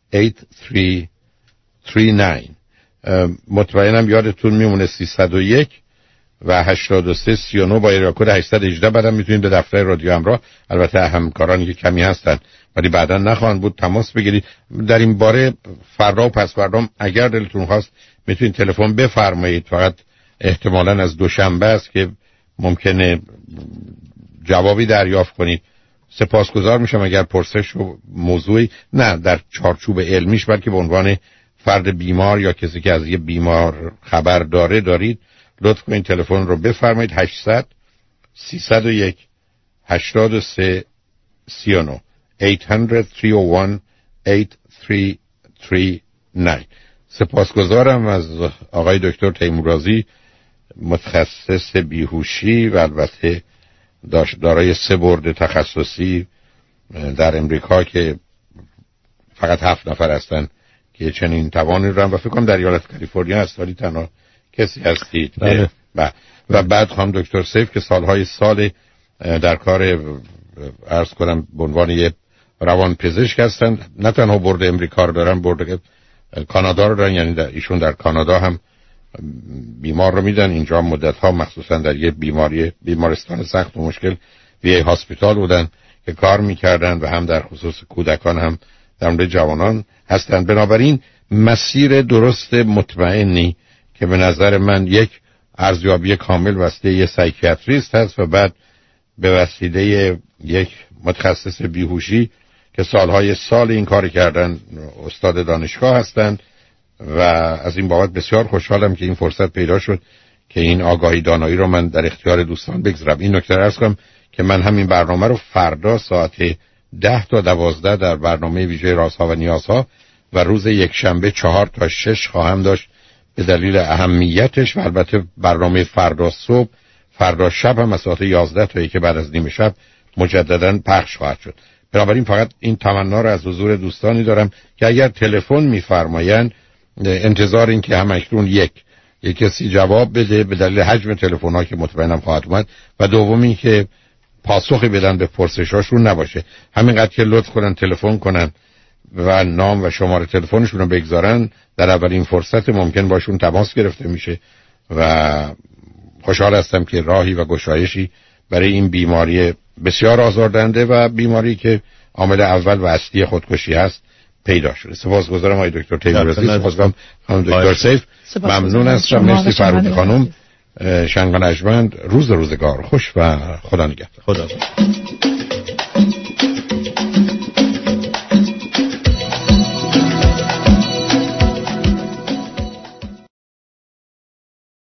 8339. مطمئنم یادتون میمونه 301 و 8339 با ایریا کد 818. بعدم میتونید به دفتر رادیو همراه، البته همکارانی که کمی هستن ولی بعدا نخواهند بود، تماس بگیرید. در این باره فردا و پس فردا اگر دلتون خواست میتونید تلفن بفرمایید. فقط احتمالاً از دوشنبه است که ممکنه جوابی دریافت کنید. سپاسگزار میشم اگر پرسش و موضوعی نه در چارچوب علمیش، بلکه به عنوان فرد بیمار یا کسی که از یه بیمار خبر دارید، لطف کنید تلفن رو بفرمایید. 800 301 83 39 800 301 8339. سپاسگزارم از آقای دکتر تیمورازی، متخصص بیهوشی و البته دارای 3 بورد تخصصی در امریکا که فقط 7 نفر هستن که چنین توانی رو هم، و فکر کنم در ایالت کالیفرنیا هستی تنها کسی هستید. بله. و بعد خانم دکتر سیف که سالهای سال در کار عرض کنم به عنوان یه روان پزشک هستن، نه تنها بورد امریکا رو دارن، بورد کانادا رو دارن، یعنی ایشون در کانادا هم بیمار رو میدن. اینجا مدت ها مخصوصا در یه بیمارستان سخت و مشکل وی هاسپیتال بودن که کار میکردن و هم در خصوص کودکان هم در مورد جوانان هستن. بنابراین مسیر درست مطمئنی که به نظر من یک ارزیابی کامل واسطه یه سایکیاتریست هست و بعد به وسیله یک متخصص بیهوشی که سالهای سال این کار کردن، استاد دانشگاه هستند. و از این بابت بسیار خوشحالم که این فرصت پیدا شد که این آگاهی دانایی رو من در اختیار دوستان بگذارم. این نکته عرض کنم که من همین برنامه رو فردا ساعت 10 تا 12 در برنامه ویژه رازها و نیازها و روز یکشنبه 4 تا 6 خواهم داشت به دلیل اهمیتش. و البته برنامه فردا صبح، فردا شب هم از ساعت 11 تا 1 بعد از نیم شب مجددا پخش خواهد شد. بنابراین فقط این تمنا رو از حضور دوستانی دارم که اگر تلفن می‌فرمایند انتظار این که هم اکنون یک کسی جواب بده به دلیل حجم تلفن‌ها که مطمئنم خواهد اومد، و دوم این که پاسخی بدن به پرسشاشون نباشه. همینقدر که لطف کنن تلفن کنن و نام و شماره تلفنشون رو بگذارن، در اولین فرصت ممکن باشون تماس گرفته میشه. و خوشحال هستم که راهی و گشایشی برای این بیماری بسیار آزاردهنده و بیماری که عامل اول و اصلی خودکشی هست پیدا شده. سپاسگزارم آقای دکتر تیمورازی، سپاسگزارم خانم دکتر سیف، ممنون هستم. مرسی فرود خانم. شنگ و نجمند، روزگار خوش و خدا نگهدار. خدا